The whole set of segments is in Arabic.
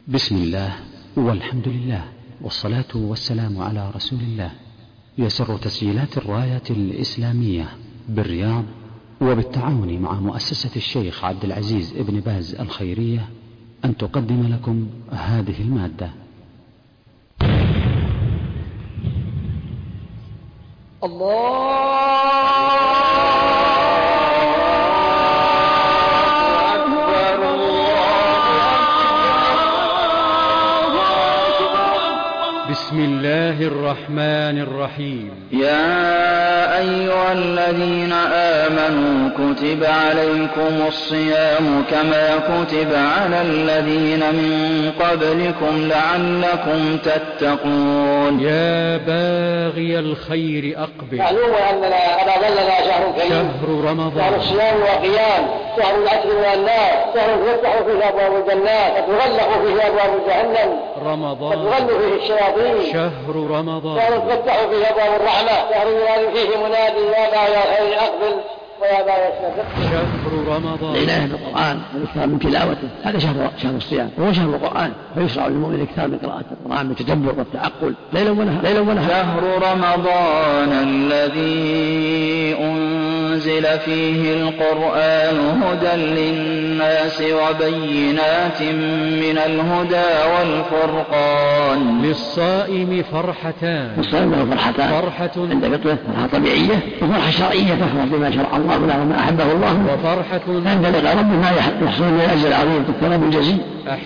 بسم الله والحمد لله والصلاة والسلام على رسول الله. يسر تسجيلات الراية الإسلامية بالرياض وبالتعاون مع مؤسسة الشيخ عبد العزيز ابن باز الخيرية أن تقدم لكم هذه المادة. بسم الله الرحمن الرحيم. يا أيها الذين آمنوا كتب عليكم الصيام كما كتب على الذين من قبلكم لعلكم تتقون. يا باغي الخير أقبل. معلوم أننا قد أظلنا شهر كريم، شهر رمضان، شهر الصيام والقيام، شهر العتق من النار، شهر تفتح فيه أبواب الجنات وتغلق فيه أبواب جهنم رمضان وتغل فيه الشياطين، شهر رمضان، شهر تفتح فيه أبواب الرحمة، شهر ينادي فيه منادي يا باغي الخير أقبل ويا باغي الشر. شهر رمضان العناية بالقرآن والإكثار من تلاوته، هذا شهر الصيام وهو شهر القرآن، فيشرع للمؤمن الإكثار من قراءة القرآن بالتدبر والتعقل ليلا ونهارا. شهر رمضان الذي أنزل فيه القرآن هدى للناس وبينات من الهدى والفرقان. للصائم فرحتان. الصائم له فرحتان، فرحة عند فطره فرحة طبيعية وفرحة شرعية تفرح بما شرع الله له وما أحبه الله، وفرحة عند لقاء ربه ما يحصل من الأجر العظيم والثواب الجزيل.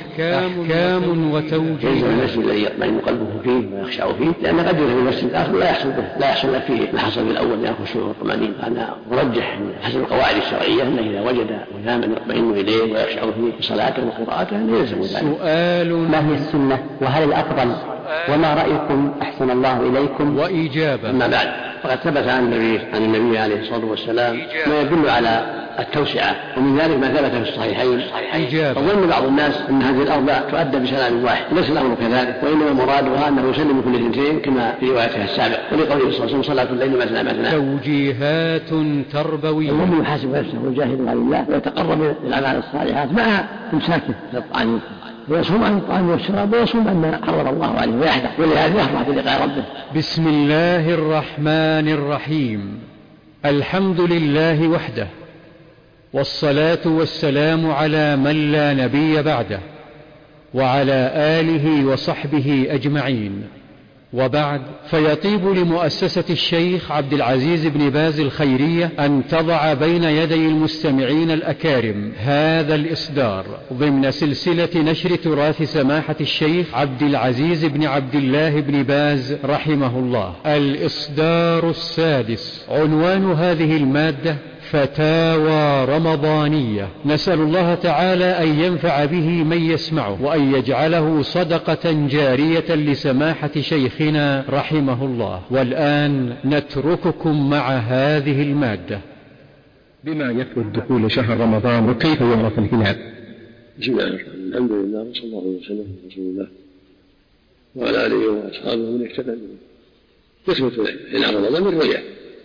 أحكام وتوجيه. المسجد الذي يطمئن قلبه فيه ويخشع فيه، لأن قد يكون في المسجد الآخر لا يحصل لك فيه ما حصل في الأول من الخشوع والطمأنينة. أنا أرجح حسب القواعد الشرعية أنه إذا وجد إماما يطمئن إليه ويخشع فيه بصلاته وقراءته أنه يلزم ذلك. سؤال: ما هي السنة وهل الأفضل؟ وما رأيكم أحسن الله إليكم؟ وإجابة. أما بعد، فقد ثبت عن النبي عليه الصلاة والسلام ما يدل على التوسعة، ومن ذلك ما ثبت في الصحيحين. وظن بعض الناس أن هذه الأربع تؤدى بسلام واحد، ليس الأمر كذلك، وإنما مرادها أنه يسلم كل اثنتين كما في روايتها السابق، ولقوله صلى الله عليه وسلم صلاة الليل مثنى. توجيهات تربوية. المؤمن يحاسب نفسه ويجاهد على الله ويتقرب بالأعمال الصالحات مع إمساكه للطعام، ويصوم عن الطعام والشراب ويصوم عما حرم الله عليه ويحدث، ولهذا يفرح بلقاء ربه. بسم الله الرحمن الرحيم. الحمد لله وحده، والصلاة والسلام على من لا نبي بعده، وعلى آله وصحبه أجمعين، وبعد. فيطيب لمؤسسة الشيخ عبد العزيز بن باز الخيرية أن تضع بين يدي المستمعين الأكارم هذا الإصدار ضمن سلسلة نشر تراث سماحة الشيخ عبد العزيز بن عبد الله بن باز رحمه الله. الإصدار السادس. عنوان هذه المادة: فتاوى رمضانية. نسأل الله تعالى أن ينفع به من يسمعه، وأن يجعله صدقة جارية لسماحة شيخنا رحمه الله. والآن نترككم مع هذه المادة. بما يثبت دخول شهر رمضان وكيف يعرف الهلال؟ بسم الله الحمد لله وصلى الله وسلم على رسول الله وعلى آله وأصحابه من اهتدى به. يثبت هلال رمضان بالرؤية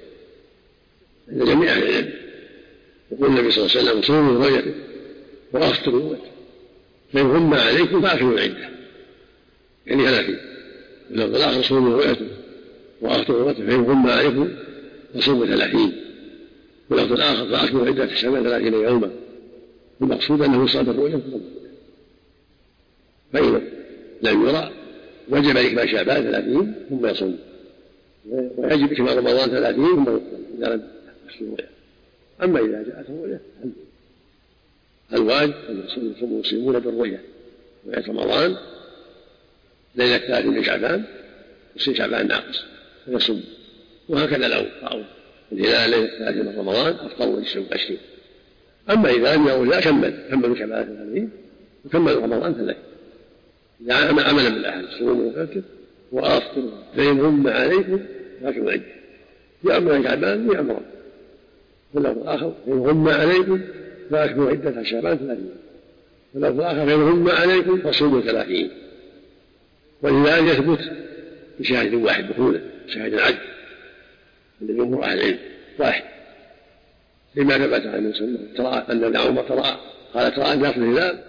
عند جميع أهل العلم. يقول النبي صلى الله عليه وسلم: صوموا رؤيته وأفطروا رؤيته، فإن غم عليكم فأكملوا العدة، يعني 30. واللفظ الآخر: صوموا رؤيته وأفطروا رؤيته، فإن غم عليكم فصوموا 30. واللفظ الآخر: فأكملوا عدة 37 يوما. المقصود أنه صاد الرؤية فإن لم يرى وجب إكمال شعبان 30 ثم يصوم، ويجب إكمال رمضان 30 ثم يصوم إذا لم يحصل الرؤيا. أما إذا جاءت الرؤيا الواجب أن يصوم المسلمون بالرؤيا، رؤية رمضان ليلة 30 من شعبان يصير شعبان ناقص فيصوم، وهكذا لو رأوا الهلال ليلة 30 من رمضان أفطروا ويصوموا 20. أما إذا لم يروا لا كملوا شعبان 30 وكملوا رمضان 30. إذا عملا بالأهل صوموا وفكر وأفطروا، فإن غم عليكم فأكملوا العدة، يأمر شعبان ويأمر. واللفظ الآخر: فإن غم عليكم فأكملوا عدة شعبان 30. واللفظ الآخر: فإن غم عليكم فصوموا 30. ولذلك يثبت بشاهد واحد دخوله، شاهد العدل عند جمهور أهل العلم واحد، لما ثبت عن النبي صلى الله عليه وسلم أن ابن عمر قال: ترى الناس الهلال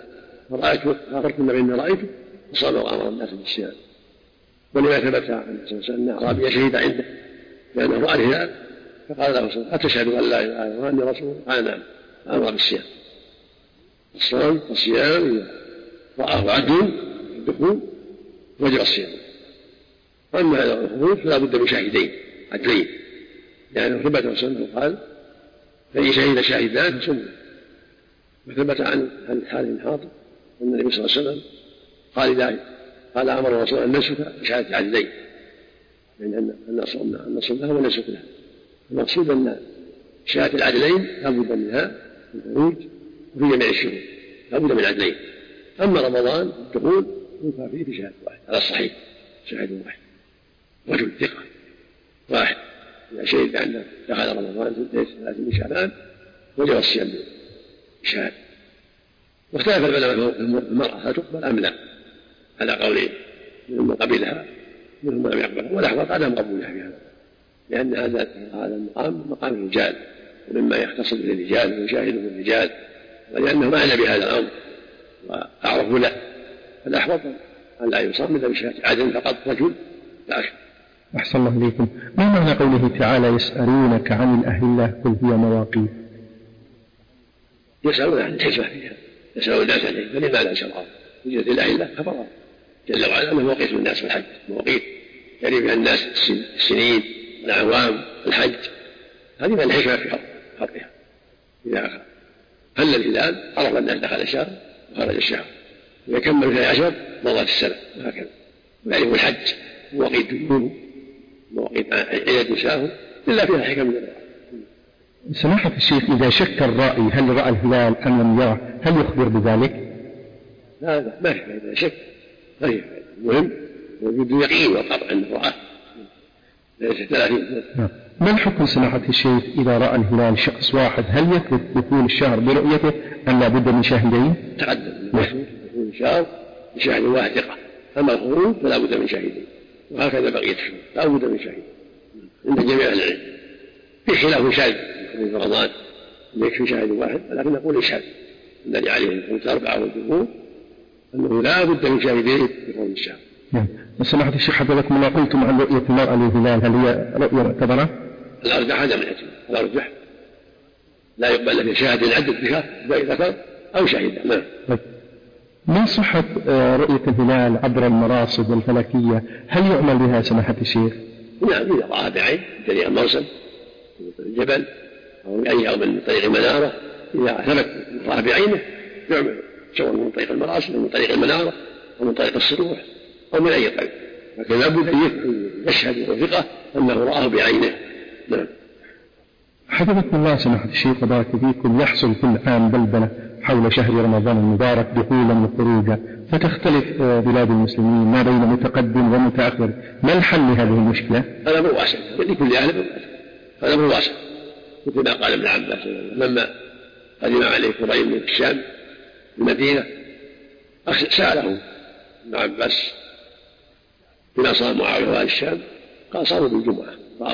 فأخبركن بإني رأيته فصام وأمر الناس بالصيام. ولما ثبت عن أن أعرابيا شهد عنده لأنه رأى الهلال فقال له صلى الله عليه وسلم أتشهد أن لا إله إلا الله وأني رسول الله؟ قال نعم. أمر بالصيام. الصوم والصيام إذا رآه عدل الدخول وجب الصيام. أما هذا الخروج فلا بد من شاهدين عدلين لأنه ثبت وسلم قال فإن شهد شاهدان فصموا. وثبت عن الحارث بن حاطب أن النبي صلى الله عليه وسلم قال أمر الرسول أن نسك بشهادة عدلين لأن النصر لها ونسك لها. المقصود أن شهادة العدلين لا بد منها في الخروج وفي جميع الشهور لا بد من عدلين. أما رمضان الدخول ينفع فيه بشهادة واحد على الصحيح شهادة واحد رجل ثقة واحد إذا شهد بأنه دخل رمضان في 30 شعبان وجب الصيام بشهادة. واختلف العلماء في المرأة هل تقبل أم لا على قولين منهم من قبلها منهم من لم يقبلها والأحوط عدم قبولها في هذا لأن هذا مقام الرجال ومما يختص به الرجال ويشاهده الرجال ولأنه معنى بهذا الأمر وأعرف له فالأحوط أن لا يصام إلا بشهادة عدل فقط رجل لا أكثر. أحسن الله إليكم. ما معنى قوله تعالى يسألونك عن الأهلة قل هي مواقيت؟ يسألون عن الحكمة فيها يسألون الناس عن الحكمة فلماذا شرعوا وجدت الأهلة خبرها جل وعلا أنه مواقيت الناس في الحج مواقيت يعني فيها الناس السنين الأعوام الحج هذه من الحكمة في خلقها. إذا هل الهلال عرف الناس دخل الشهر وخرج الشهر إذا كمل 12 مضت السنة وهكذا. ويعرف الحج مواقيت ديونه مواقيت عيد نساءه إلا فيها حكم من الله. سماحة الشيخ إذا شك الرائي هل رأى الهلال أم لم يره هل يخبر بذلك؟ لا ما في فائدة شك ما في فائدة. المهم وجود اليقين والقطع أنه رآه ليس 30. ما الحكم سماحة الشيخ إذا رأى الهلال شخص واحد هل يثبت دخول الشهر برؤيته أم لا بد من شاهدين؟ تقدم دخول الشهر بشاهد واحد ثقة أما الخروج فلا بد من شاهدين وهكذا بقية الشهور لا بد من شاهدين عند جميع العلم. في خلاف شاذ في رمضان يكفي شاهد واحد ولكن نقول يشهد الذي عليه الخمس 4 والجمهور أنه لا بد من شاهدين في دخول الشهر. نعم. سماحة الشيخ حضرتك ما قلتم عن رؤية المرأة للهلال هل هي رؤية معتبرة؟ الأرجح عدم الاعتبار الأرجح لا يقبل في شاهد عدد بها ذكر أو شهد. نعم. ما صحة رؤية الهلال عبر المراصد الفلكية هل يعمل بها سماحة الشيخ؟ نعم إذا رأى بعين من طريق الموسم من الجبل أو من طريق المنارة إذا ثبت رأى بعينه يعمل سواء من طريق المراصد أو من طريق المنارة أو من طريق السطوح أو من أي طريق لكن لابد أن يشهد وثقة أنه رآه بعينه. نعم. حفظكم الله سماحة الشيخ وبارك فيكم. يحصل كل عام بلبلة حول شهر رمضان المبارك دخولا وخروجا فتختلف بلاد المسلمين ما بين متقدم ومتأخر. ما الحل لهذه المشكلة؟ هذا أمر واسع لكل أهل هذا أمر واسع مثل ما قال ابن عباس لما قدم عليه قريب من الشام المدينة سأله ابن عباس بما صام معاوية وأهل الشام قال صاموا بالجمعة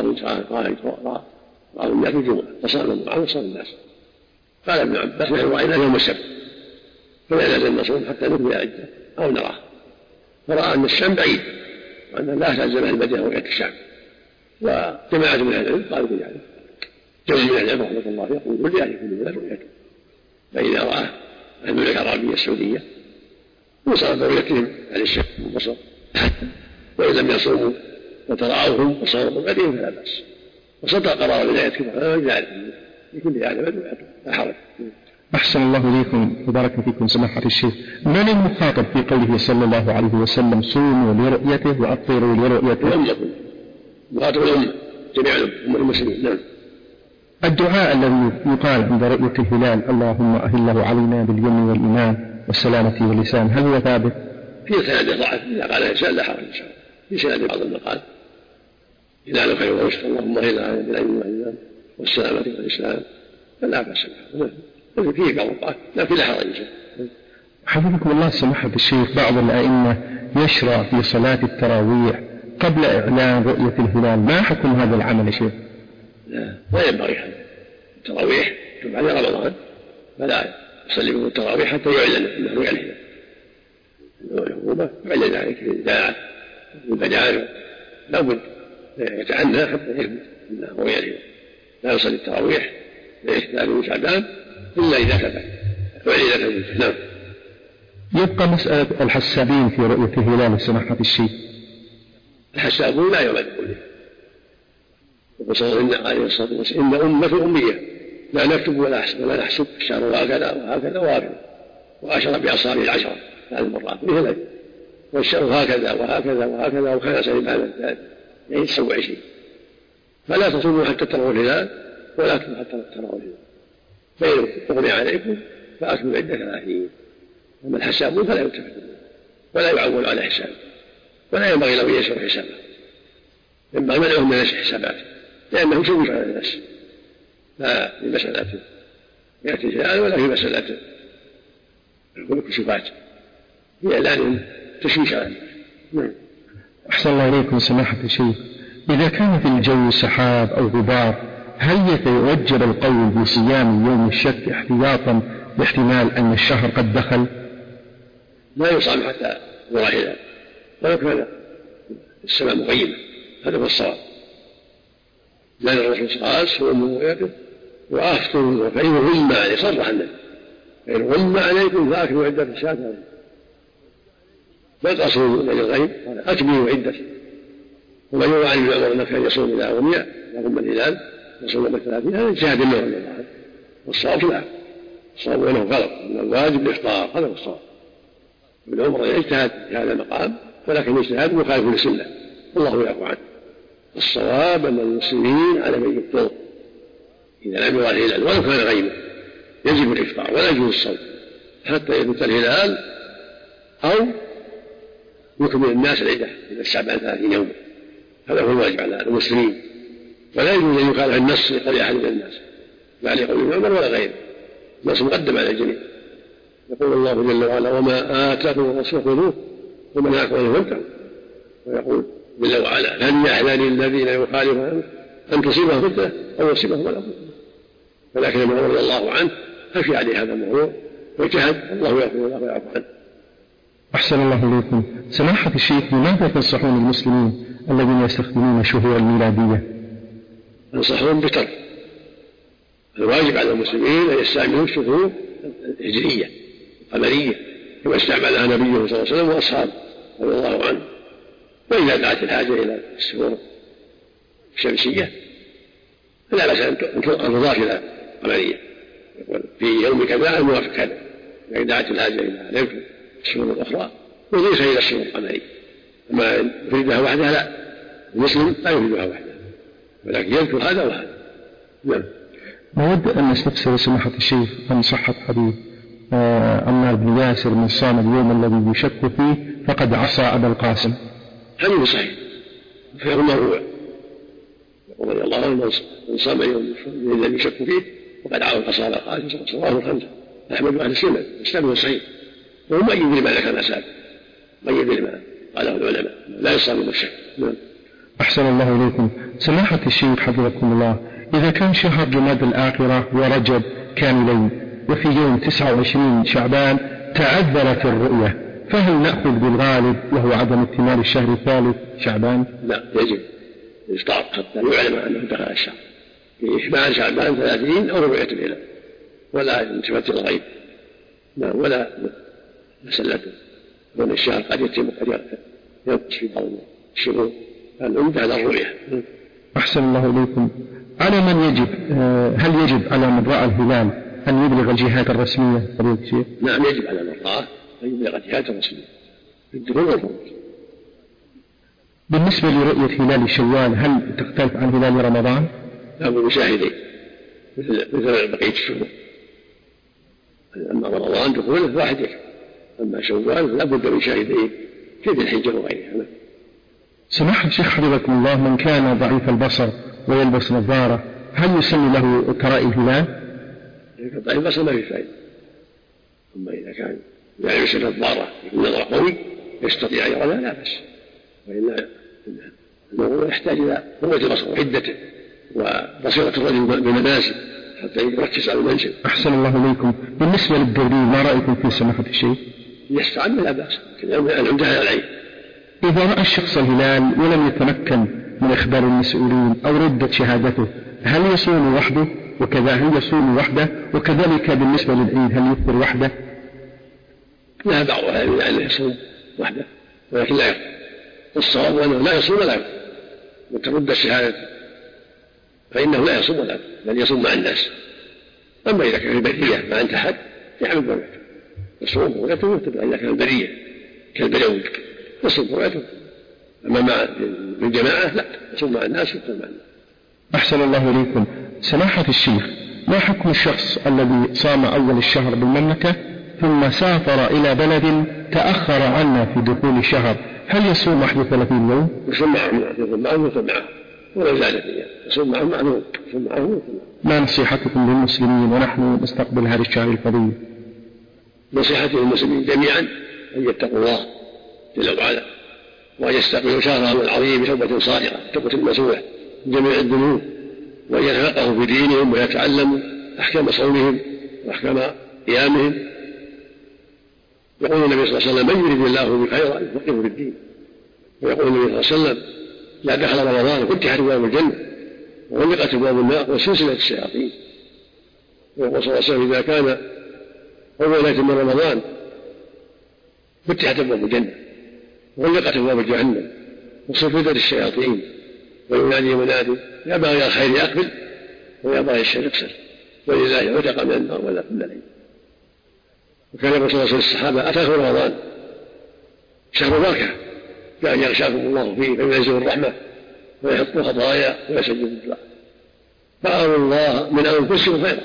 رأوا الناس الجمعة فصاموا معه وصام الناس. قال ابن عباس نحن رأينا يوم السبت فلا لازم نصوم حتى نكمل عدة أو نراه فرأى أن الشام بعيد وأن لا تلزم المدينة رؤية الشام. وجماعة من أهل العلم قالوا بذلك جمع من أهل العلم رحمة الله يقول لأهل كل بلد رؤيته فإذا رأى أهل المملكة العربية السعودية وصار برؤيتهم أهل الشام والبصر وإن لم يصوموا وتراءوهم وصاروا برؤيتهم فلا بأس وصدق قرار الآية كما ذلك لكل أهل بلد رؤيته لا حرج. أحسن الله إليكم وبارك فيكم سماحة الشيخ. من المخاطب في قوله صلى الله عليه وسلم صوموا لرؤيته وأفطروا لرؤيته؟ الأمة مخاطب الأمة جميع الأمة المسلمين. نعم. الدعاء الذي يقال عند رؤية الهلال اللهم أهله علينا باليمن والإيمان والسلامة واللسان هل هو ثابت؟ في سند ضعف إذا قال الإنسان لا حرج إن شاء الله. في سند بعض المقال هلال خير ووسط اللهم أهلنا علينا باليمن والإيمان والسلامة والإسلام فلا بأس به. فيه بعض الضعف لكن لا حرج إن شاء الله. حفظكم الله سماحة الشيخ بعض الأئمة يشرع في صلاة التراويح قبل إعلان رؤية الهلال ما حكم هذا العمل يا شيخ؟ لا ينبغي هذا. التراويح بعد رمضان فلا يصلي التراويح حتى يعلن انه رؤيا الهلال العقوبة بعد ذلك الإذاعة والبجاجة لا بد يتعنى حتى يثبت أنه رؤيا لا يصلي التراويح لإحداث من شعبان إلا إذا ثبت وإذا ثبت. نعم. يبقى مسألة الحسابين في رؤية الهلال سماحة الشيخ. الحسابون لا يعبد به. وقال عليه الصلاة والسلام إن أمة أمية لا نكتب ولا نحسب الشهر وهكذا وهكذا وهكذا، وأشر بأصابعه 10 3 مرات مثل والشهر هكذا وهكذا وهكذا وكان سليمان ذلك يعني 29. فلا تصوموا حتى تروا الهلال ولا تكتبوا حتى تروا الهلال، فإن أغمي عليكم فأكملوا عدة 30. أما الحسابون فلا يلتفتون ولا يعول على حساب ولا ينبغي له أن يشعر حسابه، ينبغي منعهم من حساباته لأنه شوش على الناس، لا في مسألة يأتي الهلال ولا في مسألة الكشوفات في إعلان تشويش على الناس. أحسن الله إليكم سماحة الشيخ. إذا كان في الجو سحاب أو غبار هل يتوجب القول بصيام يوم الشك احتياطا باحتمال أن الشهر قد دخل؟ لا يصام حتى يرى الهلال ولو كان السماء مغيمة، هذا هو الصواب. لأن الرسول قال صوموا رؤيته وأفطروا فإن غم عليه صرح النبي فإن غم عليكم فأكملوا عدة الشهر. لا تصوموا إلى الغيب قال أكملوا عدة. ومن يروى عن ابن عمر أنه كان يصوم إذا أغمي إذا غم الهلال يصوم يوم 30 هذا اجتهاد منه رضي الله عنه، والصواب لا، الصواب أنه غلط من الواجب الإفطار، هذا هو الصواب. ابن عمر يجتهد في هذا المقام ولكن اجتهاد مخالف للسنة والله يعفو عنه. الصواب أن المسلمين على من يفطر إذا لم يرى الهلال ولو كان غيبا يجب الإفطار ولا يجوز الصوم حتى يثبت الهلال أو يكمل الناس العدة إلى الشعبان 30 يوما، هذا هو الواجب على المسلمين. ولا يجوز أن يخالف النص لقول أحد من الناس لا لقول ابن عمر ولا غيره، النص مقدم على الجميع. يقول الله جل وعلا وما آتاكم الرسول خذوه وما نهاكم عنه فانتهوا، ويقول جل وعلا فليحذر الذين يخالفون أن تصيبهم فتنة أو يصيبهم عذاب. ولكن ابن عمر رضي الله عنه خشي عليه هذا الموضوع واجتهد، الله يغفر الله ويعفو عنه. أحسن الله إليكم سماحة الشيخ. لماذا تنصحون المسلمين الذين يستخدمون الشهور الميلادية؟ ننصحهم بترك. الواجب على المسلمين أن يستعملوا الشهور الهجرية القمرية كما استعملها نبيه صلى الله عليه وسلم وأصحابه رضي الله عنه. وإذا دعت الحاجة إلى الشهور الشمسية فلا بأس أن تضاف إلى القمرية، يقول في يوم كذا الموافق كذا. إذا دعت الحاجة إلى الشهور الأخرى يضيف إلى الشهور القمرية. أما يريدها وحدها لا، المسلم لا يريدها وحدها ولكن يذكر هذا وهذا. نعم. نود أن نستفسر سماحة الشيخ عن صحة حديث عمار بن ياسر من صام اليوم الذي يشك فيه فقد عصى أبا القاسم. حديث صحيح غير مرفوع، يقول رضي الله عنه من صام اليوم الذي يشك فيه وقد عصى أبا القاسم رواه الخمسة أحمد وأهل السنة إسناده صحيح، وهو مؤيد لما ذكر الأسباب، مؤيد لما قاله العلماء لا يصام من الشك. نعم. أحسن الله إليكم سماحة الشيخ حفظكم الله. إذا كان شهر جماد الآخرة ورجب كاملين وفي يوم 29 شعبان تعذرت الرؤية فهل نأخذ بالغالب وهو عدم اكتمال الشهر الثالث شعبان؟ لا، يجب الإفطار حتى يعلم أنه دخل الشهر في إكمال شعبان 30 أو رؤية الهلال، ولا التفات الغيب. نعم. ولا مسألة وأن الشهر قد يتم قد ينقص في بعض الشهور، فالأمد على الرؤية. أحسن الله إليكم. على من يجب هل يجب على من رأى الهلال أن يبلغ الجهات الرسمية فضيلة الشيخ؟ نعم، يجب على من رآه أن يبلغ الجهات الرسمية في الدخول والخروج. بالنسبة لرؤية هلال شوال هل تختلف عن هلال رمضان؟ لابد من شاهدين مثل بقية الشهور. أما رمضان دخوله واحد يكفي، أما شوال لابد من شاهدين كذا الحجة وغيرها. سماحة الشيخ حفظكم الله من كان ضعيف البصر ويلبس نظارة هل يسمى له كرائي الهلال؟ إذا كان ضعيف البصر ما في فائدة. أما إذا كان يلبس نظارة يكون نظر قوي يستطيع أن يرى لا بأس، وإن الموضوع يحتاج إلى قوة البصر وحدته وبصيرة الرجل بمنازل حتى يركز على المنزل. أحسن الله إليكم. بالنسبة للدورين ما رأيكم في سماحة الشيخ؟ يستعد لا بأس، العمدة على العين. إذا رأى الشخص الهلال ولم يتمكن من إخبار المسؤولين أو ردت شهادته، هل يصوم وحده هل يصوم وحده؟ وكذلك بالنسبة للعيد هل يفطر وحده؟ لا، بعض أهل العلم يصوم وحده ولكن لا يفطر. الصواب أنه لا يصوم ولا يفطر، وترد الشهادة فإنه لا يصوم ولا يفطر، بل يصوم مع الناس. أما إذا كان البرية ما أنت حد يعمل ذلك يصوم ويفطر، إذا كان البرية كالبدوي يصوم ويفطر. أما مع الجماعة لا، يصوم مع الناس ويفطر مع الناس. أحسن الله إليكم. سماحة الشيخ، ما حكم الشخص الذي صام أول الشهر بالمملكة ثم سافر إلى بلد تأخر عنا في دخول الشهر، هل يصوم 31 يوم؟ يصوم معه ويفطر معه ولا زاد فيها، يصوم معه. ما نصيحتكم للمسلمين ونحن نستقبل هذا الشهر الفضيل؟ نصيحتي للمسلمين جميعا أن يتقوا الله جل وعلا، وأن يستقبلوا شهرهم العظيم بتوبة صادقة، توبة نصوح من جميع الذنوب، وأن يتفقهوا في دينهم ويتعلموا أحكام صومهم وأحكام قيامهم. يقول النبي صلى الله عليه وسلم: من يريد الله به خيرا يفقهه في الدين. ويقول النبي صلى الله عليه وسلم: لا دخل رمضان فتحت ابواب الجنه وغلقت ابواب النار وسلسله الشياطين. ويقول صلى الله عليه وسلم: اذا كان اول ليله من رمضان فتحت ابواب الجنه وغلقت ابواب جهنم وصفدت الشياطين، وينادي منادي: يا باغي الخير اقبل ويا باغي الشر اقصر، ولله عتق من النار ولا كل ليل. وكان يقول صلى الله عليه وسلم الصحابه: اتاكم رمضان شهر بركه، كأن يغشاكم الله فيه فينزل الرحمة ويحط الخطايا ويسجد الدعاء، فأروا الله من أنفسهم خيرا،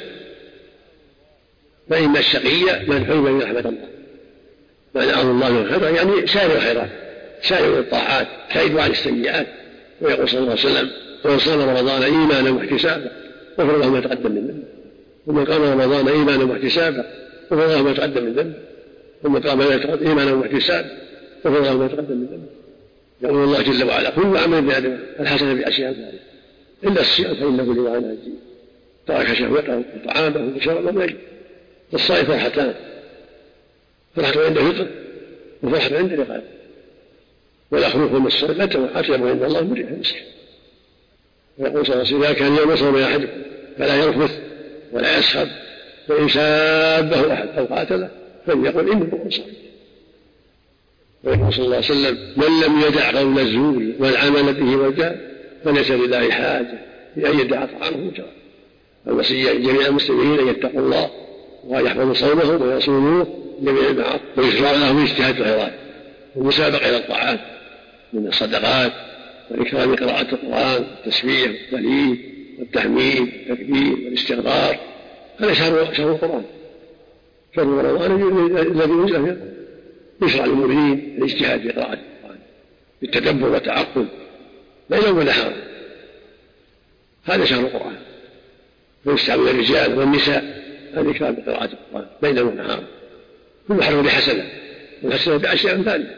فإن الشقي من حرم من رحمة الله. معنى أروا الله من خيرا يعني سائر الخيرات، سائر الطاعات، كيدوا عن السيئات. ويقول صلى الله عليه وسلم: ومن صام رمضان إيمانا واحتسابا غفر له ما تقدم من ذنبه، ومن قام رمضان إيمانا واحتسابا غفر له ما تقدم من ذنبه، ومن قام إيمانا واحتسابا غفر له ما تقدم من ذنبه. يقول الله جل وعلا: كل عمل ابن آدم الحسنة بأشياء ذلك إلا الصيام فإنه لي وأنا أجزيه. ترك شهوته وطعامه وشربه من أجله. الصائم فرحتان: فرحة عند الفطر وفرحة عند لقائه. والأخلوق من الصائم أطيب عند الله من ريح المسك. ويقول صلى الله عليه وسلم: إذا كان يوم صوم أحدكم فلا يرفث ولا يسخب، فإن سابه أحد أو قاتله فليقل إني امرؤ صائم. ويقول صلى الله عليه وسلم: من لم يدع قول الزور والعمل به والجهل فليس لله حاجه بأن يدع طعامه وشرابه. الوصية لجميع المسلمين أن يتقوا الله وأن يحفظوا صومهم ويصوموه جميع المعاصي، ويشرع لهم اجتهاد في الخيرات والمسابقة إلى الطاعات من الصدقات والإكرام قراءة القرآن والتسبيح والتهليل والتحميد والتكبير والاستغفار. هذا شهر القرآن، شهر رمضان الذي ينزل فيه يشرع للمؤمنين الاجتهاد في قراءة القرآن بالتدبر والتعقل ليلا ونهارا. هذا شهر القرآن، ويستعمل الرجال والنساء الإكرام بقراءة القرآن ليلا ونهارا. كل حرف بحسنة، والحسنة بأشياء أمثالها،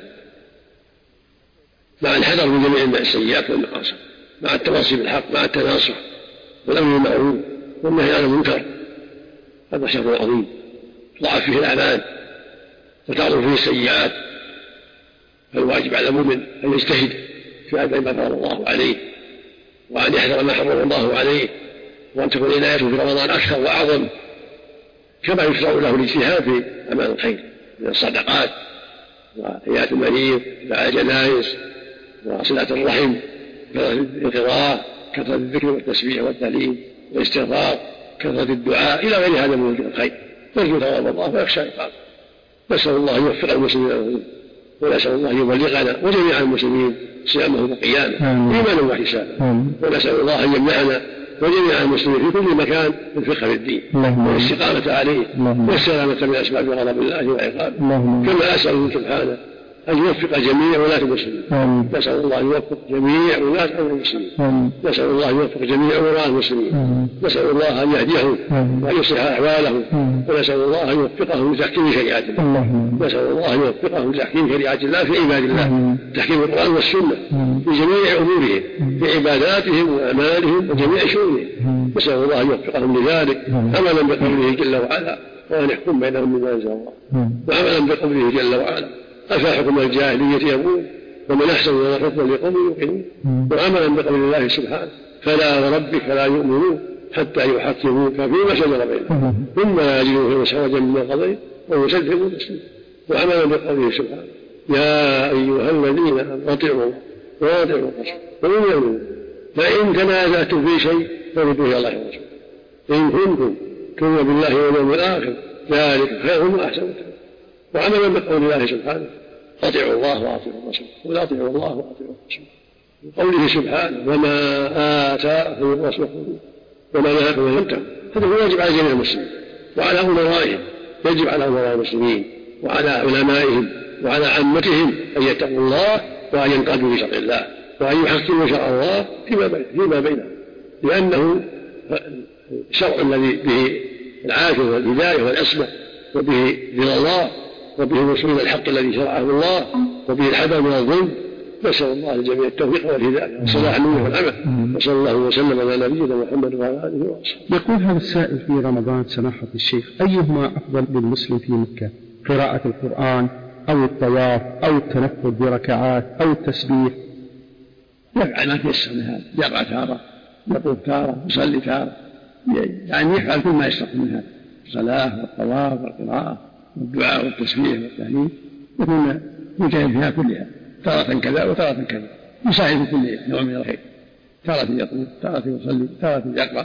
مع الحذر من جميع السيئات والمعاصي، مع التواصي بالحق، مع التناصح والأمر بالمعروف والنهي عن المنكر. هذا شهر عظيم تضاعف فيه الأعمال وتعظم فيه السيئات. فالواجب على المؤمن أن يجتهد في أداء ما فرض الله عليه، وأن يحذر ما حرم الله عليه، وأن تكون عنايته في رمضان أكثر وأعظم، كما يشرع له الاجتهاد في أعمال الخير من الصدقات وعيادة المريض ودعاء الجنائز وصلة الرحم، كثرة القراءة، كثرة الذكر والتسبيح والتهليل والاستغفار، كثرة الدعاء إلى غير هذا من الخير، يرجو ثواب الله ويخشى عقابه. نسأل الله أن يوفق المسلمين، ونسأل الله أن يبلغنا وجميع المسلمين صيامه وقيامه إيمانا واحتسابا، ونسأل الله أن يمنحنا وجميع المسلمين في كل مكان الفقه في الدين والاستقامة عليه والسلامة من أسباب غضب الله وعقابه، كما أسأله سبحانه أن يوفق جميع ولاة المسلمين. نسأل الله أن يوفق جميع ولاة المسلمين، نسأل الله أن يوفق جميع ولاة المسلمين، نسأل الله أن يهديهم وأن يصلح أحوالهم، ونسأل الله أن يوفقهم لتحكيم شريعة الله، نسأل الله أن يوفقهم لتحكيم شريعة الله في عباد الله، تحكيم القرآن والسنة في جميع أمورهم، في عباداتهم وأعمالهم وجميع شؤونهم. نسأل الله أن يوفقهم لذلك عملا بقوله جل وعلا: وأن يحكم بينهم بما أنزل الله وعملا بقوله جل وعلا أفحكم الجاهلية يبغون ومن أحسن من الله حكما لقوم يوقنون وعملا بقول الله سبحانه فلا وربك لا يؤمنون حتى يحكموك فيما شجر بينهم ثم لا يجدوا في حرجا مما قضيت ويسلموا تسليما وعملا بقوله سبحانه يا أيها الذين آمنوا أطيعوا الله وأطيعوا الرسول وأولي الأمر فإن تنازعتم في شيء فردوه إلى الله ورسوله إن كنتم تؤمنون بالله واليوم الآخر ذلك خير وأحسن تأويلا وعملا بقول الله سبحانه أطيعوا الله وأطيعوا الرسول ولا أطيعوا الله وأطيعوا الرسول وقوله سبحانه وما آتاكم الرسول وما نهاكم عنه فانتهوا هذا هو واجب على جميع المسلمين وعلى أمرائهم يجب على أمراء المسلمين وعلى علمائهم وعلى عامتهم أن يتقوا الله وأن ينقادوا بشرع الله وأن يحكموا شرع الله فيما بينهم لأنه الشرع الذي به العافية والهداية والعصمة وبه رضا الله وبه الوصول إلى الحق الذي شرعه الله وبه الحذر من الظلم نسأل الله للجميع التوفيق والهداية وصلاح النور والعمل وصلى الله وسلم على نبينا محمد وعلى آله وصحبه. يقول هذا السائل في رمضان سماحة الشيخ أيهما أفضل للمسلم في مكة قراءة القرآن أو الطواف أو التنفل بركعات أو التسبيح؟ يفعل ما تيسر من هذا يقرأ تارة يطوف تارة يصلي تارة يعني يفعل كل ما يستطيع من هذا الصلاة والطواف والقراءة والدعاء والتسبيح والتهليل يكون مجاهد فيها كلها تارة كذا وتارة كذا يساعد في كل نوع من الخير تارة يطوف تارة يصلي تارة يقرأ.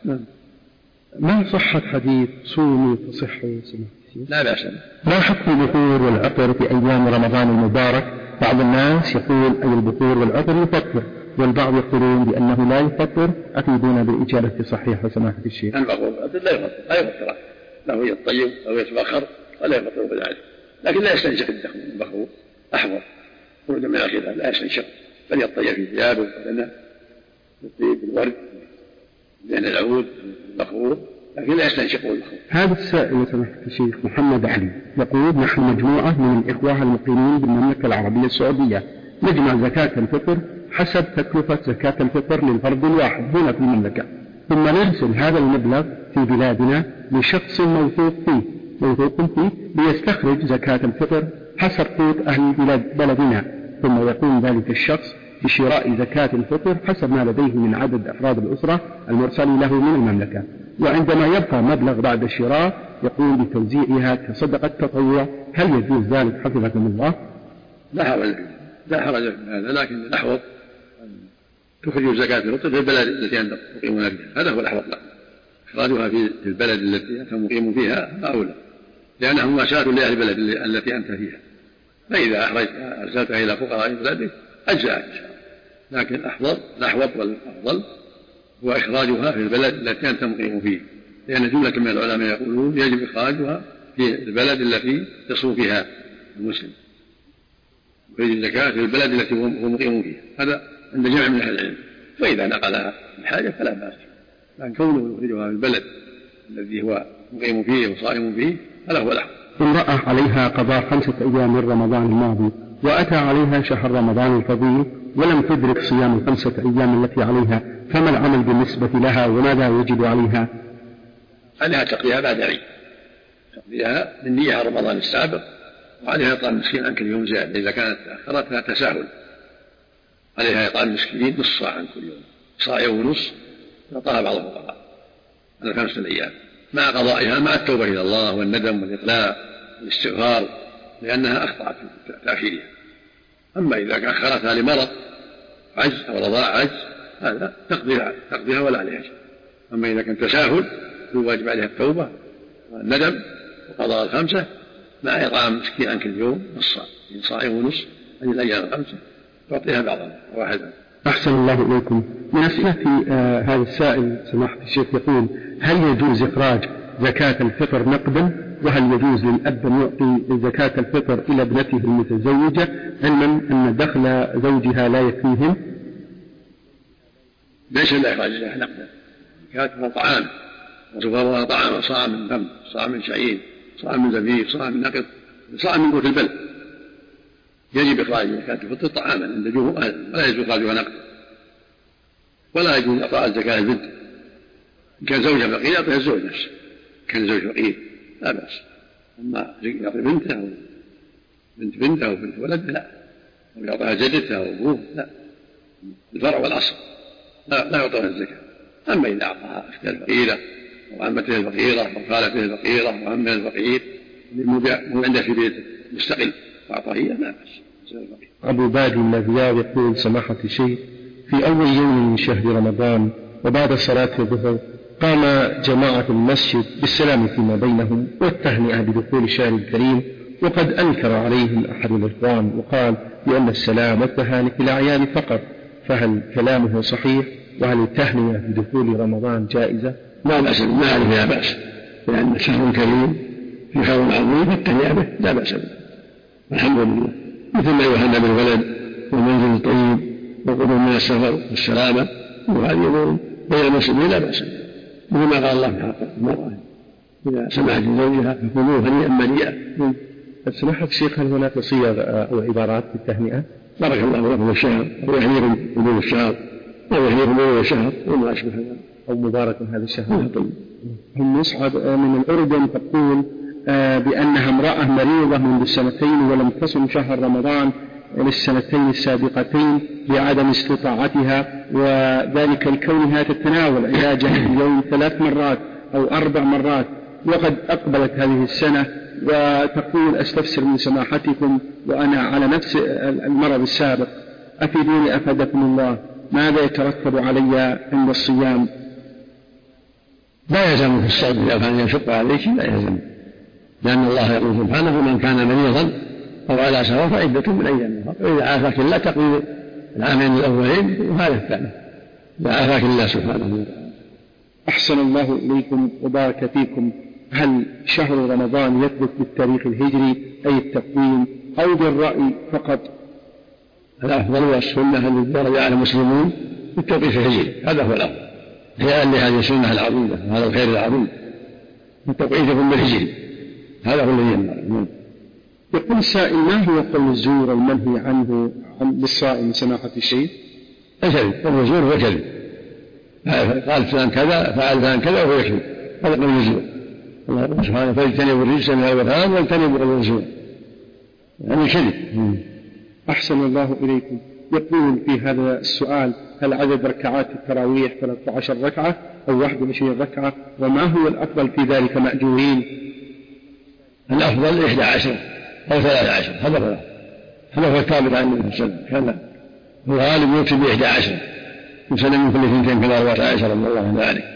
ما صحة حديث صوموا تصحوا سماحة؟ لا بأس. ما حكم البخور والعطر في أيام رمضان المبارك؟ بعض الناس يقول أي البخور والعطر يفطر والبعض يقولون بأنه لا يفطر أفيدونا بالإجابة الصحيحة سماحة الشيخ. البخور والعطر لا يفطر له يطيب أو يتبخر ولا يفطر بذلك لكن لا يستنشق الدخن البخور أحمر خروجا من الخلاف لا يستنشق بل يطيب في ثيابه وبدنه يطيب بالورد بين العود البخور لكن لا يستنشق البخور. هذا السائل سماحة الشيخ محمد علي يقول نحن مجموعة من الإخوة المقيمين بالمملكة العربية السعودية نجمع زكاة الفطر حسب تكلفة زكاة الفطر للفرد الواحد هنا في المملكة ثم نرسل هذا المبلغ في بلادنا لشخص موثوق فيه ليستخرج زكاة الفطر حسب قوت أهل بلدنا ثم يقوم ذلك الشخص بشراء زكاة الفطر حسب ما لديه من عدد أفراد الأسرة المرسل له من المملكة وعندما يبقى مبلغ بعد الشراء يقوم بتوزيعها كصدقة تطوع هل يجوز ذلك حفظكم الله؟ لا حرج في هذا لكن الأحوط تخرج زكاة الفطر في البلد التي أنتم مقيمون فيها هذا هو الأحوط لكم إخراجها في البلد التي أنتم مقيمون فيها أولى لأنها مماشاة لأهل البلد التي أنت فيها فإذا أرسلتها إلى فقراء بلدك أجزاء إن شاء الله لكن الأحوط والأفضل هو إخراجها في البلد التي أنت مقيم فيه لأن جملة من العلماء يقولون يجب إخراجها في البلد التي يصوم فيها المسلم ويجب الزكاة في البلد التي هو مقيم فيها هذا عند جمع من أهل العلم فإذا نقلها الحاجة فلا بأس لكن كونه يخرجها في البلد الذي هو مقيم فيه وصائم فيه هذا هو الأحوط. امرأة عليها قضاء 5 أيام من رمضان الماضي وأتى عليها شهر رمضان الفضيل ولم تدرك صيام 5 أيام التي عليها فما العمل بالنسبة لها وماذا يجب عليها؟ عليها تقضيها بعد عيد تقضيها من نية رمضان السابق وعليها إطعام مسكين عن كل يوم زائد إذا كانت تأخرتها تساهل عليها إطعام مسكين نصف صاع عن كل يوم صاع ونصف يعطاها بعض الفقراء على 5 أيام مع قضائها مع التوبة إلى الله والندم والإقلاع والاستغفار لأنها أخطأت في تأخيرها. أما إذا أخرتها لمرض عجز أو رضاع عجز هذا تقضيها ولا عليها شيء. أما إذا كان تساهل فالواجب عليها التوبة والندم وقضاء 5 مع إطعام مسكين عن كل يوم نص صاع ونصف عن الأيام 5 تعطيها بعضها واحدا. أحسن الله إليكم. من أسئلة هذا السائل سماحة الشيخ يقول هل يجوز إخراج زكاة الفطر نقدا وهل يجوز للأب أن يعطي زكاة الفطر إلى ابنته المتزوجة علما أن دخل زوجها لا يكفيهم؟ ليس لا إخراج زكاة نقدا زكاة طعام وصفرها طعام صاع من تمر صاع من شعير صاع من زبيب صاع من نقد صاع من قوت البلد يجب إخراج زكاة الفطر طعاما عند جمهور أهل ولا يجوز إخراجها نقدا ولا يجوز إعطاء الزكاة البنت إن كان زوجها فقير يعطيها الزوج نفسه كان زوج فقير لا بأس. أما يعطي بنته أو بنت بنته أو بنت ولده لا، أو يعطيها جدته أو أبوه لا، الفرع والأصل لا يعطيها الزكاة. أما إذا أعطاها أخته الفقيرة أو عمته الفقيرة أو خالته الفقيرة أو عمه الفقير مو عنده في بيته مستقل وأعطاه إياه لا بأس. أبو بادي من الرياض يقول: سماحة الشيخ، في أول يوم من شهر رمضان وبعد صلاة الظهر قام جماعة المسجد بالسلام فيما بينهم والتهنئة بدخول الشهر الكريم، وقد أنكر عليهم أحد الإخوان وقال بأن السلام والتهاني في الأعياد فقط، فهل كلامه صحيح؟ وهل التهنئة بدخول رمضان جائزة؟ لا بأس، ما عليه لا بأس، لأن الشهر الكريم في خير عظيم فالتهنئة به لا بأس به، الحمد لله. مثل ما يهنى بالولد والمنزل الطيب والقدوم من السفر والسلامة، وهذه أمور بين المسلمين لا بأس بها، مثل ما قال الله في حق المرأة إذا سمحت لزوجها فكلوه هنيئا مريئا. سماحة الشيخ، هل هناك صيغ أو عبارات في التهنئة؟ بارك الله لكم الشهر أو يهنيكم قدوم الشهر أو يهنيكم قدوم الشهر وما أشبه هذا، أو مبارك هذا الشهر. هم مصعب من الأردن تقول بأنها امرأة مريضة منذ سنتين ولم تصم شهر رمضان للسنتين السابقتين بعدم استطاعتها، وذلك لكونها تتناول علاجها في اليوم 3 مرات أو 4 مرات، وقد أقبلت هذه السنة وتقول: أستفسر من سماحتكم وأنا على نفس المرض السابق، أفيدوني أفادكم الله، ماذا يترتب علي عند الصيام؟ لا يلزم في الصوم إذا كان يشق عليك، لا يلزم، لأن الله يقول سبحانه: من كان مريضا أو على سفر فعدة من أيام أخرى، وإذا عافاك الله تقضي العامين الأولين وهذا الثاني، إذا عافاك الله سبحانه وتعالى. أحسن الله إليكم وبارك فيكم. هل شهر رمضان يثبت بالتاريخ الهجري أي التقويم أو بالرأي فقط؟ الأفضل والسنة التي درج على المسلمون بالتوقيت الهجري، هذا هو الأفضل لهذه السنة العظيمة وهذا الخير العظيم، التوقيت يكون بالهجري، هذا هو الذي ينبغي. يقول السائل: ما هو قول الزور المنهي عنه للصائم سماحة الشيخ؟ الكذب، قول الزور هو كذب، قال فلان كذا فعل فلان كذا وهو يكذب، هذا قول الزور. الله سبحانه: فاجتنبوا الرجس من الأوثان واجتنبوا قول الزور، يعني كذب. أحسن الله إليكم. يقول في هذا السؤال: هل عدد ركعات التراويح 13 ركعة أو 21 ركعة؟ وما هو الأفضل في ذلك مأجورين؟ الأفضل 11 أو 13، هذا هو الثابت عن النبي صلى الله عليه وسلم، كان الغالب يكتب ب11 يسلم من كل 2 كما رواه عائشة رضي الله عنها ذلك،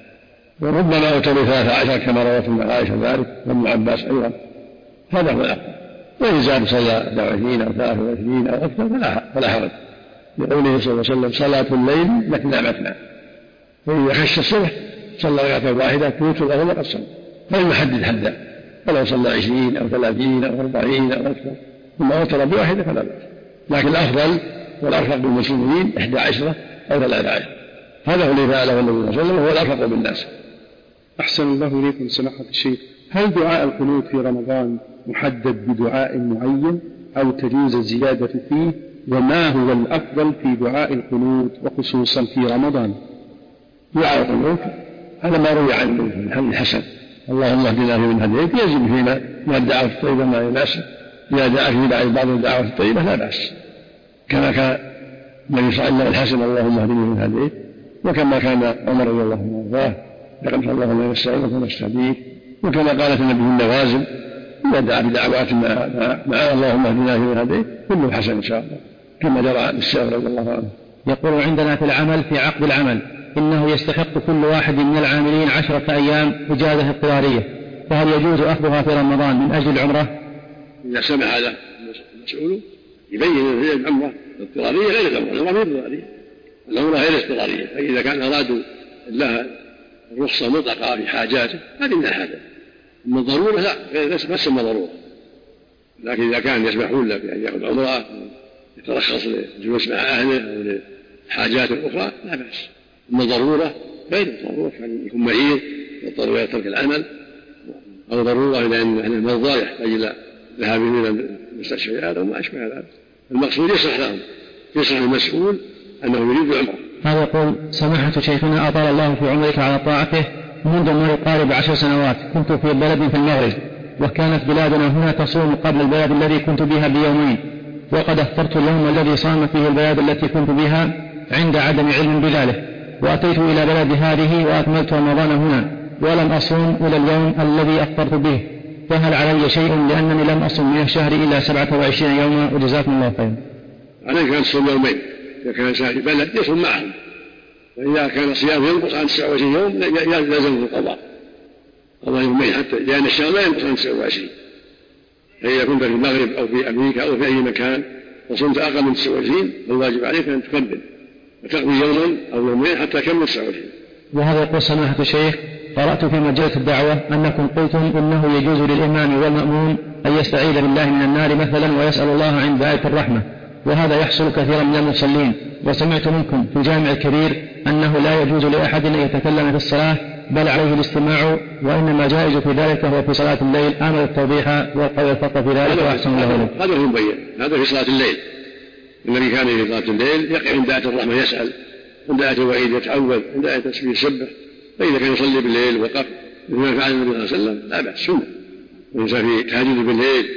وربما أوتر 13 كما رواه ابن عائشة ذلك وابن عباس أيضا، هذا هو الأفضل. وإن زاد صلى 21 أو 23 أو أكثر فلا حرج، لقوله صلى الله عليه وسلم: صلاة الليل مثنى مثنى، وإذا خش الصبح صلى ركعة واحدة توتر له وقد صلى، فلم يحدد حدا، ولو صلى 20 أو 30 أو 40 أو أكثر ثم أوتر بواحدة فلا بأس، لكن الأفضل والأرفق بالمسلمين 11 أو 13، هذا هو الذي فعله النبي صلى الله عليه وسلم وهو الأرفق بالناس. أحسن الله إليكم سماحة الشيخ. هل دعاء القنوت في رمضان محدد بدعاء معين أو تجوز الزيادة فيه؟ وما هو الأفضل في دعاء القنوت وخصوصا في رمضان؟ دعاء القنوت هذا ما روي عن النبي في الحديث الحسن: اللهم اهدنا فيمن هديت، يجب فيما من الدعوة الطيبة ما يناسب، إذا دعا في بعض الدعوات الطيبة لا بأس، كما كان النبي صلى الله عليه وسلم الحسن: اللهم اهدني فيمن هديت، وكما كان عمر رضي الله عنه وارضاه: لقد صلى الله عليه وسلم ونستهديك، وكما قالت النبي في النوازل: إذا دعا بدعوات مع اللهم اهدنا فيمن هديت كله حسن إن شاء الله، كما جرى للسائب رضي الله عنه. يقول: عندنا في العمل في عقد العمل إنه يستحق كل واحد من العاملين 10 أيام إجازة اضطرارية، فهل يجوز أخذها في رمضان من أجل العمرة؟ إذا سمح هذا المسؤول يبين أن هي العمرة الاضطرارية غير العمرة، العمرة اضطرارية، العمرة غير اضطرارية، فإذا كان أرادوا لها الرخصة مطلقة في حاجاته هذه من الحاجات، أما الضرورة لا، ما تسمى ضرورة، لكن إذا كان يسمحون له بأن يأخذ عمرة يترخص للجلوس مع أهله أو لحاجات أخرى لا بأس. أما الضرورة غير الضرورة، كان يكون مريض يضطر إلى ترك العمل، أو ضرورة إلى أن المرضى يحتاج إلى ذهاب إلى المستشفيات أو ما أشبه ذلك، المقصود يصلح لهم، يصلح المسؤول أنه يريد العمرة. هذا يقول: سماحة شيخنا أطال الله في عمرك على طاعته، منذ ما يقارب 10 سنوات كنت في بلد في المغرب، وكانت بلادنا هنا تصوم قبل البلد الذي كنت بها بيومين، وقد أفطرت اليوم الذي صام فيه البلاد التي كنت بها عند عدم علم بذلك، وأتيت إلى بلد هذه وأكملت رمضان هنا ولم أصوم إلى اليوم الذي أفطرت به، فهل علي شيء لأنني لم أصوم من الشهر إلا 27 يوما؟ وجزاكم الله خيرا. عليك أن تصوم يومين إذا كان سائر بلد يصوم معهم، وإذا كان صيام ينقص عن 29 يوم يلزمه القضاء يومين، حتى لأن الشهر لا ينقص عن 29. فإذا كنت في المغرب أو في أمريكا أو في أي مكان وصمت أقل من 29 فالواجب عليك أن تكمل وتقضي يوما أو يومين حتى كمل 29. وهذا يقول سماحة الشيخ: قرأت في مجلة الدعوة أنكم قلتم إنه يجوز للإمام والمأموم أن يستعيذ بالله من النار مثلا ويسأل الله عند آية الرحمة، وهذا يحصل كثيرا من المصلين، وسمعت منكم في الجامع الكبير أنه لا يجوز لأحد أن يتكلم في الصلاة بل عليه الاستماع، وإنما جائز في ذلك هو في صلاة الليل. آمل التوضيح والقول فقط في ذلك وأحسن الله إليك. هذا هو مبين، هذا في صلاة الليل. الذي كان في صلاة الليل يقع عند آية الرحمة يسأل، عند آية الوعيد يتعوذ، عند آية التسبيح يسبح. فإذا كان يصلي بالليل وقف مثل فعل النبي صلى الله عليه وسلم لا بأس، سنة. الإنسان في تهجد بالليل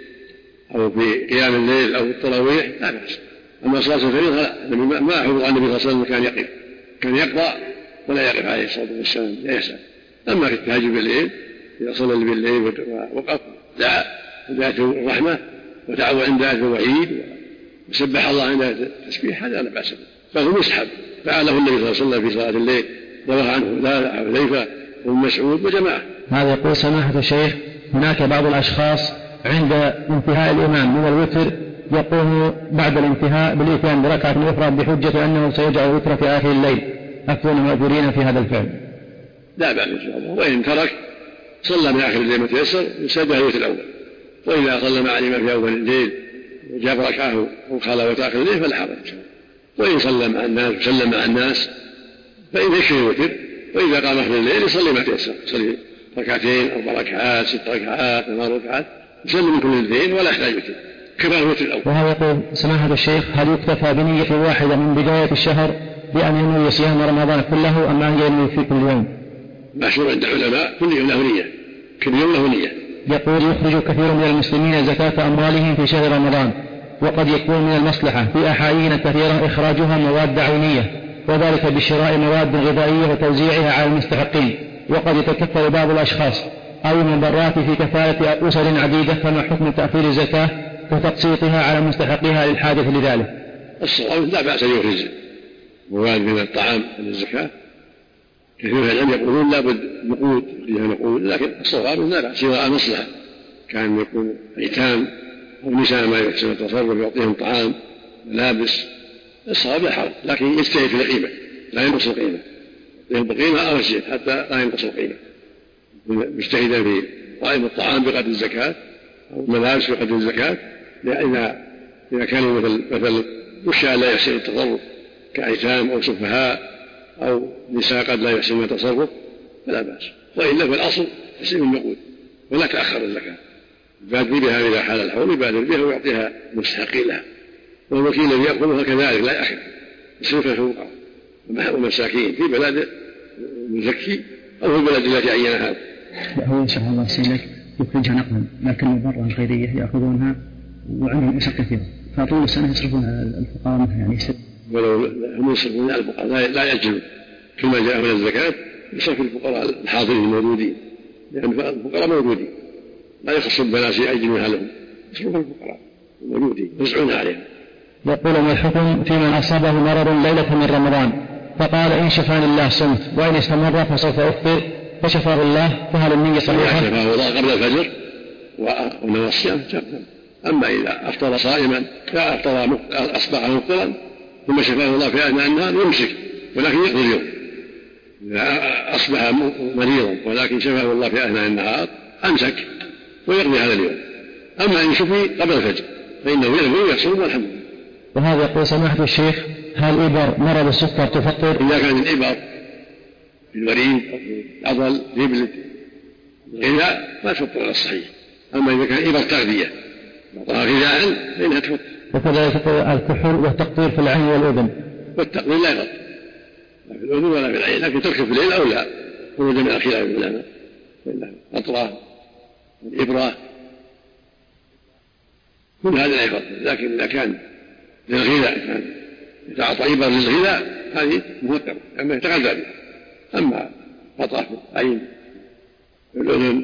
أو في قيام الليل أو في التراويح لا بأس. أما صلاة الفريضة لا، ما حفظ عن النبي صلى الله عليه وسلم كان يقف، كان يقضى ولا يقف عليه الصلاة والسلام، لا يسأل. أما في التهجد بالليل إذا صلى بالليل وقف دعا عند آية الرحمة وتعوذ عند آية الوعيد وسبح الله عند آية التسبيح هذا لا بأس به، بل هو مسحب فعله النبي صلى الله عليه وسلم في صلاة الليل رواه عنه لا حذيفة وابن مسعود وجماعة. هذا يقول سماحة الشيخ: هناك بعض الأشخاص عند انتهاء الإمام من الوتر يقوم بعد الانتهاء بالإتيان بركعة أخرى بحجة أنه سيجعل الوتر في آخر الليل، أكون مأجورين في هذا الفعل؟ لا بأس إن شاء الله، وإن ترك صلى من آخر الليل ما تيسر يسجد الوتر الأول، وإذا صلى مع الإمام في أول الليل وجاب ركعه وخلى آخر الليل فلا حرج، وإن صلى مع الناس وسلم مع الناس فإن يكفي الوتر، وإذا قام آخر الليل يصلي ما تيسر، يصلي ركعتين 4 ركعات 6 ركعات 8 ركعات، يسلم من كل الاثنين ولا يحتاج وتر، كفى الوتر الأول. وهذا يقول سماحة الشيخ: هل يكتفى بنية واحدة من بداية الشهر بأن ينوي صيام رمضان كله أم أن ينوي في كل يوم؟ مشهور عند العلماء كل يوم له نية، كل يوم له نية. يقول: يخرج كثير من المسلمين زكاة أموالهم في شهر رمضان، وقد يكون من المصلحة في أحايين كثيرة إخراجها مواد عينية، وذلك بشراء مواد غذائية وتوزيعها على المستحقين، وقد يتكفل بعض الأشخاص أو المبرات في كفالة أسر عديدة، فما حكم تأخير الزكاة وتقسيطها على مستحقيها للحاجة لذلك؟ الصواب لا بأس أن يخرج مواد من الطعام من الزكاة، كثير من العلم يقولون لابد نقود فيها نقود، لكن الصواب لا بأس إذا مصلحة، كان يكون أيتام أو نساء ما يحسن التصرف يعطيهم طعام ملابس، الصواب لا حرج، لكن يجتهد في القيمة لا ينقص القيمة، يعطيهم بقيمة أو يزيد حتى لا ينقص القيمة، مجتهدا في قائمة الطعام بقدر الزكاة أو الملابس بقدر الزكاة، إذا كانوا مثل وشاء لا يحسن التصرف كأيتام أو سفهاء أو نساء قد لا يحسن التصرف فلا بأس، وإلا فالأصل تسليم النقود ولا تأخر الزكاة، يبادر بها إذا حال الحول يبادر بها ويعطيها المستحقين لها، والوكيل الذي يأخذها كذلك لا يأخر يصرفها في الفقراء والمساكين في بلد مزكي أو في البلد التي عينها. هو إن شاء الله سيلك يخرجها نقلا، لكن المبرة الخيرية يأخذونها وعندهم أسر كثيرة، فطول السنة يصرفون على الفقراء يعني ولو هم يصرفون على الفقراء لا يجلوا كما جاء من الزكاة يصرف الفقراء الحاضرين الموجودين، لأن الفقراء موجودين لا يخص البنات يأجلونها لهم، يصرف الفقراء الموجودين يوزعون عليهم. يقول: ما الحكم في من أصابه مرض ليلة من رمضان فقال إن شفاني الله صمت وإن استمر فسوف أفطر فشفاه الله، فهل النية صحيحة؟ شفاه الله قبل الفجر ونوى الصيام. أما إذا أفطر صائما أصبح مفطرا ثم شفاه الله في أثناء النهار يمسك ولكن يقضي اليوم. إذا أصبح مريضا ولكن شفاه الله في أثناء النهار أمسك ويقضي هذا اليوم. أما إن شفي قبل الفجر فإنه ينوي ويصوم والحمد لله. وهذا يقول سماحة الشيخ: هل إبر مرض السكر تفطر؟ إذا كان الإبر في الوريد أو في العضل في الجلد إذا ما تفطر على الصحيح، أما إذا كان إبر تغذية وطهى غذاء فإنها تفطر. وكذلك الكحول والتقطير في العين والأذن. والتقطير لا يغطي لا في الأذن ولا في العين، لكن تركب في الليل أو لا، ورد من خلاف العلماء القطرة والإبرة كل هذا لا يفضل، لكن إذا كان للغذاء كان يتعاطى إبر للغذاء هذه مفطرة أما يتغذى بها. أما قطرة في العين في الأذن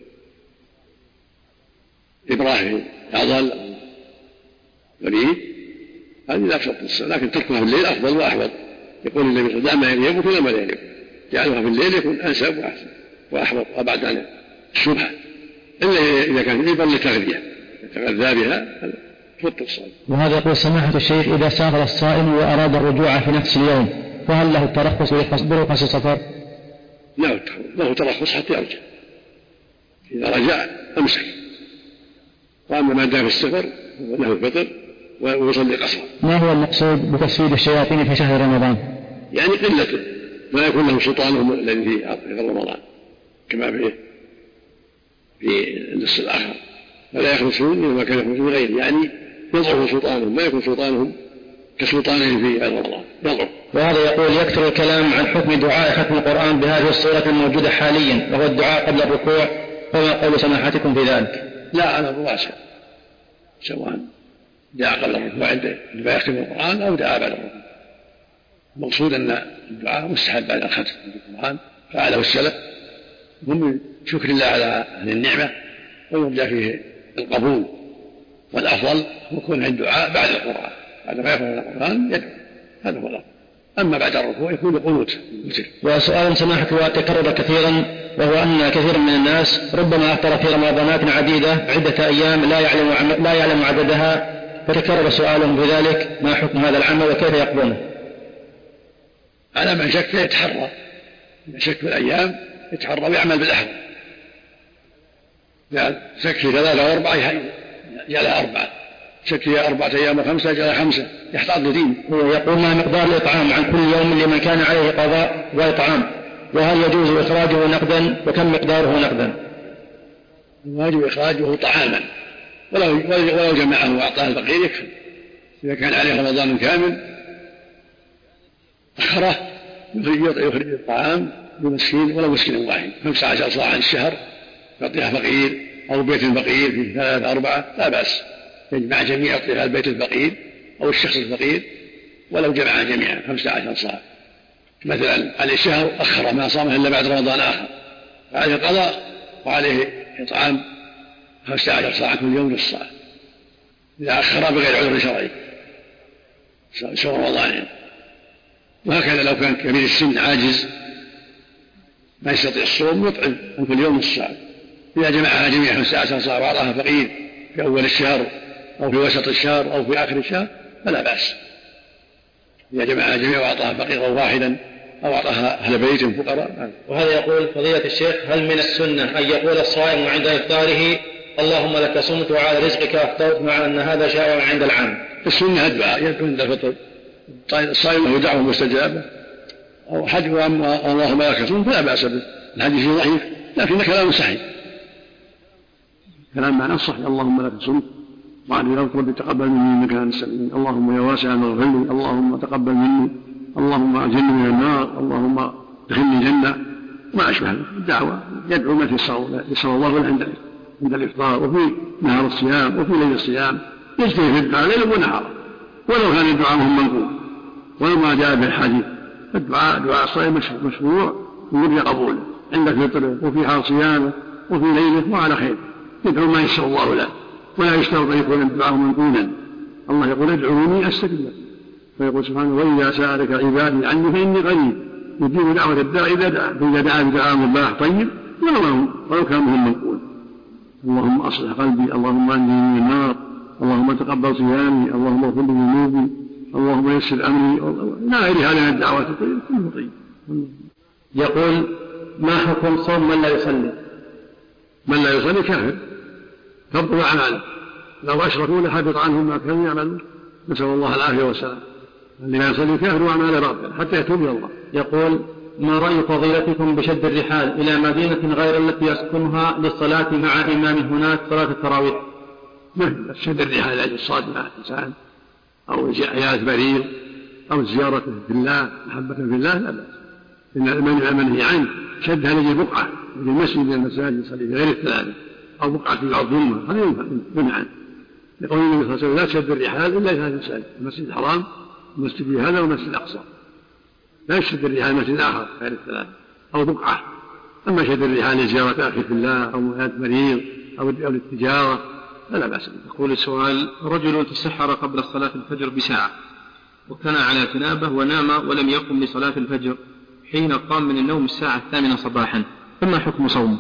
إبرة في العضل وريد هذه لا تفطر الصلاة، لكن تركها في الليل أفضل وأحوط. يقول النبي صلى الله عليه وسلم: دع ما يريبك إلى ما لا يريبك، جعلها في الليل يكون أنسب وأحسن وأحوط وأبعد عن الشبهة، إلا إذا كان إبر للتغذية يتغذى بها تفطر الصلاة. وهذا يقول سماحة الشيخ: إذا سافر الصائم وأراد الرجوع في نفس اليوم فهل له الترخص برخص السفر؟ له ترخص حتى يرجع، إذا رجع أمسك، وأما ما دام في السفر له الفطر ويصلي قصرا. ما هو المقصود بتسويد الشياطين في شهر رمضان؟ يعني قلته ما يكون لهم سلطانهم الذي في رمضان كما في النص الآخر، فلا يخرجون إلى ما كان يخرجون غيره، يعني يضعف سلطانهم، ما يكون سلطانهم كسلطانهم في رمضان، يضعف. وهذا يقول: يكثر الكلام عن حكم دعاء ختم القرآن بهذه الصورة الموجودة حاليا وهو الدعاء قبل الركوع، فما قول سماحتكم في ذلك؟ لا، على الراسع، سواء دعاء قبل الركوع عند يختم القرآن أو دعاء بعد الركوع. المقصود أن الدعاء مستحب بعد الختم القرآن، فعله السلف هم شكر الله على النعمة ويرجى فيه القبول، والأفضل يكون عند الدعاء بعد القرآن، بعد ما يقرأ القرآن يدعو، هذا هو الأفضل. أما بعد الركوع يكون قنوت. وسؤال سماحة تكرر كثيرا، وهو أن كثيرا من الناس ربما أفطر في رمضانات عدة أيام لا يعلم عددها، فتكرر سؤالهم بذلك: ما حكم هذا العمل وكيف يقبله؟ على من شك يتحرى، من شك في الأيام يتحرى ويعمل بالأحوال، يعني شك في 3 و4 جعلها 4، شك في 4 أيام و5 جعلها 5، يحتاط لدينه. يقول: ما مقدار الإطعام عن كل يوم لمن كان عليه قضاء وإطعام، وهل يجوز إخراجه نقدا وكم مقداره نقدا؟ الواجب إخراجه طعاما، ولو جمعه وأعطاه الفقير يكفي. إذا كان عليه رمضان كامل أخره يخرج الطعام بمسكين ولو مسكين واحد، 15 صاعا الشهر يعطيها فقير أو بيت الفقير في 3 4 لا بأس، يجمع جميع يعطيها البيت الفقير أو الشخص الفقير ولو جمع جميعا 15 صاع. مثلا عليه شهر أخر ما صامه إلا بعد رمضان آخر، فعليه قضاء وعليه إطعام 15 صاع كل يوم نصف صاع إذا أخر بغير عذر شرعي شهر رمضان. وهكذا لو كان كبير السن عاجز ما يستطيع الصوم يطعم كل يوم نصف صاع، إذا جمعها جميعا 15 صاع وأعطاها فقير في أول الشهر أو في وسط الشهر أو في آخر الشهر فلا بأس. إذا جمعها جميعا وأعطاها فقيرا واحدا أو أعطاها أهل بيت فقراء. وهذا يقول: فضيلة الشيخ، هل من السنة أن يقول الصائم عند إفطاره: اللهم لك صمت وعلى رزقك أفطرت، مع أن هذا شائع عند العام؟ السنة الدعاء يدعو عند الفطر، الصائم له دعوة مستجابة أو حج اللهم لك صمت فلا بأس به. الحديث ضعيف لكن كلام صحيح، كلام معناه صحيح: اللهم لك صمت وعلي ربي تقبل مني إنك أنت السميع، اللهم يا واسع اغفر لي، اللهم تقبل مني، اللهم أجرني من النار، اللهم ادخلني الجنة، ما أشبه الدعوة. يدعو ما يسر الله له عند الإفطار وفي نهار الصيام وفي ليل الصيام، يجتهد في الدعاء ليلا ونهارا ولو كان الدعاء منقول ولما جاء بالحديث. الدعاء دعاء الصائم مشروع ويرجى قبوله عند فطره وفي حال صيامه وفي ليله وعلى خير، يدعو ما يسر الله له ولا يشترط أن يكون الدعاء منقولا. الله يقول: ادعوني أستجب لكم، ويقول سبحانه: وإذا سألك عبادي عني فإني قريب يجيب دعوة الداعي إذا دعا، فإذا دعا بدعاء مباح طيب ولو كان مهم منقول. اللهم أصلح قلبي، اللهم أنجني من النار، اللهم تقبل صيامي، اللهم اغفر لي ذنوبي، اللهم يسر أمري، لا غير هذه من الدعوات الطيبة كله طيب. يقول: ما حكم صوم من لا يصلي؟ من لا يصلي كافر، تبطل أعماله، لو أشركوا لحبط عنهم ما كانوا يعملون، نسأل الله العافية والسلام. الذي لا يصلي كافر وأعماله باطلة حتى يتوب إلى الله. يقول: ما رأي فضيلتكم بشد الرحال إلى مدينة غير التي يسكنها للصلاة مع إمام هناك صلاة التراويح؟ مثل شد الرحال لأجل الصلاة مع الإنسان أو عيادة مريض أو زيارة في الله محبة في الله لا بأس، إن المنع منهي عنه شدها لجل بقعة في المسجد من المساجد يصلي في غير الثلاثة أو بقعة في عظمها هذا يمنع عنه لقول النبي صلى الله عليه وسلم لا تشد الرحال إلا في هذا المساجد المسجد الحرام والمسجد هذا والمسجد الأقصى لا يشد الرحال مسجد آخر غير الثلاثة أو بقعة. أما شد الرحال لزيارة أخي في الله أو مؤاخاة مريض أو للتجارة فلا بأس به. يقول السؤال: رجل تسحر قبل صلاة الفجر بساعة وكان على جنابه ونام ولم يقم لصلاة الفجر حين قام من النوم الساعة 8 صباحا، فما حكم صومه؟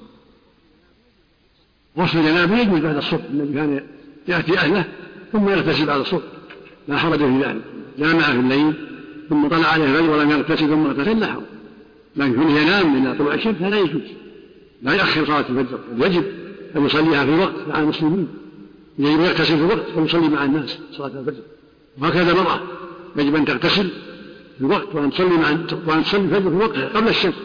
غسل جنابه يجوز بعد الصبح، النبي كان يأتي أهله ثم يغتسل بعد الصبح لا حرج في ذلك. جامع في الليل ثم طلع عليه الفجر ولم يغتسل ثم اغتسل لا حرج، لكن كونه ينام إلى طلوع الشمس فلا يجوز، لا يؤخر صلاة الفجر، يجب أن يصليها في وقت مع المسلمين، يجب أن يغتسل في وقت ويصلي مع الناس صلاة الفجر. وهكذا المرأة يجب أن تغتسل في الوقت وأن تصلي الفجر في وقتها قبل الشمس.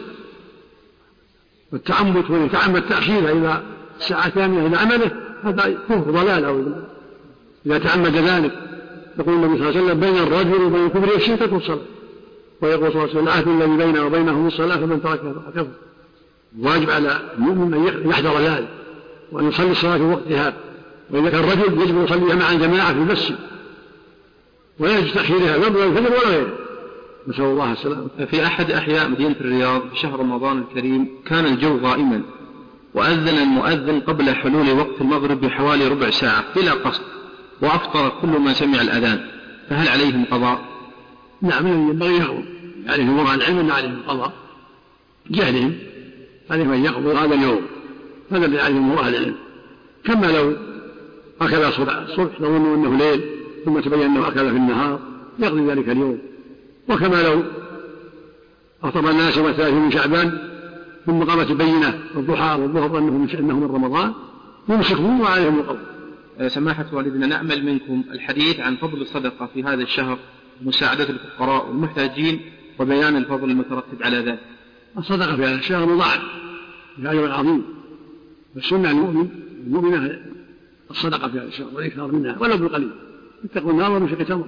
والتعمد ويتعمد تأخيرها إلى الساعة الثانية إلى عمله هذا كفر ضلال، أو إذا تعمد ذلك يقول النبي صلى الله عليه وسلم: بين الرجل وبين الكفر والشرك ترك الصلاة. ويقول صلى الله عليه وسلم: العهد الذي بيننا وبينهم الصلاة فمن تركها فقد كفر. واجب على المؤمن أن يحذر ذلك وأن يصلي الصلاة في وقتها، وإذا كان الرجل يجب أن يصليها مع الجماعة في المسجد ولا يجوز تأخيرها لا قبل الفجر ولا غيره، نسأل الله السلامة. في أحد أحياء مدينة الرياض في شهر رمضان الكريم كان الجو غائما وأذن المؤذن قبل حلول وقت المغرب بحوالي ربع ساعة بلا قصد وأفطر كل من سمع الأذان، فهل عليهم قضاء؟ نعم ينبغي يقضوا، عليهم وضع العلم أن عليهم قضاء جهلهم، عليهم أن يقضوا هذا اليوم، هذا اللي عليهم أهل العلم. كما لو أكل الصبح ظنوا أنه ليل ثم تبين أنه أكل في النهار يقضي ذلك اليوم. وكما لو أفطر الناس يوم 30 من شعبان ثم قامت البينة الضحى والظهر أنه من رمضان يمسكون وعليهم القضاء. سماحة والدنا، نأمل منكم الحديث عن فضل الصدقة في هذا الشهر، مساعدة الفقراء والمحتاجين، وبيان الفضل المترتب على ذلك. الصدقة في هذا الشهر مضاعف بأجر عظيم، والسنة المؤمنة الصدقة في هذا الشهر والإكثار منها ولو بالقليل، اتقوا النار ومشق تمر.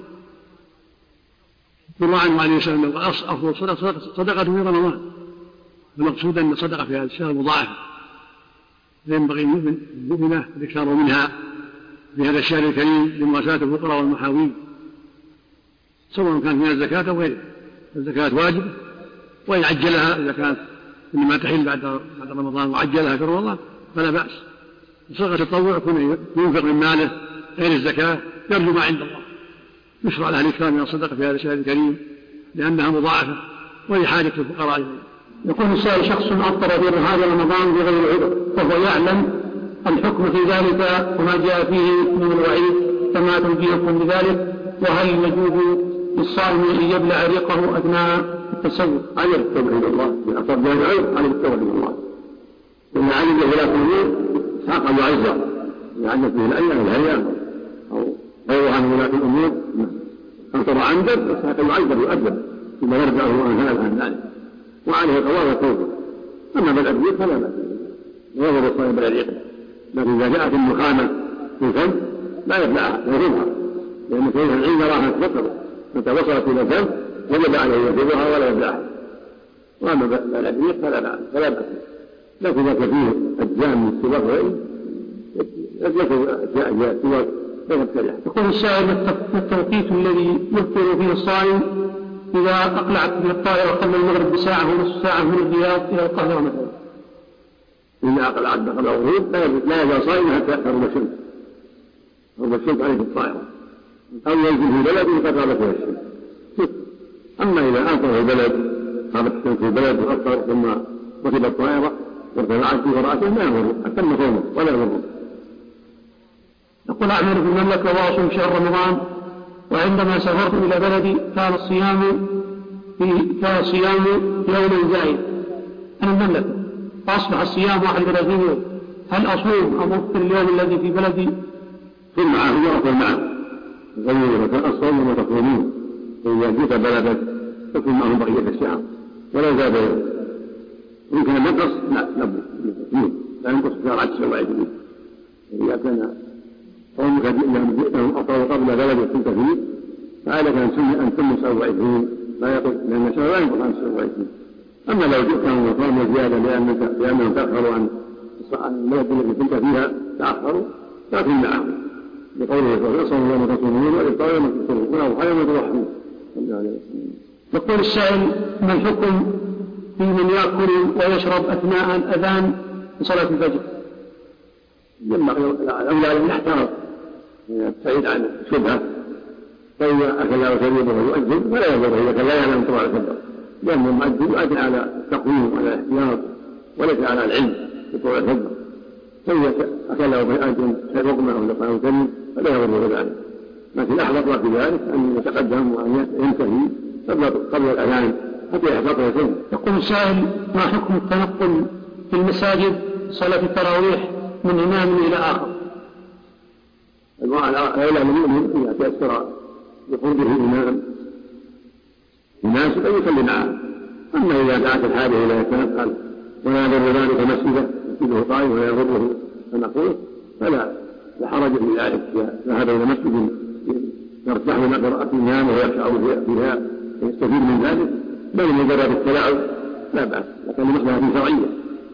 يروى عنه عليه السلام أنه أفضل صدقة في رمضان، المقصود أن الصدقة في هذا الشهر مضاعفة، فينبغي المؤمنة الإكثار منها في هذا الشهر الكريم لمواساة الفقراء والمحاوين، سواء كانت من الزكاة أو غيرها. الزكاة واجبة، وإن عجلها إذا كانت إنما تحل بعد رمضان وعجلها في رمضان فلا بأس. صدقة التطوع يكون ينفق من ماله غير الزكاة يرجو ما عند الله، يشرع له الإكثار من الصدقة في هذا الشهر الكريم لأنها مضاعفة ولحاجة الفقراء إليه. يكون السائل شخص أفطر في هذا رمضان بغير عذر وهو يعلم الحكم في ذلك وما جاء فيه من الوعيد، فما تنبئكم بذلك؟ وهل يجوز للصائم أن يبلع ريقه أثناء التسوق؟ عليه التوبة إلى الله، إذا أفطر بغير عذر عليه التوبة إلى الله، إن علم بخلاف الأمور ساق وعزة، إذا علمت به الأيام الهيئة أو غيرها من ولاة الأمور أفطر عمدا فساق وعزة يؤدب ثم يرجعه عن ذلك وعليه القضاء والتوبة. أما بالأبيض فلا بأس، ويضر الصائم بالريق، لكن إذا جاءت النخامة في الفم لا يبلعها ويرمها، لأن فيها العلم راها تفطر متى وصلت إلى الفم وجب عليه يرمها ولا يبلعها. وأما بالأبيض فلا بأس، لكن إذا فيه أجزاء من السواك وغيره يذكر أجزاء السواك فيبتلع. يقول السائل: التوقيت الذي يفطر فيه الصائم إذا أقلعت به الطائرة قبل المغرب بساعة ونصف ساعة من الرياض إلى القاهرة مثلا؟ إذا أقلعت قبل الغروب لا يزال صائما حتى تغرب الشمس، تغرب الشمس عليه الطائرة، أو ينزل في بلد قد غابت فيها الشمس. أما إذا أفطر في البلد غابت الشمس في البلد وأفطر ثم ركب الطائرة وارتفعت في رأسه ما يضر، أتم صومه ولا يضر. يقول: أعمل في المملكة وأصوم شهر رمضان، وعندما سافرت إلى بلدي كان الصيام يوما زائد عن المملكة، فأصبح الصيام 31 يوم، هل أصوم أم أفطر اليوم الذي في بلدي؟ صل معه وأفطر معه، غير مكان الصوم وتصومون، فإذا جئت بلدك فكن معهم بقية الشهر ولا زاد يوم. إن كان نقص لا ينقص شهر 29. إذا كان قومك جئتهم أفطروا قبل بلد كنت فيه فعليك أن تم 29 لا يقل، لأن الشهر لا ينقص عن 29. أما لو كانوا صاموا زيادة لأنهم تأخروا عن البلد التي كنت فيها تأخروا لكن معهم بقوله صلى الله عليه وسلم يوم تصومون وإفطار يوم تفطرون وله خير يتوحدون. يقول السائل: ما الحكم في من يأكل ويشرب أثناء الأذان لصلاة الفجر؟ ينبغي الأولى أن يحترم يبتعد عن الشبهة، فإذا أكل وشرب وهو يؤذن فلا يضره إذا كان لا يعلم طبعا الفجر، لأن المؤذن يؤذن على التقويم وعلى الاحتياط وليس على العلم بطلوع الفجر، فإذا أكل ويؤذن لقمة أو لقمة أو كلمة فلا يضره ذلك، لكن أحبط في ذلك أن يتقدم وأن ينتهي قبل الأذان حتى يحبطه الفجر. يقول السائل: ما حكم التنقل في المساجد صلاة التراويح من إمام إلى آخر؟ الأولى المؤمن إذا تأثر بقربه إمام يناسب أن يصلي معه، أما إذا دعت الحاجة إلى يتنقل ولا يضر ذلك مسجده قائم ولا يضره تنقله فلا حرج في ذلك، ذهب إلى مسجد يرتاح من قراءة الإمام ويخشع فيها ويستفيد من ذلك بل مجرد التلاعب لا بأس، لكن مصلحة شرعية.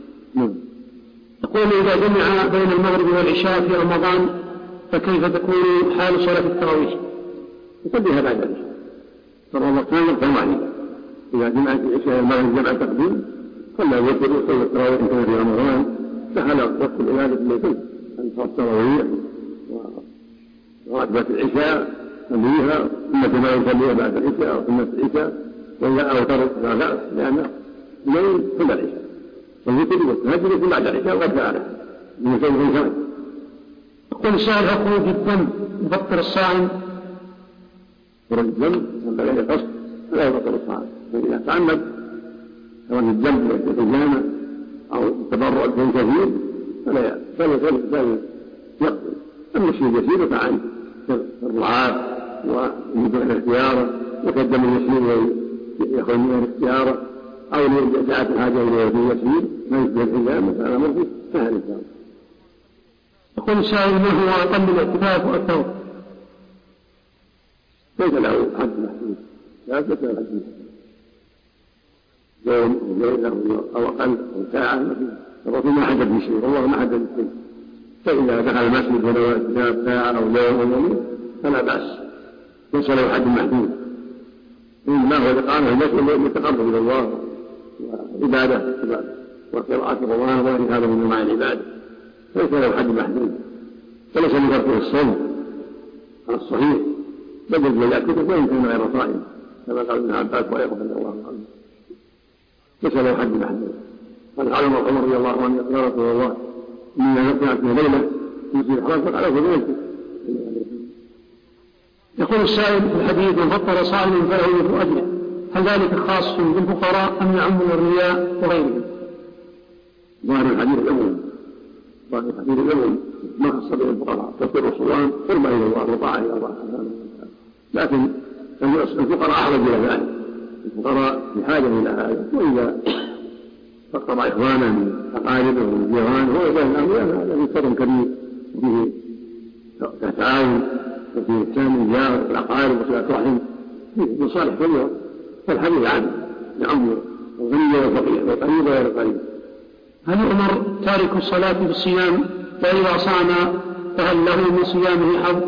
يقول: إذا جمع بين المغرب والعشاء في رمضان فكيف تكون حال صلاة التراويح؟ يصليها بعد العشاء، فرمضان وقتا واحدا. إذا جمعت العشاء المغرب جمع تقديم فلا يوتر يصلي التراويح إن كان في رمضان، سهل وقت العبادة التي أن تصلي التراويح وراتبة العشاء يصليها ثم كما يصليها بعد العشاء أو ثم العشاء، وإذا أوتر لا بأس لأن الليل كل العشاء والوتر والتهجد يكون بعد العشاء وقد فعله من شيء شرعي. يقول السائل: خروج الدم يفطر الصائم؟ خروج الدم ينبغي أن القصد فلا يفطر الصائم، فإذا تعمد سواء الدم والحجامة أو التبرع بشيء كثير فلا يقبل. أما الشيء اليسير فعن الرعاة ويجب الاختيار وكالدم اليسير يخرج من الاختيار أو جاءت الحاجة إليه في يسير ما يشبه الحجامة فأنا مرضي فهل الإنسان. يقول السائل: ما هو أقل الاعتكاف والثوب؟ ليس له حد محدود، لا ليس له حد محدود، يوم وليلة أو أقل أو ساعة، الرسول ما حدد بشيء والله ما حدد بشيء، فإذا دخل المسجد ونوى اعتكاف ساعة أو يوم أو يومين فلا بأس، ليس له حد محدود، إنما هو الإقامة المسجد يتقرب إلى الله وعبادة وقراءة القرآن وغير هذا من أنواع العبادة، ليس له حد محدود، فليس لفرقه الصوم على الصحيح بل يجب يأكل وإن كان غير صائم كما قال ابن عباس وغيره رضي الله عنه، ليس له حد محدود. قال عمر رضي الله عنه: يا رسول الله إني نطلعت ليلة يصير الحرام فقال فضلت. يقول السائل في الحديث: من فطر صائما فله مثل أجره، هل ذلك خاص بالفقراء أم يعم الأغنياء وغيرهم؟ ظاهر الحديث الأول ما خص به الفقراء، تفطر الصوام قربة إلى الله وطاعة إلى الله، لكن الفقراء أحرج إلى ذلك، الفقراء بحاجة إلى هذا، وإذا فقر إخوانا من أقاربه ومن جيرانه هو بين الأغنياء هذا في فضل كبير وفيه تعاون وفيه إحسان الجار والأقارب وصلة رحم، فيه مصالح كبيرة، فالحديث عام يعم الغني والفقير والقريب وغير القريب. هل يؤمر تارك الصلاة بالصيام فإذا صام فهل له من صيامه حظ؟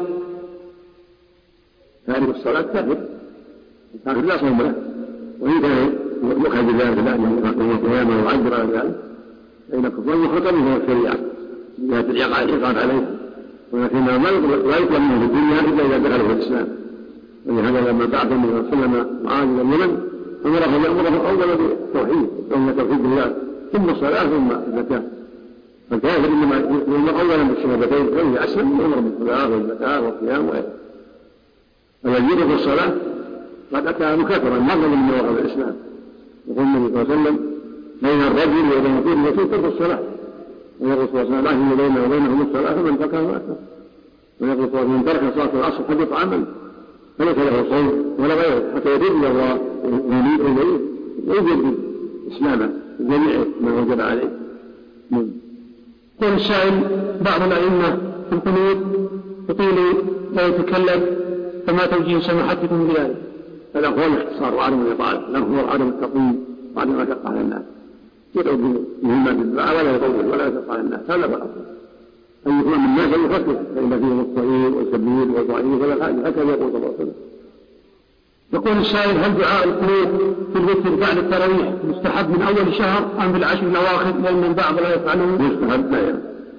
تارك الصلاة كافر لا صوم له، وإن كان يؤخذ بذلك لأنه يوم قيامه ويعذر على ذلك فإن الكفر يخطر من الشريعة من جهة العقاب عليه، ولكنه لا يطلب منه في الدنيا إلا إذا دخل في الإسلام. ولهذا لما بعث النبي صلى الله عليه وسلم معاذ إلى اليمن أمره أولا بالتوحيد وأن توحيد الله ثم الصلاة ثم الزكاة، فالكافر إنما يؤمر أولا بالشهادتين فإذا أسلم يؤمر بالصلاة والزكاة والصيام وغيره. فالذي في الصلاة قد أتى مكافرا مرة من مواقف الإسلام، يقول النبي صلى الله عليه وسلم: بين الرجل وبين الرسول ترك الصلاة، ويقول صلى الله عليه وسلم: بينه وبينهم الصلاة فمن تركها أكثر، ويقول صلى الله عليه وسلم: من ترك صلاة العصر حدث عمل فليس له صوم ولا غيره حتى يتوب إلى الله وينيب إليه ويجدد إسلامه جميع ما وجب عليه. يقول السائل: بعض الأئمة في القنوت يطيل ويتكلم، فما توجيه سماحتكم بذلك؟ الأقوال الاختصار وعدم الإطالة، الأقوال عدم التطويل بعد ما شق على الناس يدعو بمهمات الدعاء ولا يطول ولا يشق على الناس، هذا هو الأصل. أن يكون من الناس أن يخفف، فإن فيهم الصغير والكبير والضعيف ولا حاجة، هكذا يقول صلى الله عليه وسلم. يقول السائل: هل دعاء القنوت في الوتر بعد التراويح مستحب من أول شهر أم في العشر الأواخر؟ لأن البعض لا يفعله. مستحب، لا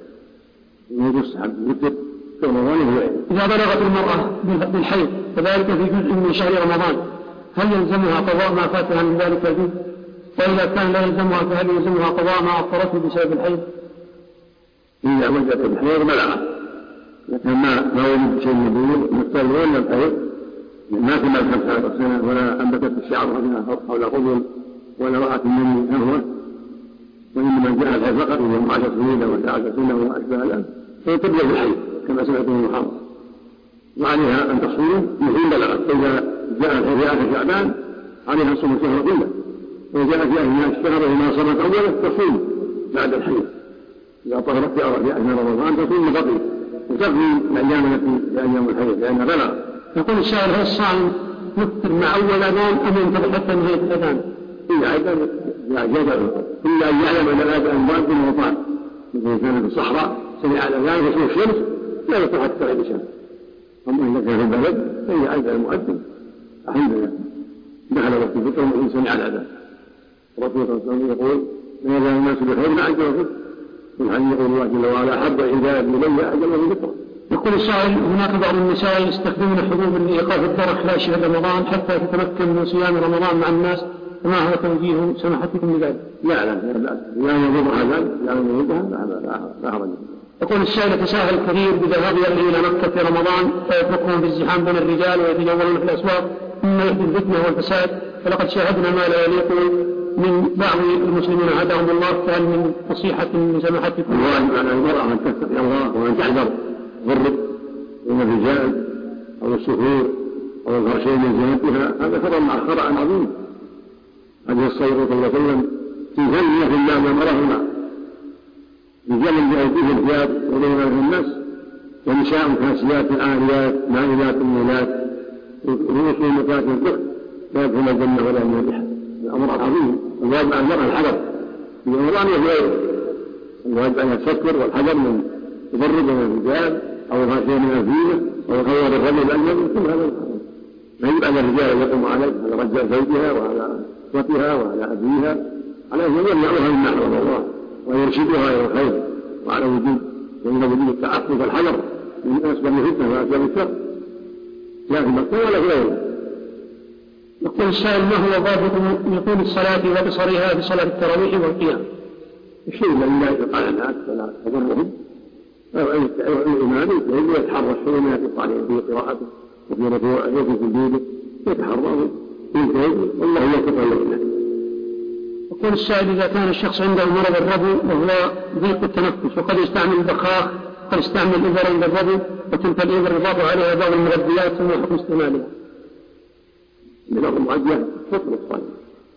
يستحب الوتر في رمضان. إذا بلغت المرأة بالحيض كذلك في جزء من شهر رمضان، هل يلزمها قضاء ما فاتها من ذلك الجزء؟ وإذا كان لا يلزمها فهل يلزمها قضاء ما أفطرته بسبب الحيض؟ إذا وجدت الحيض بلغت، لكن ما وجد شيء مبلوغ مختل ولا الحيض، ما كملت 15 سنة ولا أنبتت الشعر حول قبل ولا رأت مني نهوة، وإنما جاء الحيض فقط وهو 10 سنين أو 11 سنة وما أشبه ذلك، فيتبع بالحيض كما سمعتم من محمد، وعليها أن تصوم مثل بلغت. فإذا جاء الحيض في آخر شعبان عليها صوم الشهر كله، وإذا جاء في آخر الشهر وما صامت أوله تصوم بعد الحيض. إذا طهرت في أثناء رمضان تصوم بقي وتقضي الأيام التي هي أيام الحيض لأنها بلغ. يقول السائل: هل الصائم يفطر مع أول أذان أم ينتظر حتى نهاية الأذان؟ إذا إلا أن يعلم أن الأذان مؤذن وطال، إذا كان في الصحراء سمع الأذان وصول الشمس لا يصح حتى تغيب الشمس. أما إذا كان في البلد فإذا أذن المؤذن الحمد لله دخل وقت الفطر وإن سمع الأذان. الرسول صلى الله عليه وسلم يقول: من يزال الناس بخير ما عجل الفطر، والحديث يقول الله جل وعلا: أحب عباد إلي أعجل الفطر. يقول السائل: هناك بعض النساء يستخدمون حبوب لإيقاف الدرق خلال شهر رمضان حتى تتمكن من صيام رمضان مع الناس، فما هو توجيه سماحتكم لذلك؟ لا بأس، لا يضرها ذلك، لا يضرها، لا حرج. يقول السائل: يتساهل الكثير بذهاب أهله إلى مكة في رمضان فيتركهم في الزحام بين الرجال ويتجولون في الأسواق مما يحدث الفتنة والفساد، فلقد شاهدنا ما لا يليق من بعض المسلمين هداهم الله، فهل من نصيحة من سماحتكم؟ الواجب على المرأة أن تتقي الله وأن تحذر ضرب من الرجال أو السفور أو الغرشين من زينتها، هذا خطأ عظيم. عليه الصلاة والسلام في ذنب في الله ما مرهما رجال بأيديهم ثياب ولينا في الناس، ونساء كاسيات عاريات مائلات ميلات رؤوسهم مكاسب الدخل لا يدخل الجنة ولا من الريح. الأمر عظيم. الواجب على المرأة الحذر في رمضان وفي غيره، الواجب عليها التفكر والحذر من تبرد من الرجال أو الغاشية من الزينة أو غير الرجل الأجنبي، كل هذا الحرام. يجب على الرجال أن يقوموا عليه على رجاء زوجها وعلى إخوتها وعلى أبيها، على أن يمنعوها مما حرم الله ويرشدها إلى الخير، وعلى وجود التعفف والحذر من أسباب الفتنة وأسباب الشر لا في مكة ولا في غيره. يقول السائل: ما هو ضابط يطول الصلاة وقصرها في صلاة التراويح والقيام؟ الشيء الذي لا يقع الناس ولا تضرهم، الإمام يتحرى الشيء ما يقع عليه في قراءته وفي ركوعه وفي سجوده، يتحرى وينتهي والله يوفقه له. يقول السائل: إذا كان الشخص عنده مرض الربو وهو ضيق التنفس وقد يستعمل البخاخ، قد يستعمل إبر عند الربو، وتلك الإبر يضاف عليها بعض المغذيات ثم حكم استعمالها؟ الإبر المعجلة فطر الصائم،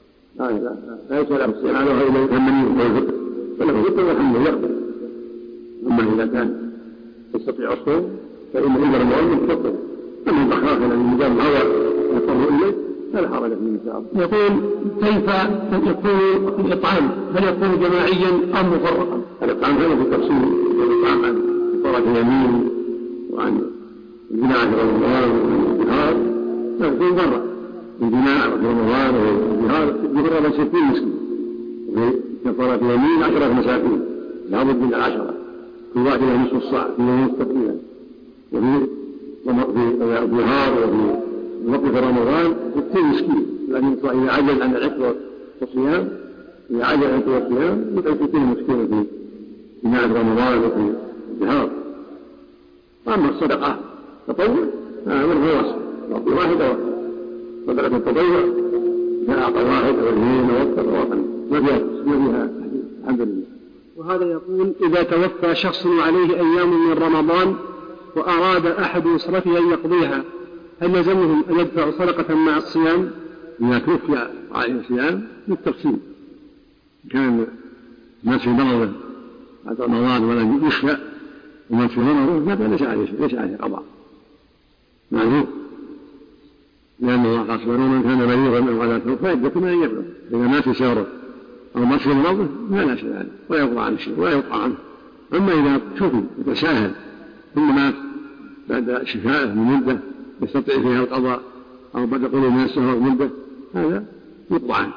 لا يسأل عن استعمالها إلا يتمنيه بالفطر، فله فطر والحمد لله يقبل. أما إذا كان يستطيع الصوم فإن إبر المعجل فطر، أما البخاخ الذي مجال الهواء يضطر إليه فلا حرج فيه إن شاء الله. يقول: كيف يكون الإطعام؟ هل يكون جماعيا أم مفرقا؟ الإطعام هذا في تفصيل الإطعام عن كفارة اليمين وعن الجماع في رمضان وعن الجهاد، يكون برا الجماع في رمضان والجهاد يبرر 60 مسكين، وفي كفارة اليمين 10 مساكين لا بد من 10 كل واحد له نصف الصاع في يوم تقريبا، وفي الجهاد وفي وقت رمضان 60 مسكين، لأن إذا عجز عن العتق والصيام إذا عجز عن العتق والصيام يدعو 60 مسكين في جماع رمضان وفي الجهاد. أما الصدقة تطوع أمر في وصف يعطي واحد أو صدقة التطوع إذا أعطى واحد أو اثنين أو أكثر أو أقل ما فيها الحمد لله. وهذا يقول: إذا توفى شخص وعليه أيام من رمضان وأراد أحد أسرته أن يقضيها، هل يلزمهم أن يدفعوا صدقة مع الصيام؟ إذا توفي عليه الصيام بالتقسيم، كان الناس في مرضه بعد رمضان ولم يشفى ومن في مرضه ليس عليه قضاء معروف، لأن الله قال سبحانه من كان مريضا أو على سفر فعدة من أيام أخرى إذا مات شهره أو مات في مرضه ما لا شيء عليه ولا يقضى عنه شيء ولا يقطع عنه. أما إذا شفي يتساهل ثم مات بعد شفائه من مدة يستطيع فيها القضاء أو بعد قلوب من السفر مدة هذا يقضى عنه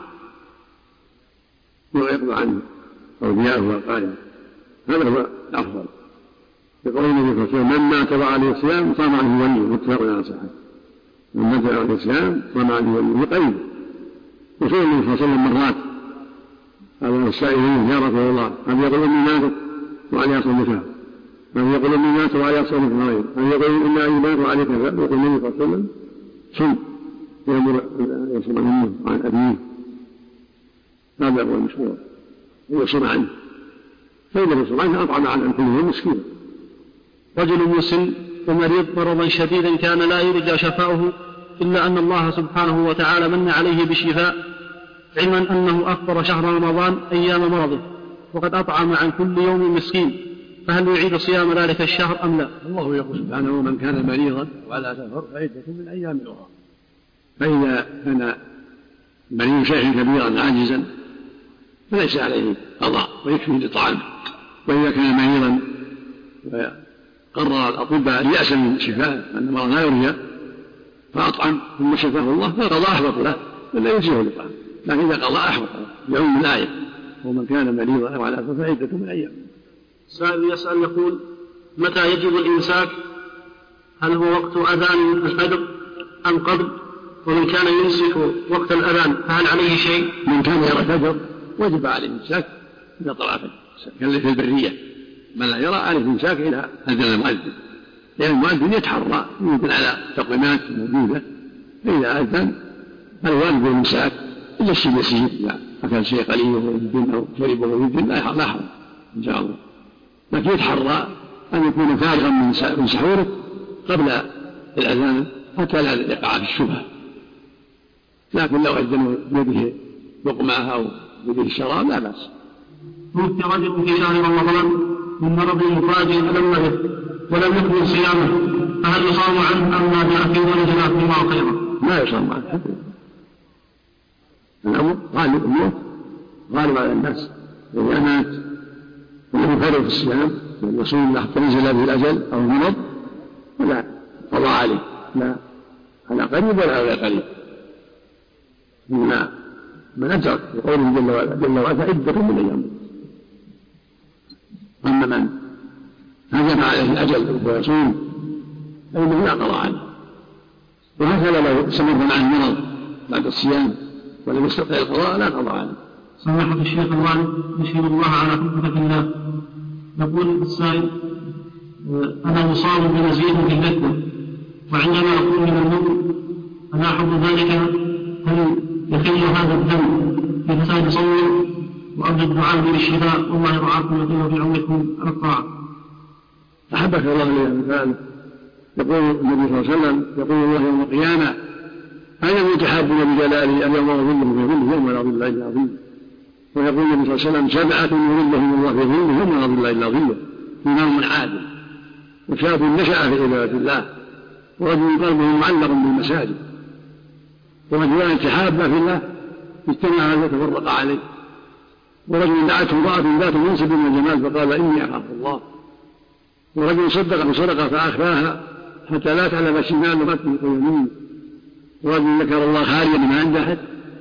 ويقضى عنه أولياءه وأقاربه. هذا هو الأفضل. يقول النبي صلى الله عليه وسلم من مات وعليه الصيام صام عنه وليه متفق على صحته. من مات وعليه الصيام صام عنه وليه قيد. وسئل النبي صلى الله عليه وسلم مرات قال السائلين يا رسول الله هل يقول اني ماتت وعلي اصوم شهر؟ هل يقول اني مات وعلي اصوم شهرين؟ هل يقول ان ابي مات وعلي كذا؟ يقول النبي صلى الله عليه وسلم صم يامر يصوم عن امه وعن ابيه. هذا هو المشهور ويصوم عنه فإذا يصوم عنه أطعم عن كلهم مسكين. رجل مسن ومريض مرضا شديدا كان لا يرجى شفاؤه إلا أن الله سبحانه وتعالى من عليه بالشفاء علما أنه أفطر شهر رمضان أيام مرضه وقد أطعم عن كل يوم مسكين فهل يعيد صيام ذلك الشهر أم لا؟ الله يقول سبحانه من كان مريضا وعلى سفر فعدة من أيام أخرى. فإذا كان مريض شيخا كبيرا عاجزا فليس عليه قضاء ويكفي الإطعام. وإذا كان مريضا وقرر الأطباء اليأس من شفائه أن المرض لا يرجى فأطعم ثم شفاه الله فالقضاء أحبط له ولا يجزيه الإطعام. لكن إذا قضاء أحبط يعم الآية ومن كان مريضا وعلى سفر فعدة من أيام. سائل يسأل يقول متى يجب الإمساك؟ هل هو وقت أذان الفجر أم قبل؟ ومن كان يمسك وقت الأذان فهل عليه شيء؟ من كان يرى الفجر وجب عليه الإمساك إذا طلع الفجر كالذي في البرية من لا يرى عليه الإمساك إلى أذن المؤذن لأن المؤذن يتحرى يمكن على تقويمات موجودة فإذا أذن الواجب بالإمساك إلا الشيء يسير إذا أكل شيء قليل ويجن أو شربه ويجن لا حرج إن شاء الله. لكن يتحرى أن يكون فارغا من سحوره قبل الأذان حتى لا يقع في الشبهة. لكن لو أذن بيده لقمة أو بيده الشراب لا بأس. توفي رجل في شهر رمضان من مرض مفاجئ ألم به ولم يكمل صيامه فهل يصام عنه أم ما جاء في ذلك جزاكم الله خيرا؟ ما يصام عنه. الأمر غالب الموت غالب على الناس إذا مات ولم يفرط في الصيام يصوم حتى ينزل به الأجل أو المرض ولا قضاء عليه لا على قريب ولا على قريب. من أجر بقوله جل وعلا عدة من أيام. أما من هجم عليه الأجل ويصوم فإنه لا قضاء عليه. وهكذا لو استمر معه المرض بعد الصيام ولم يستطع القضاء لا قضاء عليه. سماحة الشيخ الوالد نشهد الله على حكمة الله. يقول السائل أنا مصاب بنزيف في اللثة وعندما أكون من النوم ألاحظ ذلك هل يخل هذا الدم في فساد صوم وأرجو الدعاء بالشفاء والله يرعاكم ويطيب في عمركم على الطاعة. أحبك الله لله. يقول النبي صلى الله عليه وسلم يقول الله يوم القيامة أنا المتحابون بجلالي اليوم أظله في ظله يوم لا ظل إلا ظله. ويقول النبي صلى الله عليه وسلم 7 يظلهم الله في ظله يوم لا ظل إلا ظله إمام عادل وشاب نشأ في عبادة الله ورجل قلبه معلق بالمساجد ورجلان تحابا في الله اجتمعا وتفرقا عليه ورجل دعته امرأة ذات منصب من الجمال فقال إني أخاف الله ورجل صدق بصدقة فأخفاها حتى لا تعلم شمال ما تنفق يمينه ورجل ذكر الله خاليا ما عنده أحد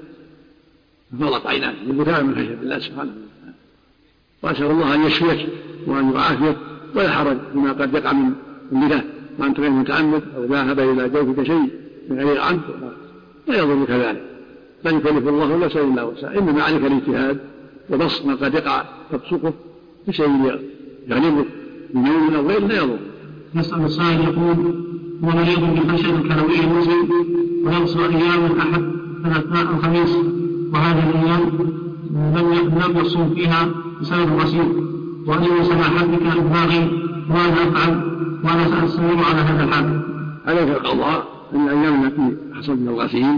ففرق عيناه ببكاء من خشية الله سبحانه وتعالى. وأسأل الله أن يشفيك وأن يعافيك ولا حرج بما قد يقع من الله وأنت غير متعمد أو ذهب إلى جوفك شيء من غير عمد لا يضرك ذلك. لا يكلف الله نفسا إلا وسعها إنما عليك الاجتهاد وبسط ما قد يقع تبسطه بشيء يغلبك بنوم أو غير لا يضر. يسأل السائل يقول هو مريض بفشل كلوي مسلم ويغسل أيام الأحد الثلاثاء الخميس وهذه الأيام لم يصوم فيها بسبب الغسيل وأن سماحتك الباغي ماذا أفعل وأنا سأستمر على هذا الحال. عليك القضاء من الأيام التي حصل من الغسيل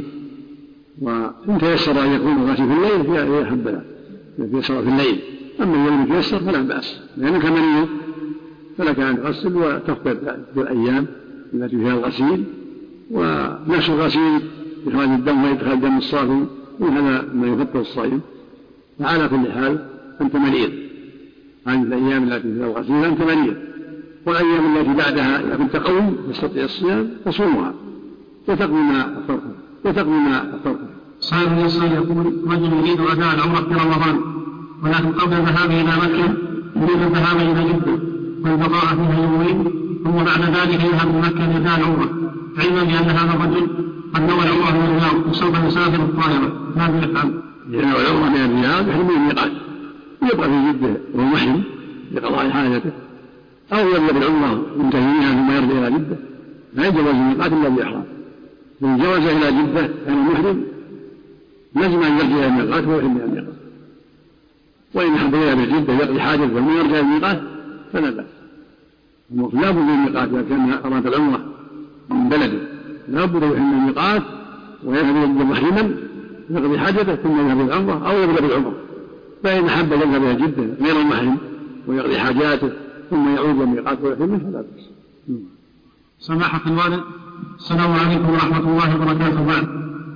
وإن تيسر أن يكون الغسيل في الليل فهي حبنا إن تيسر في الليل. أما اليوم تيسر فلا بأس لأنك مريض فلك أن تغسل وتفطر في الأيام التي فيها الغسيل ونفس الغسيل إخراج الدم وإدخال الدم الصافي هذا ما يفطر الصائم. فعلى كل حال أنت مريض، هذه الأيام التي في الغسيل أنت مريض، والأيام التي بعدها إذا كنت قوي تستطيع الصيام تصومها وتقضي ما أفطرت. صاحب اليسار يقول: رجل يريد أداء العمرة في رمضان، ولكن قبل الذهاب إلى مكة يريد الذهاب إلى جدة والبقاء فيها يومين، ثم بعد ذلك يذهب من مكة لأداء العمرة، علما بأن هذا الرجل قد نوى العمرة من الرياض وسوف يسافر الطائرة، ماذا يفعل؟ ينوى العمرة من الرياض يحرم من الميقات، يبقى في جدة وهو محرم لقضاء حاجته، أو يبدأ بالعمرة منتهي منها ثم يرجع إلى جدة، لا يجوز الميقات إلا بإحرام. من جوز إلى جدة كان محرم لازم أن يرجع إلى الميقات ويحرم من الميقات، وإن حب إلى جدة يقضي حاجته ثم يرجع إلى الميقات فلا بأس. لا بد من الميقات إذا كان أراد العمرة من بلده لا بد يحرم من الميقات ويذهب إلى محرما يقضي حاجته ثم يذهب إلى العمرة أو يبدأ بالعمرة. فإن حب يذهب إلى جدة غير المحرم ويقضي حاجاته ثم يعود إلى الميقات ويحرم فلا بأس. سماحة الوالد، السلام عليكم ورحمة الله وبركاته. بعد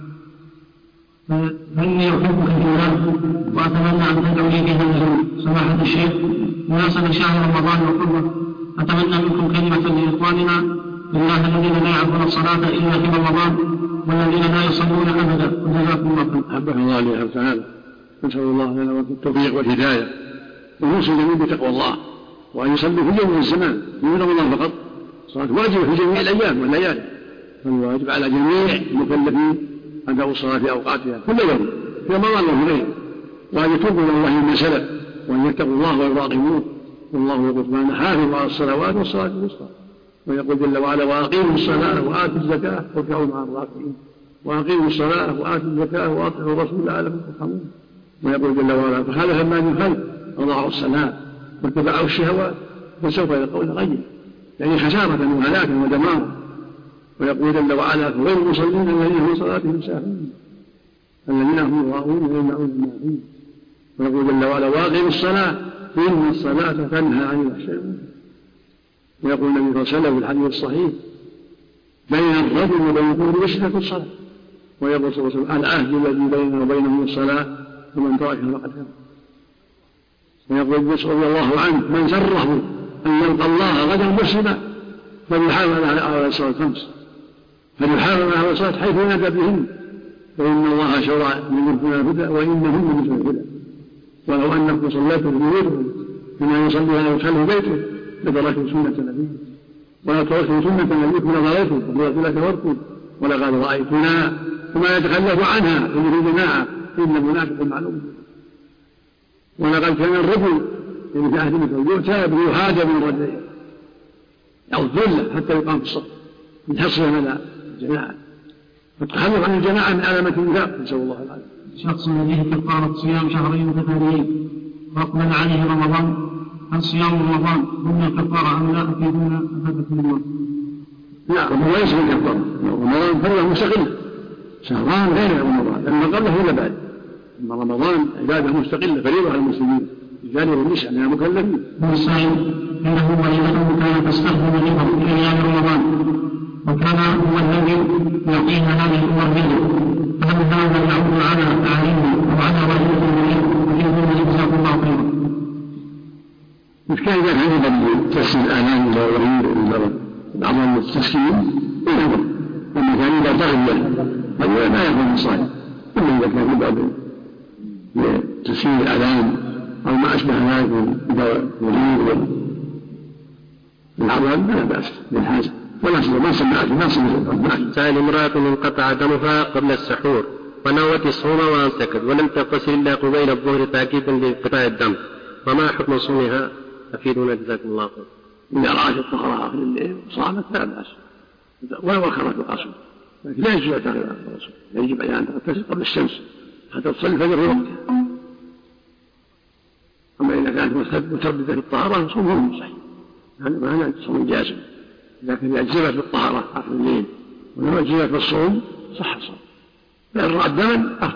فإني أحبك في الله وأتمنى أن تدعو لي في هذا اليوم. سماحة الشيخ، مناسبة شهر رمضان وقربه، أتمنى منكم كلمة لإخواننا لله الذين لا يعرفون الصلاة إلا في رمضان والذين لا يصلون أبدا، وجزاكم الله خيرا. أحبك الله لي تعالى، نسأل الله لنا التوفيق والهداية ونوصل جميع بتقوى الله، وأن يصلوا في يوم الزمان من رمضان فقط. الصلاة واجبة في جميع الأيام والليالي، فالواجب على جميع المكلفين أداء الصلاة في أوقاتها كل يوم في رمضان وفي غيره، وأن يتوبوا إلى الله مما سلف وأن يتقوا الله ويراقبوه. والله يقول: سبحانه: حافظوا على الصلوات والصلاة الوسطى. ويقول جل وعلا: وأقيموا الصلاة وآتوا الزكاة واركعوا مع الراكعين. وأقيموا الصلاة وآتوا الزكاة وأطيعوا الرسول لعلكم ترحمون. ويقول جل وعلا: فخلف من خلف أضاعوا الصلاة واتبعوا الشهوات فسوف يلقون غيا، يعني خسارة وهلاكا ودمارا. ويقول جل وعلا: غير المصلين الذين هم صلاتهم ساهون الذين هم يراءون ويمنعون الماعون. ويقول جل وعلا: واقيموا الصلاة إن الصلاة تنهى عن الفحشاء والمنكر. ويقول النبي صلى الله عليه وسلم في الحديث الصحيح: بين الرجل وبين كل مشرك الصلاة. ويقول صلى الله عليه وسلم: العهد الذي بيننا وبينهم الصلاة ومن تركها فقد كفر. ويقول ابن مسعود رضي الله عنه: من سره أن يلقى الله غدا مسلما فليحافظ على الصلاة الخمس، فليحافظ على الصلاة حيث نادى بهن، فإن الله شرع لمثلنا الهدى وإنهن مثل الهدى. ولو أنكم صليتم في بيوتكم كما يصلي على خلف بيته لتركتم سنة نبيه، ولا تركتم سنة نبيكم لضللتم ولا كفرتم ولقد رأيتنا وما يتخلف عنها إلا في جماعة إن منافق معلوم. ولقد كان الرجل يعني في عهد النبي يؤتى بيحاجى من الرجلين أو الذلة حتى يقام في الصف من حصر من الجماعة، فتخلف عن الجماعة من علامة النفاق، نسأل الله العافية. شخص لديه كفارة صيام شهرين متتاليين وأقبل عليه رمضان، هل صيام رمضان ضمن الكفارة أم لا؟ أفيدونا أفادكم الله. لا، رمضان ليس من كفارة، رمضان فرض مستقل، شهران غير رمضان لأن قبله ولا بعد. أما رمضان عبادة مستقلة فريضة على المسلمين بجانب النساء من المكلفين. والصائم إنه وليدته كانت تستخدم الإبر في أيام رمضان، وكان هو الذي يعطيها هذه الأمور منه، فهل هذا يعود على تعليمه وعلى والدته وفيه جزاكم الله خيرا؟ مش كان إذا كان يبدو تسكين الآلام إلى الرهيب إلى بعض التسكين يعود، أما كان إذا تغير فهو لا يكون صائم، إلا إذا كان يبدو لتسكين الآلام أو ما أشبه ذلك من الرهيب والعظام لا بأس بالحاجة ولا سمع ما سمعت. سأل امرأة انقطع دمها قبل السحور ونوت الصوم وأمسكت ولم تغتسل إلا قبيل الظهر تأكيدا لانقطاع الدم، وما حكم صومها؟ أفيدونا جزاكم الله خير. إذا رأت الطهارة آخر الليل صامت لا بأس ولو أخرت القصر، لكن لا يجوز تأخير القصر، يجب أن تغتسل قبل الشمس حتى تصلي الفجر في وقتها. أما إذا كانت مترددة في الطهارة صومها صحيح، هذا صوم جازم، لكن إذا أجزمت بالطهارة آخر الليل ولو أجزمت بالصوم صح الصوم، لأن رأى الدم أفضل.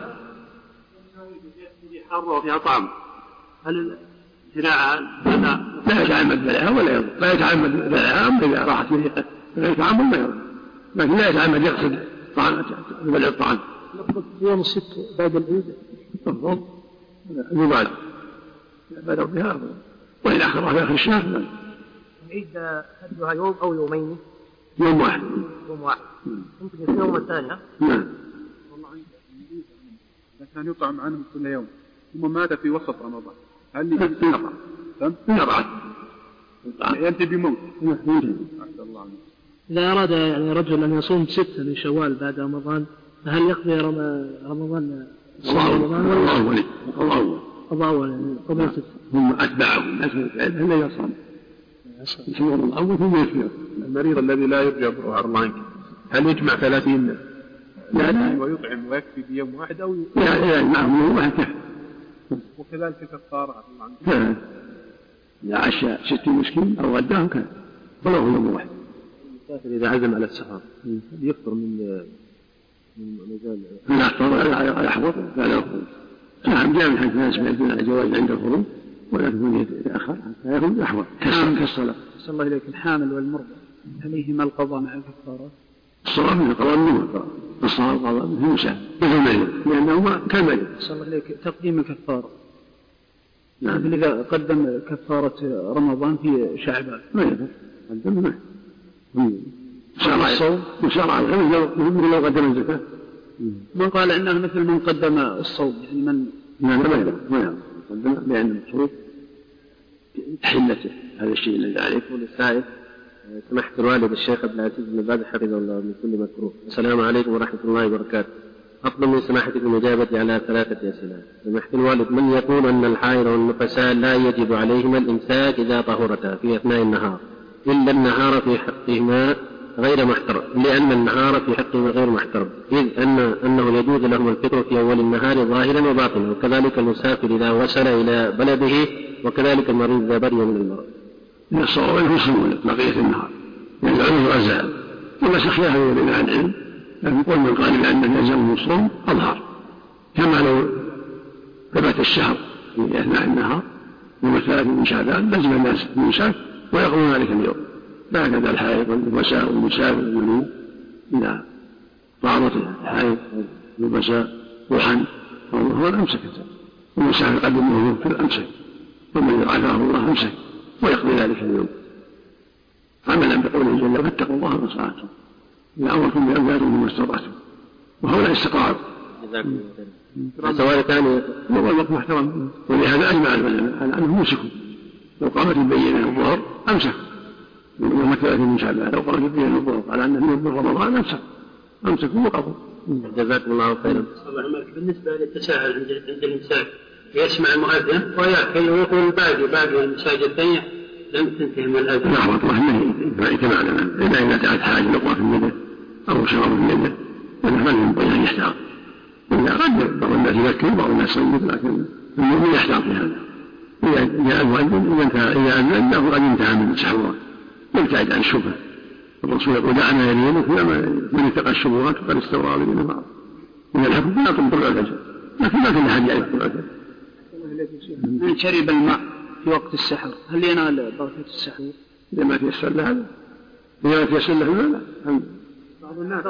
حارة وفيها طعم، هل امتناعها لا يتعمد بلعها ولا يضر، لا يتعمد بلعها أما إذا راحت ريحة لا يتعمد ما يضر، لكن لا يتعمد يقصد طعم يبلع الطعام. يوم الست بعد العيد أفضل يبالغ بالغ بها، وإن أخرها في آخر الشهر العيد حدها يوم أو يومين؟ يوم واحد. ممكن يكون يوم الثاني. نعم. إذا كان يطعم عنهم كل يوم ثم مات في وسط رمضان هل يقطع ينتهي بموت؟ إذا أراد يعني رجل أن يصوم 6 من شوال بعد رمضان فهل يقضي رمضان الله أول يعني قبل 6؟ هم أتباعه هل يصوم يصوم الأول ثم يفطر. المريض الذي لا يرجى برؤها الله عنك هل يجمع 30 لا ويطعم ويكفي بيوم واحد أو لا معهم يوم واحد كفى. وكذلك كفارة الله عنك إذا عشى 60 مسكين أو غداهم كان وله يوم واحد. المسافر إذا عزم على السفر يفطر من مجال لا يفطر على حفظ لا يفطر. نعم جاء من حيث الناس يأتون على جواز عند الخروج ولكن يتأخر حتى يكون أحوط كالصلاة. صلى الله عليك. الحامل والمرضى عليهما القضاء مع الكفارة؟ الصلاة من القضاء منه القضاء، الصلاة القضاء منه مساء مثل المريض لأنه كالمريض. صلى الله عليك. تقديم الكفارة. نعم. اللي قدم كفارة رمضان في شعبان. ما يقدر قدم شرع الخمس لو قدم الزكاة. من قال إنه مثل من قدم الصوم يعني من ما يقدر قدم لأن المشروط تحلته هذا الشيء الذي عليه. والسائل سماحة الوالد الشيخ عبد العزيز بن باز حفظه الله من كل مكروه. السلام عليكم ورحمة الله وبركاته. أطلب من سماحتكم الإجابة على 3 أسئلة. سماحة الوالد من يقول أن الحائض والنفساء لا يجب عليهما الإمساك إذا طهرتا في أثناء النهار إلا النهار في حقهما غير محترم لأن النهار في حقهما غير محترم إذ أنه يجوز لهم الفطر في أول النهار ظاهرا وباطنا وكذلك المسافر إذا وصل إلى بلده وكذلك المريض إذا برئ من المرض. من الصواب يصوم بقية النهار لأن العذر أزال ولا خلاف بين أهل العلم لكن كل من قال بأنه يلزمه الصوم أظهر كما لو ثبت الشهر في أثناء النهار يوم 30 من شعبان لزم الناس الإمساك ويقضون ذلك اليوم. هكذا الحائض والنفساء والمسافر والجنوب إذا طارت الحائض والنفساء وحن فهو الأمسك والمسافر قد يمه في الأمسك ومن عافاه الله أمسك ويقضي ذلك اليوم عملا بقوله جل فاتقوا الله ما استطعتم إذا أمركم بأنفسكم مما استطعتم وهؤلاء استقاموا. سؤال ثاني هو الوقت محترم ولهذا أجمع العلماء على أنهم يمسكوا لو قامت البينة الظهر أمسك يوم 30 من شعبان لو قامت البينة الظهر على أنه يوم رمضان أمسكوا وقضوا. جزاكم الله خيرا. بالنسبة للتساهل عند الإمساك يسمع المؤذن ويأكل ويقول باقي المساجد الثانية لم تنتهي من الأذان. نعم والله كما علمنا إذا أتت حاجة لقوة في اليد أو شراب في اليد فلا ينبغي أن يحتاط. إذا قد بعض الناس يذكر بعض الناس يصيب لكن المؤمن يحتاط في هذا. إذا جاء المؤذن إذا أذن له قد انتهى من السحورات يبتعد عن الشبهة. الرسول يقول دعنا يمينك من اتقى الشبهات فقد استوى بين بعض. إذا الحكم لا تنطلع الأجل لكن ما كل أحد يعرف الأجل. من شرب الماء في وقت السحر هل ينال بركة السحور؟ إذا ما تيسر له هذا إذا ما تيسر له لا بعض الناس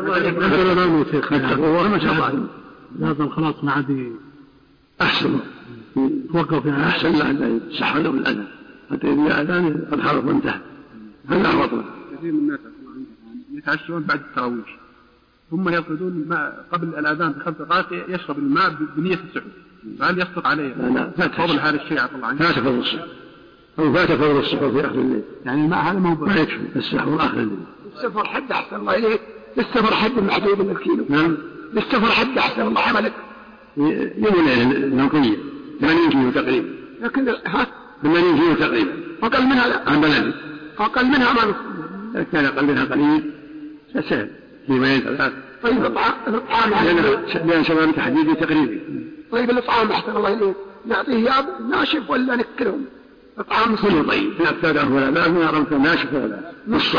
الله ما شاء الله هذا الخلاص ما عاد أحسن توقف يعني أحسن له أن يسحر له الأذان حتى إذا أذان قد حرف وانتهى هذا أحوط له. كثير من الناس يتعشون بعد التراويح ثم يأخذون الماء قبل الأذان ب5 دقائق يشرب الماء بنية السحور فهل يسقط عليه فضل هذا الشيء عفى الله عنه؟ فات فرض السحور أو فات فرض السحور في آخر الليل يعني الماء هذا ما يكفي السحور آخر الليل. السفر حد أحسن الله إليك للسفر حد محدود من الكيلو. نعم للسفر حد أحسن الله عملك يوم النوقية 80 كيلو تقريبا لكن 80 كيلو تقريبا أقل منها لا عن بلدي أقل منها ما نصف كان أقل منها قليل سهل في 3. طيب الإطعام لأن سبب تحديدي تقريبي. طيب الإطعام أحسن الله إليك نعطيه ناشف ولا نكرهم؟ إطعام كله طيب لا أبتدأه ولا لا ما رمت ناشف ولا لا نص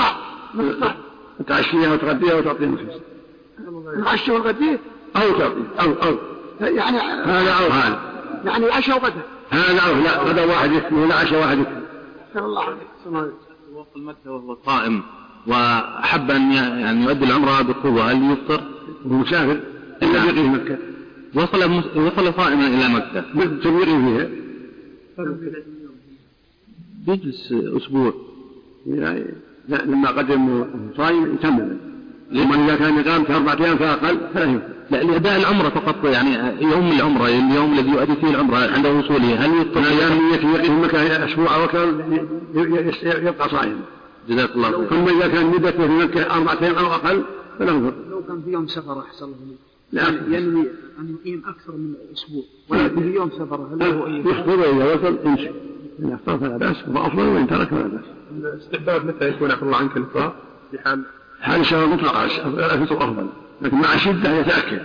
تعشيها وتغديها وتعطيه نصف نعشيه ونغديه أو تعطيه أو يعني هذا أو هذا يعني عشاء وغدا هذا أو لا غدا واحد يكفي ولا عشاء واحد يكفي. الله عليك. وقت المكة وهو قائم وحب أن يعني يؤدي العمرة بقوة هل يفطر؟ وهو مسافر إلا بقيه مكة. وصل صائما إلى مكة تبيقي فيها يجلس أسبوع يعني لما قدم صائم يتمم. ومن إذا كان يقام في 4 أيام فأقل فلا يمكن. لا لأداء العمرة فقط يعني يوم العمرة اليوم الذي يؤدي فيه العمرة عند وصوله هل يستطيع نيته يقف مكة أسبوع وكان يبقى صائما. جزاك الله خير. ثم إذا كان مدته في مكة 4 أيام أو أقل فلا ينظر. لو كان في يوم سفر أحسن له ينوي أن يقيم أكثر من أسبوع ولكن في يوم سفر هل له أي يحضر إذا وصل يمشي إن اختار فلا بأس وأفضل وإن ترك فلا بأس. الاستحباب متى يكون عفى الله عنك الإفطار في حال الشهر مطلقة الفطر أفضل لكن مع الشدة يتأكد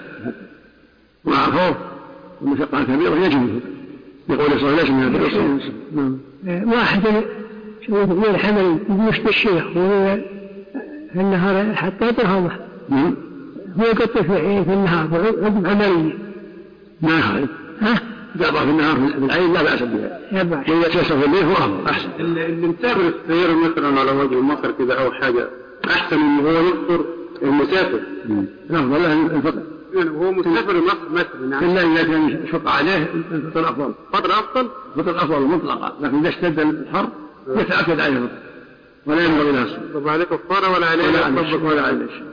مع خوف والمشقة الكبيرة يجب يقول صلى الله عليه وسلم واحد من الحمل يمشي بالشيخ وهو في النهار حتى ترهضه هو قطع في النهار وعقب عملية ما يخالف قطع في النهار في العين لا بأس بها وإذا تيسر في الليل هو أفضل أحسن. اللي مسافر السيارة مثلا على وجه المطر كذا أو حاجة أحسن من هو يفطر المسافر الأفضل له الفطر يعني هو مسافر مثلا إلا إذا كان يشق عليه الفطر أفضل. الفطر أفضل مطلقا لكن إذا اشتد الحر يتأكد عليه الفطر ولا ينبغي له الصوم. طب عليك كفارة ولا عليه ولا عليه شيء.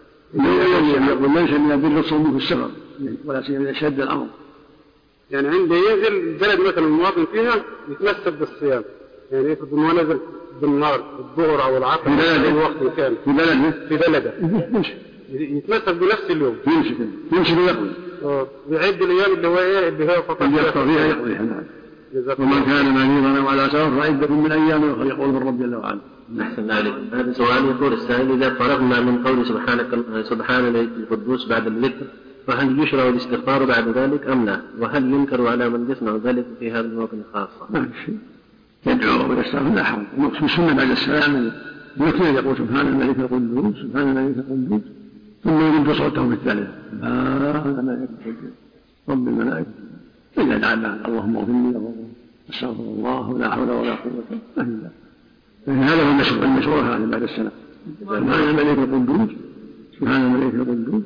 يقول ليس من البر الصوم في السفر ولا سيما إذا شد الأمر. يعني عنده ينزل البلد مثلا المواطن فيها يتمسك بالصيام يعني يفرض انه نزل بالنهار الظهر او العصر في الوقت كامل في بلده يتمسك بنفس اليوم يمشي ويقضي يعد الايام اللي هو اللي هي فقط يقضي فيها يقضي. ومن كان مريضا او على سفر فعدة من ايام اخرى يقول من ربي جل وعلا. أحسن عليك. هذا سؤال يقول السائل إذا فرغنا من قول سبحان القدوس بعد الذكر فهل يشرع الاستغفار بعد ذلك أم لا؟ وهل ينكر على من يصنع ذلك في هذا الموطن خاصة؟ ما في شيء يدعو ويستغفر لا حرج. المقصود السنة بعد السلام مثل يقول سبحان الملك القدوس سبحان الملك القدوس ثم يرد صوته في الثالث سبحان الملك القدوس رب الملائكة إلا دعا اللهم اغفر لي استغفر الله ولا حول ولا قوة إلا بالله. هذا هو المشروع هذا بعد السلام سبحان الملك القدوس سبحان الملك القدوس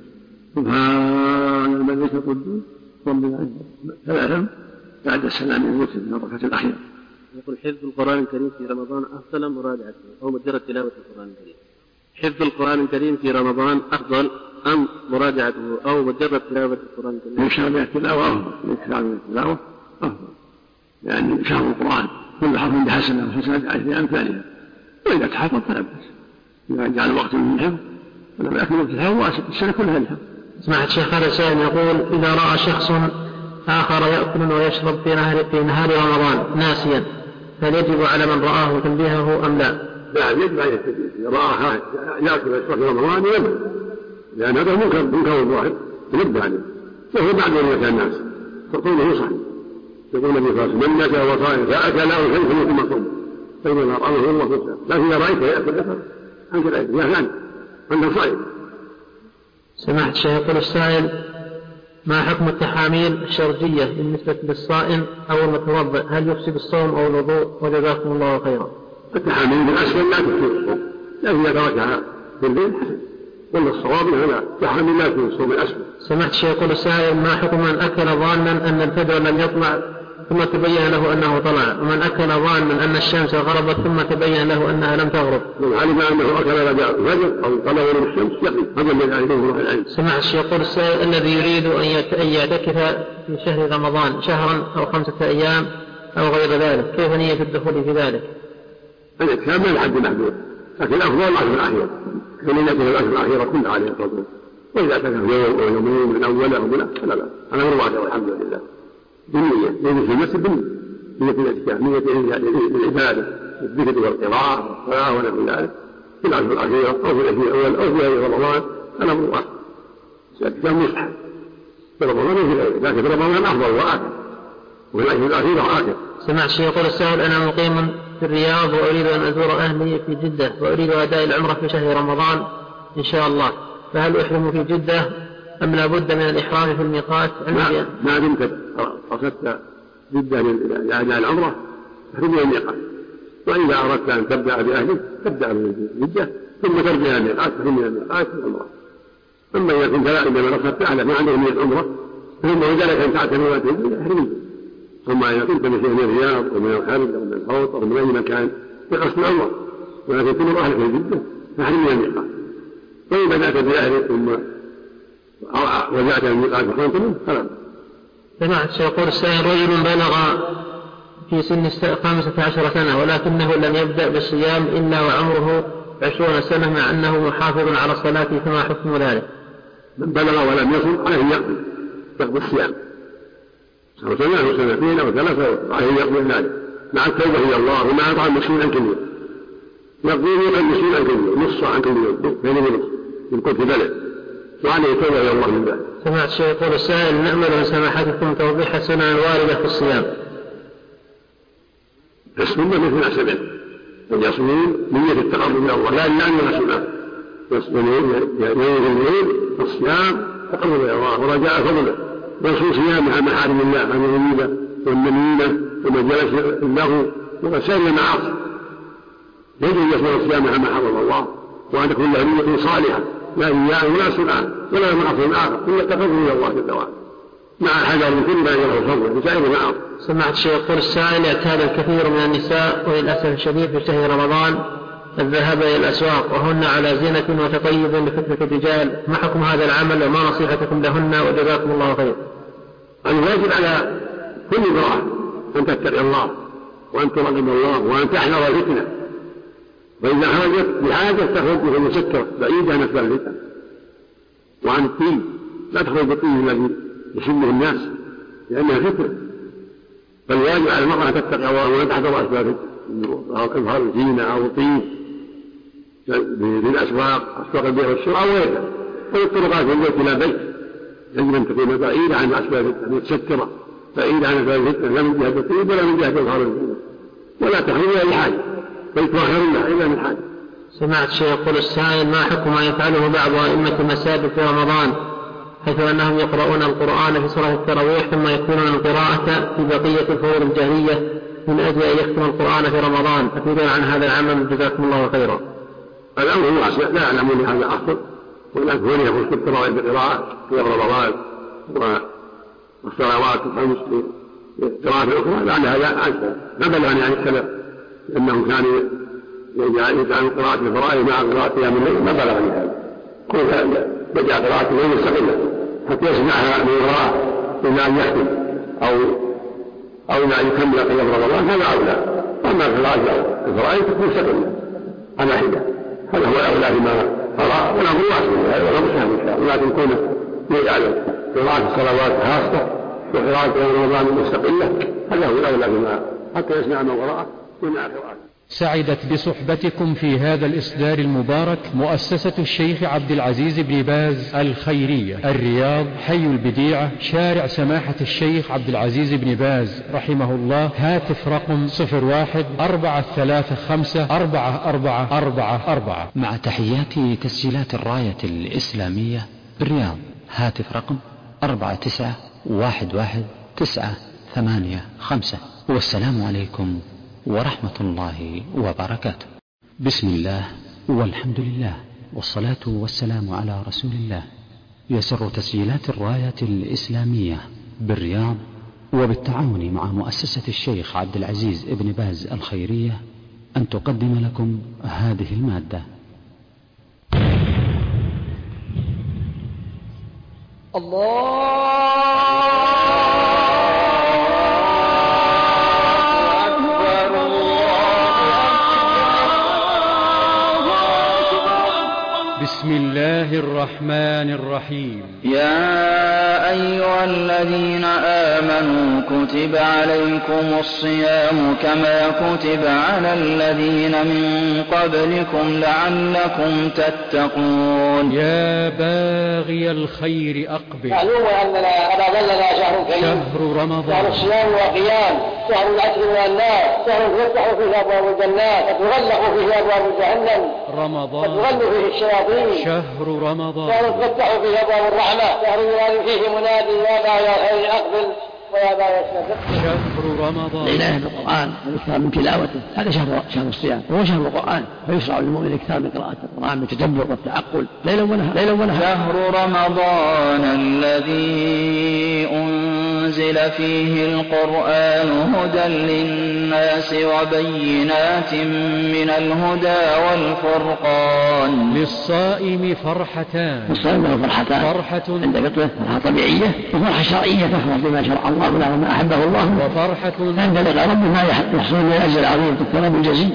سبحان الملك القدوس رب العزة ثلاثا بعد السلام يوتر من الركعة الأخيرة. يقول حفظ القرآن الكريم في رمضان أفضل مراجعته أو مجرد تلاوة القرآن الكريم؟ حفظ القرآن الكريم في رمضان أفضل أم مراجعته أو مجرد تلاوة القرآن الكريم؟ يشابه التلاوة أفضل يشابه التلاوة أفضل يعني شهر القرآن كل حرف بحسنة وحسنة 10 أمثالها وإذا تحفظ فلا بأس إذا جعل وقت من الحفظ فلما يكون وقت الحفظ وأسد السنة كلها الحفظ. سمعت الشيخ هذا سائل يقول إذا رأى شخص آخر يأكل ويشرب في نهار رمضان ناسيا هل يجب على من رآه تنبيهه أم لا؟ لا يجب عليه التنبيه. إذا رآه يأكل ويشرب في رمضان ينبه لأن هذا منكر ظاهر ينبه عليه وهو معلوم إذا كان الناس فقوله صحيح. يقول النبي صلى الله عليه وسلم من نسى وهو صائم فأكل أو شيء فليتم صومه فإذا رآه الله فسر لكن إذا رأيته يأكل أكل أنت لا يا فلان أنت صائم. سمعت الشيخ يقول السائل ما حكم التحاميل الشرجية بالنسبة للصائم أو المتوضئ هل يفسد الصوم أو الوضوء وجزاكم الله خيرا؟ التحاميل بالأسفل لا تفسد الصوم لكن إذا تركها بالليل حسن ولا الصواب هذا التحاميل لا تفسد الصوم بالأسفل. سمعت الشيخ يقول السائل ما حكم من أكل ظانا أن الفجر لم يطلع ثم تبين له أنه طلع ومن أكل ظانا أن الشمس غربت ثم تبين له أنها لم تغرب؟ من علم أنه أكل بعد الفجر أو طلع من الشمس يقضي هذا الذي علمه روح العلم. سمعت الشيخ يقول السائل الذي يريد أن يعتكف في شهر رمضان شهرا أو 5 أيام أو غير ذلك كيف نية الدخول في ذلك؟ الاعتكاف ما لحد محدود لكن الأفضل العشر الأخيرة كمن يأتي العشر الأخيرة كلها عليه الصلاة والسلام وإذا اعتكف يوم أو يومين من أوله أو من فلا بأس أنا أمر والحمد لله بالنية نية في المسجد بالنية نية الاعتكاف نية العبادة الذكر والقراءة والصلاة ونحو ذلك في العشر الأخيرة أو في الأول أو في غير رمضان أنا أمر واحد الاعتكاف مستحب في رمضان وفي غيره لكن في رمضان أفضل وآخر وفي العشر الأخيرة آخر. سمعت الشيخ يقول السائل أنا مقيم في الرياض وأريد أن أزور أهلي في جدة وأريد أداء العمرة في شهر رمضان إن شاء الله فهل أحرم في جدة أم لا بد من الإحرام في الميقات؟ ما دمت قصدت جدة لأداء العمرة احرم في الميقات وإذا أردت أن تبدأ بأهلك تبدأ من جدة ثم ترجع الميقات تحرم من الميقات في العمرة. أما إذا كنت لا عندما رخصت أهلا ما عندهم من العمرة ثم ذلك أن تعتمر ولا تهدي احرم. أما إذا كنت من الرياض ومن الخارج أو من الحوض أو من أي مكان بقصد العمرة ولكن كل أهلك في جدة فاحرم من الميقات. وإن بدأت بأهلك ثم رجعت من الميقات فحرمت منه فلا. سمعت يقول السائل: رجل بلغ في سن 15 سنة ولكنه لم يبدأ بالصيام إلا وعمره 20 سنة مع أنه محافظ على الصلاة، فما حكم ذلك؟ من بلغ ولم يصل عليه يقضي الصيام، أو سنة أو سنتين أو ثلاثة عليه يقضي ذلك مع التوبة إلى الله ومع إطعام مسكين عن كل يوم. يقضي مسكين عن كل يوم، نص عن كل يوم، بين ونص من كل بلد، وعليه توبة إلى الله من ذلك. سمعت شيء يقول السائل: نأمل من سماحتكم توضيح السنن الواردة في الصيام. السنة مثل سبع أن يصوم نية التقرب إلى الله لا يعني ولا سنة، يصوم الصيام تقرب إلى الله ورجاء فضله، ويصوم صيامها محارم الله عن الغيبة والنميمة ومجالس له وسائر المعاصي. يجب أن يصوم صيامها ما حرم الله وأن تكون له نية صالحة لا رياء ولا سمعة ولا معصية آخر، كل التقرب إلى الله جل وعلا مع حذر من كل ما يجعله فضله وسائر المعاصي. سمعت شيء يقول السائل: اعتاد الكثير من النساء وللأسف الشديد في شهر رمضان الذهاب إلى الأسواق وهن على زينة وتطيب لفتنة الرجال، ما حكم هذا العمل وما نصيحتكم لهن وجزاكم الله خير؟ الواجب على كل امرأة أن تتقي الله وأن تراقب الله وأن تحذر الفتنة، وإذا خرجت بحاجة تخرج في المسكرة بعيدة عن أسباب الفتن وعن الطيب، لا تخرج بالطيب الذي يشمه الناس لأنها فتنة. فالواجب على المرأة أن تتقي الله وأن تحذر أسباب الفتنة، إظهار الزينة أو الطيب بالأسواق، أسواق البيع والشراء وغيرها، والطرقات من بيت إلى بيت يجب أن تكون بعيدة عن أسباب الفتنة، متسترة بعيدة عن أسباب الفتنة، لا من جهة الطيب ولا من جهة إظهار الزينة، ولا تخرج إلى حاجة بل تظاهر الله إلا من حاجة. سمعت شيء يقول السائل: ما حكم ما يفعله بعض أئمة المساجد في رمضان حيث أنهم يقرؤون القرآن في صلاة التراويح ثم يكونون القراءة في بقية الفروض الجهرية من أجل أن يختم القرآن في رمضان، أفيدون عن هذا العمل جزاكم الله خيرا. الأمر هو واسع، لا يعلمون هذا أفضل، ولكن هو يخص التراويح بقراءة في رمضان والصلوات الخمس قراءة أخرى لعل هذا أنسب، ما بلغني عن السلف لأنهم كانوا يجعلون قراءة الفرائض مع قراءة قيام الليل، ما بلغني هذا، كل بدأ قراءة الليل مستقلة حتى يسمعها من وراء إلى أن يختم أو إلى أن يكمل قيام رمضان، هذا أولى. أما قراءة الفرائض تكون مستقلة على حدة، هذا هو الأولى فيما قرأ، والأمر واسع ولا مسهم إن شاء الله، لكن كونه يجعل قراءة الصلوات خاصة وقراءة قيام رمضان مستقلة هذا هو الأولى فيما حتى يسمع من وراءه ومع قراءته. سعدت بصحبتكم في هذا الإصدار المبارك مؤسسة الشيخ عبد العزيز بن باز الخيرية، الرياض، حي البديعة، شارع سماحة الشيخ عبد العزيز بن باز رحمه الله. هاتف رقم 01-435-4444. مع تحيات تسجيلات الراية الإسلامية بالرياض. هاتف رقم 4911-985. والسلام عليكم ورحمة الله وبركاته. بسم الله والحمد لله والصلاة والسلام على رسول الله. يسر تسجيلات الراية الإسلامية بالرياض وبالتعاون مع مؤسسة الشيخ عبد العزيز بن باز الخيرية أن تقدم لكم هذه المادة. بسم الله الرحمن الرحيم. يا أيها الذين آمنوا كتب عليكم الصيام كما كتب على الذين من قبلكم لعلكم تتقون. يا باغي الخير أقبل. معلوم أننا رمضان شهر كريم، شهر رمضان، شهر الصيام والقيام، شهر العتق من النار، شهر تفتح فيه أبواب الجنات وتغلق فيه أبواب جهنم رمضان، وتغل فيه الشياطين. شهر رمضان، شهر تفتح فيه أبواب الرحمة، شهر ينادي فيه منادي يا باغي الخير أقبل ويأبى يستفق. شهر رمضان العناية بالقرآن والإكثار من تلاوته، هذا شهر الصيام وهو شهر القرآن، فيشرع للمؤمن الإكثار من قراءة القرآن بالتدبر والتعقل ليلا ونهارا. شهر رمضان الذي أنزل فيه القرآن هدى للناس وبينات من الهدى والفرقان. للصائم فرحتان. الصائم له فرحتان، فرحة عند فطره، فرحة طبيعية، وفرحة شرعية تفرح بما شرع الله له وما أحبه الله، وفرحة عند لقاء ربه ما يحصل من الأجر العظيم والثواب الجزيل.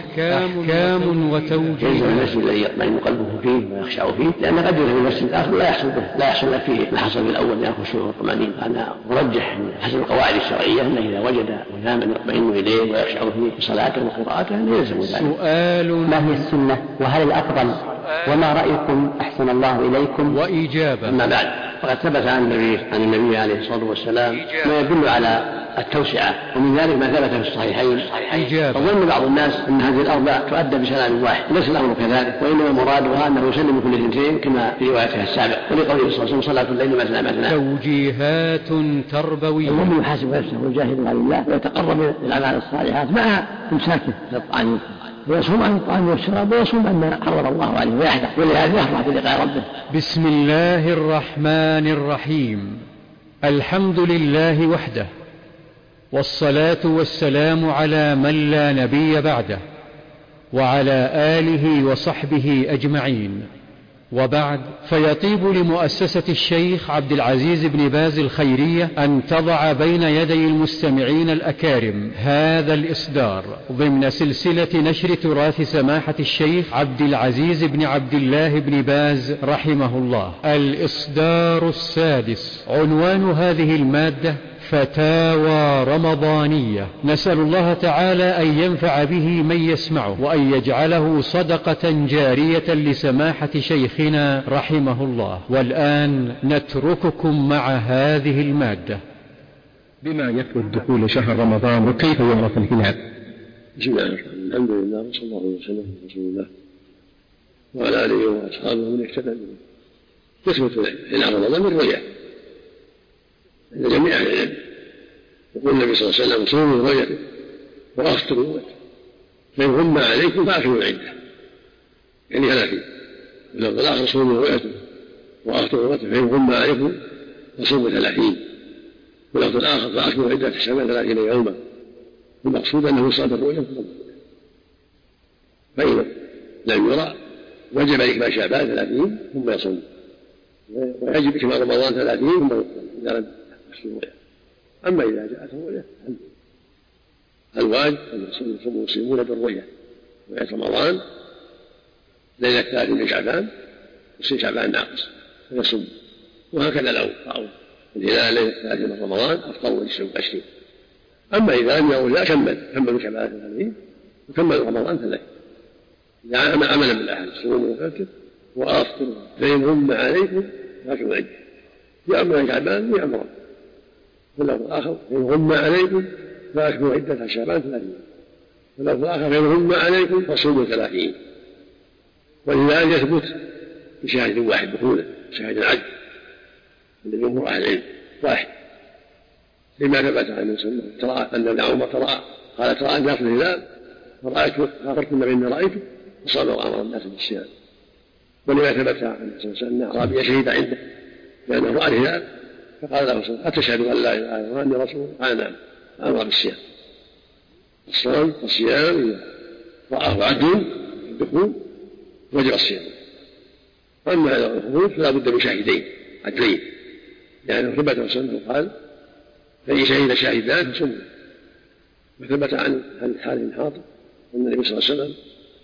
أحكام وتوجيه. المسجد الذي يطمئن قلبه فيه ويخشع فيه، لأن قد يكون في المسجد الآخر لا يحصل فيه ما حصل في الأول من الخشوع والطمأنينة. أنا أرجح حسب القواعد الشرعية أنه إذا وجد مكانا يطمئن إليه ويخشع فيه بصلاته وقراءته يلزم ذلك. سؤال: ما هي السنة وهل الأفضل؟ وما رأيكم أحسن الله إليكم؟ وإجابة. أما بعد، فقد ثبت عن النبي عليه الصلاة والسلام ما يدل على التوسعة، ومن ذلك ما ثبت في الصحيحين. وظن بعض الناس أن هذه الأربع تؤدى بسلام واحد، ليس الأمر كذلك، وإنما مرادها أنه يسلم كل اثنتين كما في روايتها السابق، ولقوله صلى الله عليه وسلم: صلاة الليل مثنى. توجيهات تربوية. المؤمن يحاسب نفسه ويجاهد على الله ويتقرب بالأعمال الصالحات مع إمساكه للطعام، ويصوم عن الطعام والشراب، ويصوم عما حرم الله عليه ويحدث، ولهذا يفرح بلقاء ربه. بسم الله الرحمن الرحيم. الحمد لله وحده، والصلاة والسلام على من لا نبي بعده، وعلى آله وصحبه أجمعين، وبعد. فيطيب لمؤسسة الشيخ عبد العزيز بن باز الخيرية أن تضع بين يدي المستمعين الأكارم هذا الإصدار ضمن سلسلة نشر تراث سماحة الشيخ عبد العزيز بن عبد الله بن باز رحمه الله. الإصدار السادس. عنوان هذه المادة: فتاوى رمضانية. نسأل الله تعالى أن ينفع به من يسمعه، وأن يجعله صدقة جارية لسماحة شيخنا رحمه الله. والآن نترككم مع هذه المادة. بما يثبت دخول شهر رمضان وكيف يعرف الهلال؟ بسم الله الرحمن الرحيم. الحمد لله وصلى الله وسلم على رسول الله وعلى آله وأصحابه من اهتدى به. يثبت هلال رمضان بالرؤية عند جميع أهل العلم. يقول النبي صلى الله عليه وسلم: صوموا رؤيته وأفطروا رؤيته، فإن غم عليكم فأكملوا العدة، يعني 30. واللفظ الآخر: صوموا رؤيته وأفطروا رؤيته، فإن غم عليكم فصوموا 30. واللفظ الآخر: فأكملوا عدة 37 يوما. المقصود أنه صاد الرؤية فإن لم يرى وجب إكمال شعبان 30 ثم يصوم، ويجب إكمال رمضان 30 ثم يصوم إذا لم يحصل الرؤيا. أما إذا جاءت الرؤيا الواجب أن يصوم المسلمون بالرؤيا، رؤية رمضان ليلة 30 من شعبان، يصير شعبان ناقص فيصوم، وهكذا لو رأوا الهلال ليلة 30 من رمضان أفطروا ويصوموا 20. أما إذا لم يروا لا كملوا شعبان 30 وكملوا رمضان 30. إذا عملا بالأهل صوموا وفكر وأفطروا، فإن غم عليكم فأكملوا العدة، يأمر شعبان ويأمر. واللفظ الآخر: فإن غم عليكم فأكملوا عدة شعبان 30. واللفظ الآخر: فإن غم عليكم فصوموا 30. ولذلك يثبت بشاهد واحد دخوله، شاهد العدل عند جمهور أهل العلم واحد، لما ثبت عن النبي ترى أن ابن عمر قال: ترى الناس في الهلال فأخبرت النبي إني رأيته فصام وأمر الناس بالصيام. ولما ثبت عن النبي صلى الله عليه وسلم أن أعرابيا شهد عنده لأنه رأى الهلال فقال له صلى الله عليه وسلم: أتشهد أن لا إله إلا الله وأني رسول الله؟ قال: نعم. أمر بالصيام. الصوم والصيام إذا رآه عدل الدخول وجب الصيام. أما إذا الخروج فلا بد من شاهدين عدلين، لأنه ثبت وسلم قال: فإن شهد شاهدان فصوموا. وثبت عن الحارث بن حاطب أن النبي صلى الله عليه وسلم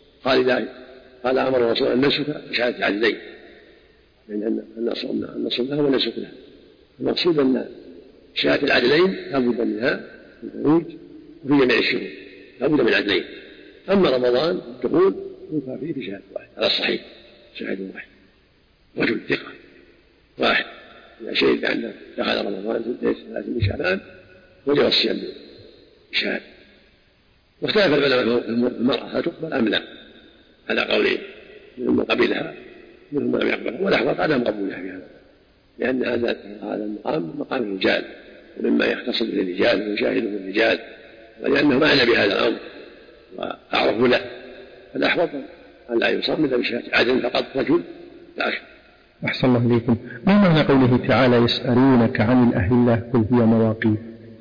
قال أمر الرسول أن نسك بشهادة عدلين، يعني أن الصوم له ونسك له. المقصود أن شهادة العدلين لا بد منها في الخروج وفي جميع الشهور، لا بد من عدلين. أما رمضان الدخول ينفع فيه بشهادة واحد على الصحيح، شهادة واحد رجل ثقة واحد إذا شهد بأنه دخل رمضان في 30 من شعبان وجب الصيام بشهادة. واختلف العلماء في المرأة هل تقبل أم لا على قولين، منهم من قبلها منهم من لم يقبلها، والأحوط عدم قبولها في هذا، لأن هذا المقام مقام الرجال ومما يختص به الرجال ويشاهده الرجال، ولأنه معنى بهذا الأمر وأعرف له، فالأحوط أن لا يصام إلا بشهادة عدل فقط رجل لا أكثر. أحسن الله إليكم. ما معنى قوله تعالى يسألونك عن الأهلة قل هي مواقيت؟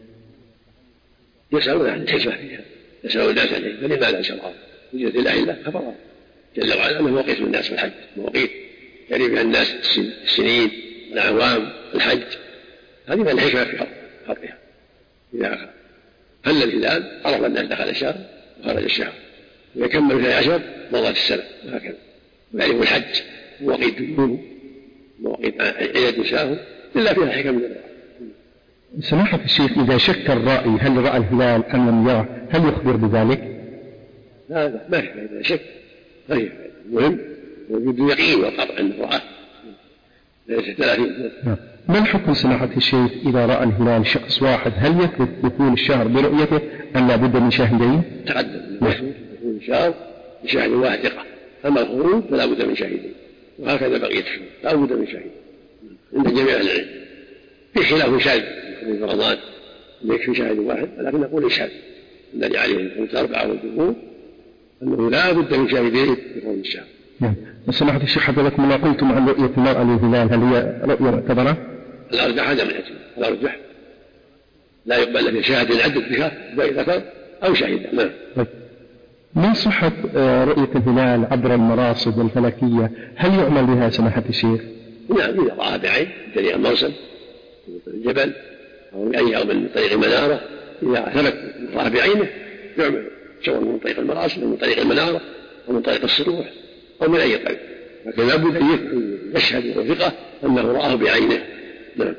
يسألون عن الحكمة فيها، يسألون الناس عن الحكمة لماذا شرعوا وجدت الأهلة خبرها جل وعلا أنه مواقيت الناس في الحج، مواقيت يعني بها الناس السنين الأعوام الحج، هذه من الحكمة في خلقها. إذا هل الهلال عرف الناس دخل الشهر وخرج الشهر، إذا كمل 12 مضت السنة وهكذا. ويعرف الحج مواقيت ديونه مواقيت عيد نساءه إلا فيها حكم من الله. سماحة الشيخ إذا شك الرائي هل رأى الهلال أم لم يره هل يخبر بذلك؟ لا ما في فائدة شك، ما في فائدة، المهم وجود اليقين والقطع أنه رآه ليس 30. ما الحكم سماحة الشيخ إذا رأى الهلال شخص واحد، هل يثبت دخول الشهر برؤيته أم لا بد من شاهدين؟ تقدم دخول الشهر بشاهد واحد ثقة، أما الخروج فلا بد من شاهدين، وهكذا بقية الشهور لا بد من شاهدين عند جميع العلم. في خلاف شاذ في رمضان يكفي شاهد واحد، ولكن نقول يشهد الذي عليه الخمس 4 والجمهور أنه لا بد من شاهدين دخول الشهر. نعم. سماحة الشيخ حضرتكم ما قلتم عن رؤية المرأة للهلال هل هي رؤية معتبرة؟ الأرجح عدم الاعتبار، الأرجح لا يقبل لك شاهد يعدد بها ذكر أو شهيدا. نعم. ما صحة رؤية الهلال عبر المراصد الفلكية هل يعمل بها سماحة الشيخ؟ نعم إذا رأى بعين طريق الموسم الجبل أو أي من طريق المنارة، إذا ثبت رأى بعينه يعمل سواء من طريق المراصد أو من طريق المنارة أو من طريق السطوح أو من أي طريق، لكن لابد أن يشهد وثقة أنه رآه بعينه. نعم.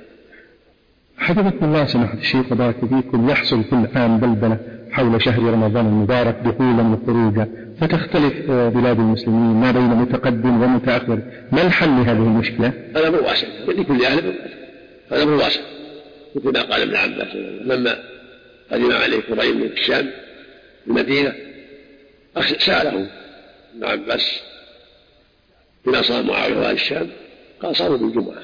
حفظكم الله سماحة الشيخ وبارك فيكم. يحصل كل عام بلبلة حول شهر رمضان المبارك دخولا وخروجا، فتختلف بلاد المسلمين ما بين متقدم ومتأخر، ما الحل لهذه المشكلة؟ هذا أمر واسع لكل أهل، هذا أمر واسع مثل ما قال ابن عباس لما قدم عليه قريب من الشام المدينة سأله ابن عباس بما صام معاوية وأهل الشام، قال صاموا بالجمعة،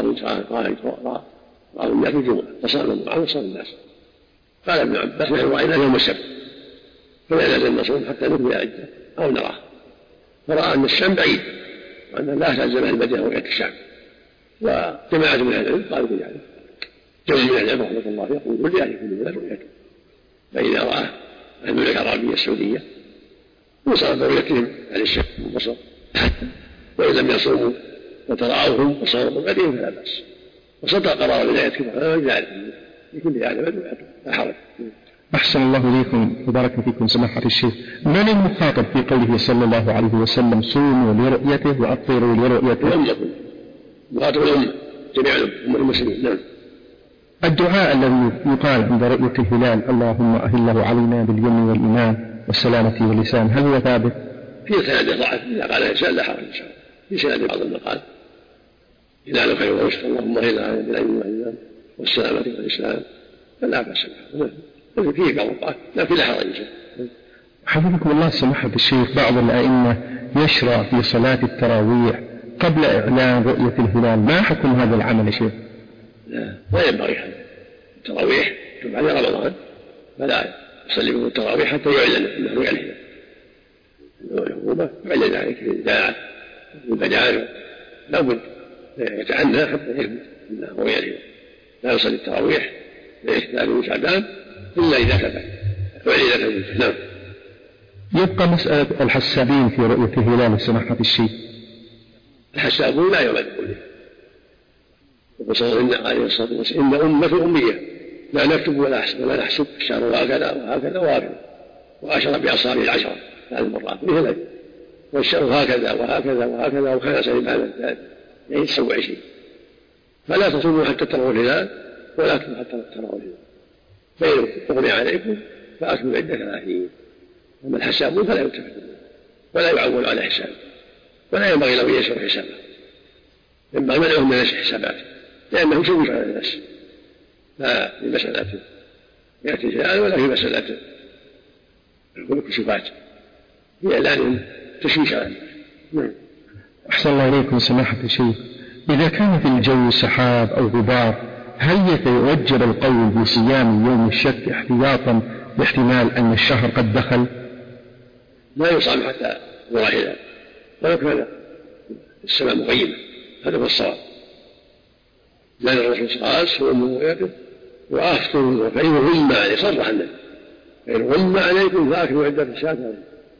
رأوا الناس الجمعة فصام معاوية وصام الناس. قال ابن عباس نحن رأينا يوم السبت فلا لازم نصوم حتى نكمل عدة أو نراه، فرأى أن الشام بعيد وأن لا تلزم المدينة رؤية الشام. وجماعة من أهل العلم قالوا بذلك، جمع من أهل العلم رحمة الله يقول لأهل كل بلد رؤيته، فإذا رأى أهل المملكة العربية السعودية وصار رؤيتهم على الشام والبصر، وإن لم يصوموا وتراءوهم وصاروا رؤيتهم فلا بأس، وصدق قرار الآية كما ذلك لكل أهل العلم رؤيته لا حرج. أحسن الله إليكم وبارك فيكم سماحة الشيخ. من المخاطب في قوله صلى الله عليه وسلم صوموا لرؤيته وأفطروا لرؤيته؟ الأمة مخاطب الأمة جميع الأمة المسلمين. نعم. الدعاء الذي يقال عند رؤية الهلال اللهم أهله علينا باليمن والإيمان والسلامة واللسان هل هو ثابت؟ في سند ضعف إذا قال الإنسان لا حرج إن شاء الله، في سند بعض المقال هلال خير ووسط اللهم أهلنا علينا باليمن والإيمان والسلامة والإسلام فلا بأس به، فيه بعض الضعف لكن لا حرج إن شاء الله. حفظكم الله سماحة الشيخ، بعض الأئمة يشرع في صلاة التراويح قبل إعلان رؤية الهلال، ما حكم هذا العمل يا شيخ؟ لا ينبغي هذا، التراويح بعد رمضان فلا يصلي به التراويح حتى يعلن انه رؤيا الهلال، العقوبة يعلن ذلك في الإذاعة والمجامع، لا بد يتعنى حتى يثبت انه رؤيا الهلال، لا يصلي التراويح لإحداث من شعبان إلا إذا ثبت وإذا ثبت. نعم. يبقى مسألة الحسابين في رؤية الهلال سماحة الشيخ. الحسابون لا يعمل به، وصلى الله عليه الصلاة والسلام إن أمة أمية لا نكتب ولا نحسب الشهر وهكذا وهكذا وهكذا، وأشر بأصابعه 10 3 مرات مثل والشهر هكذا وهكذا وهكذا وكان سليم ذلك يعني 29. فلا تصوموا حتى تروا الهلال ولا تكتبوا حتى تروا الهلال، فإن أغمي عليكم فأكملوا عدة 30. أما الحسابون فلا يلتفتون ولا يعول على حساب، ولا ينبغي له أن يشرح حسابه، ينبغي منعهم من الحسابات لأنه يشوش على الناس، لا في مسألة يأتي الهلال ولا في مسألة الكشوفات، في إعلانهم تشويش على الناس. أحسن الله إليكم سماحة الشيخ. إذا كان في الجو سحاب أو غبار هل يتوجب القول بصيام يوم الشك احتياطا لاحتمال أن الشهر قد دخل؟ لا يصام حتى يرى هلال ولو كان السماء مغيمة، هذا هو الصواب، لأن الرسول قال صوموا ويأكل وأفطروا فإن غم عليه، صرح النبي فإن غم عليكم فأكلوا عدة الشاة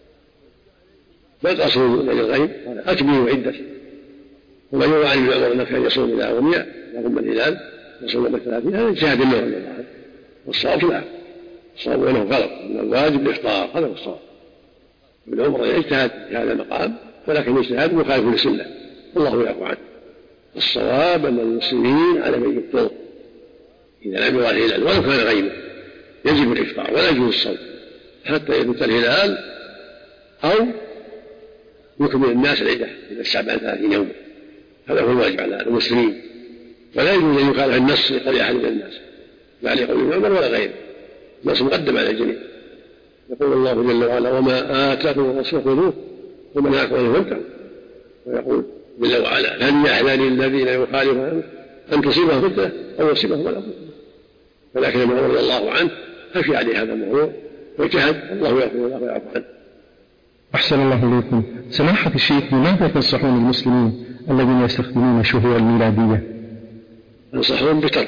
لا تصوموا إلى الغيب، قال أكملوا عدة. ومن يروى عن ابن عمر أنه كان يصوم إذا أغمي إذا غم الهلال يصوم يوم 30، هذا اجتهاد منه رضي الله عنه، والصواب لا، الصواب أنه غلط، من الواجب الإفطار، هذا هو الصواب. ابن عمر يجتهد في هذا المقام ولكن اجتهاد مخالف للسنة والله يعفو عنه. الصواب أن المسلمين على من يفطر إذا لم يرى الهلال ولو كان غيبا يجب الإفطار ولا يجوز الصوم حتى يثبت الهلال أو يكمل الناس العدة إذا الشعبان 30 يوما، هذا هو الواجب على المسلمين، ولا يجوز أن يخالف النص لقول أحد من الناس لا لقول ابن عمر ولا غيره، النص مقدم على الجميع. يقول الله جل وعلا وما آتاكم الرسول خذوه وما نهاكم عنه فانتهوا، ويقول جل وعلا فليحذر الذين يخالفون أن تصيبهم فتنة أو يصيبهم عذاب أليم. ولكن ابن عمر رضي الله عنه خشي عليه هذا الموضوع واجتهد، الله يغفر الله ويعفو عنه. أحسن الله إليكم. سماحة الشيخ، لماذا تنصحون المسلمين الذين يستخدمون الشهور الميلادية؟ ننصحهم بترك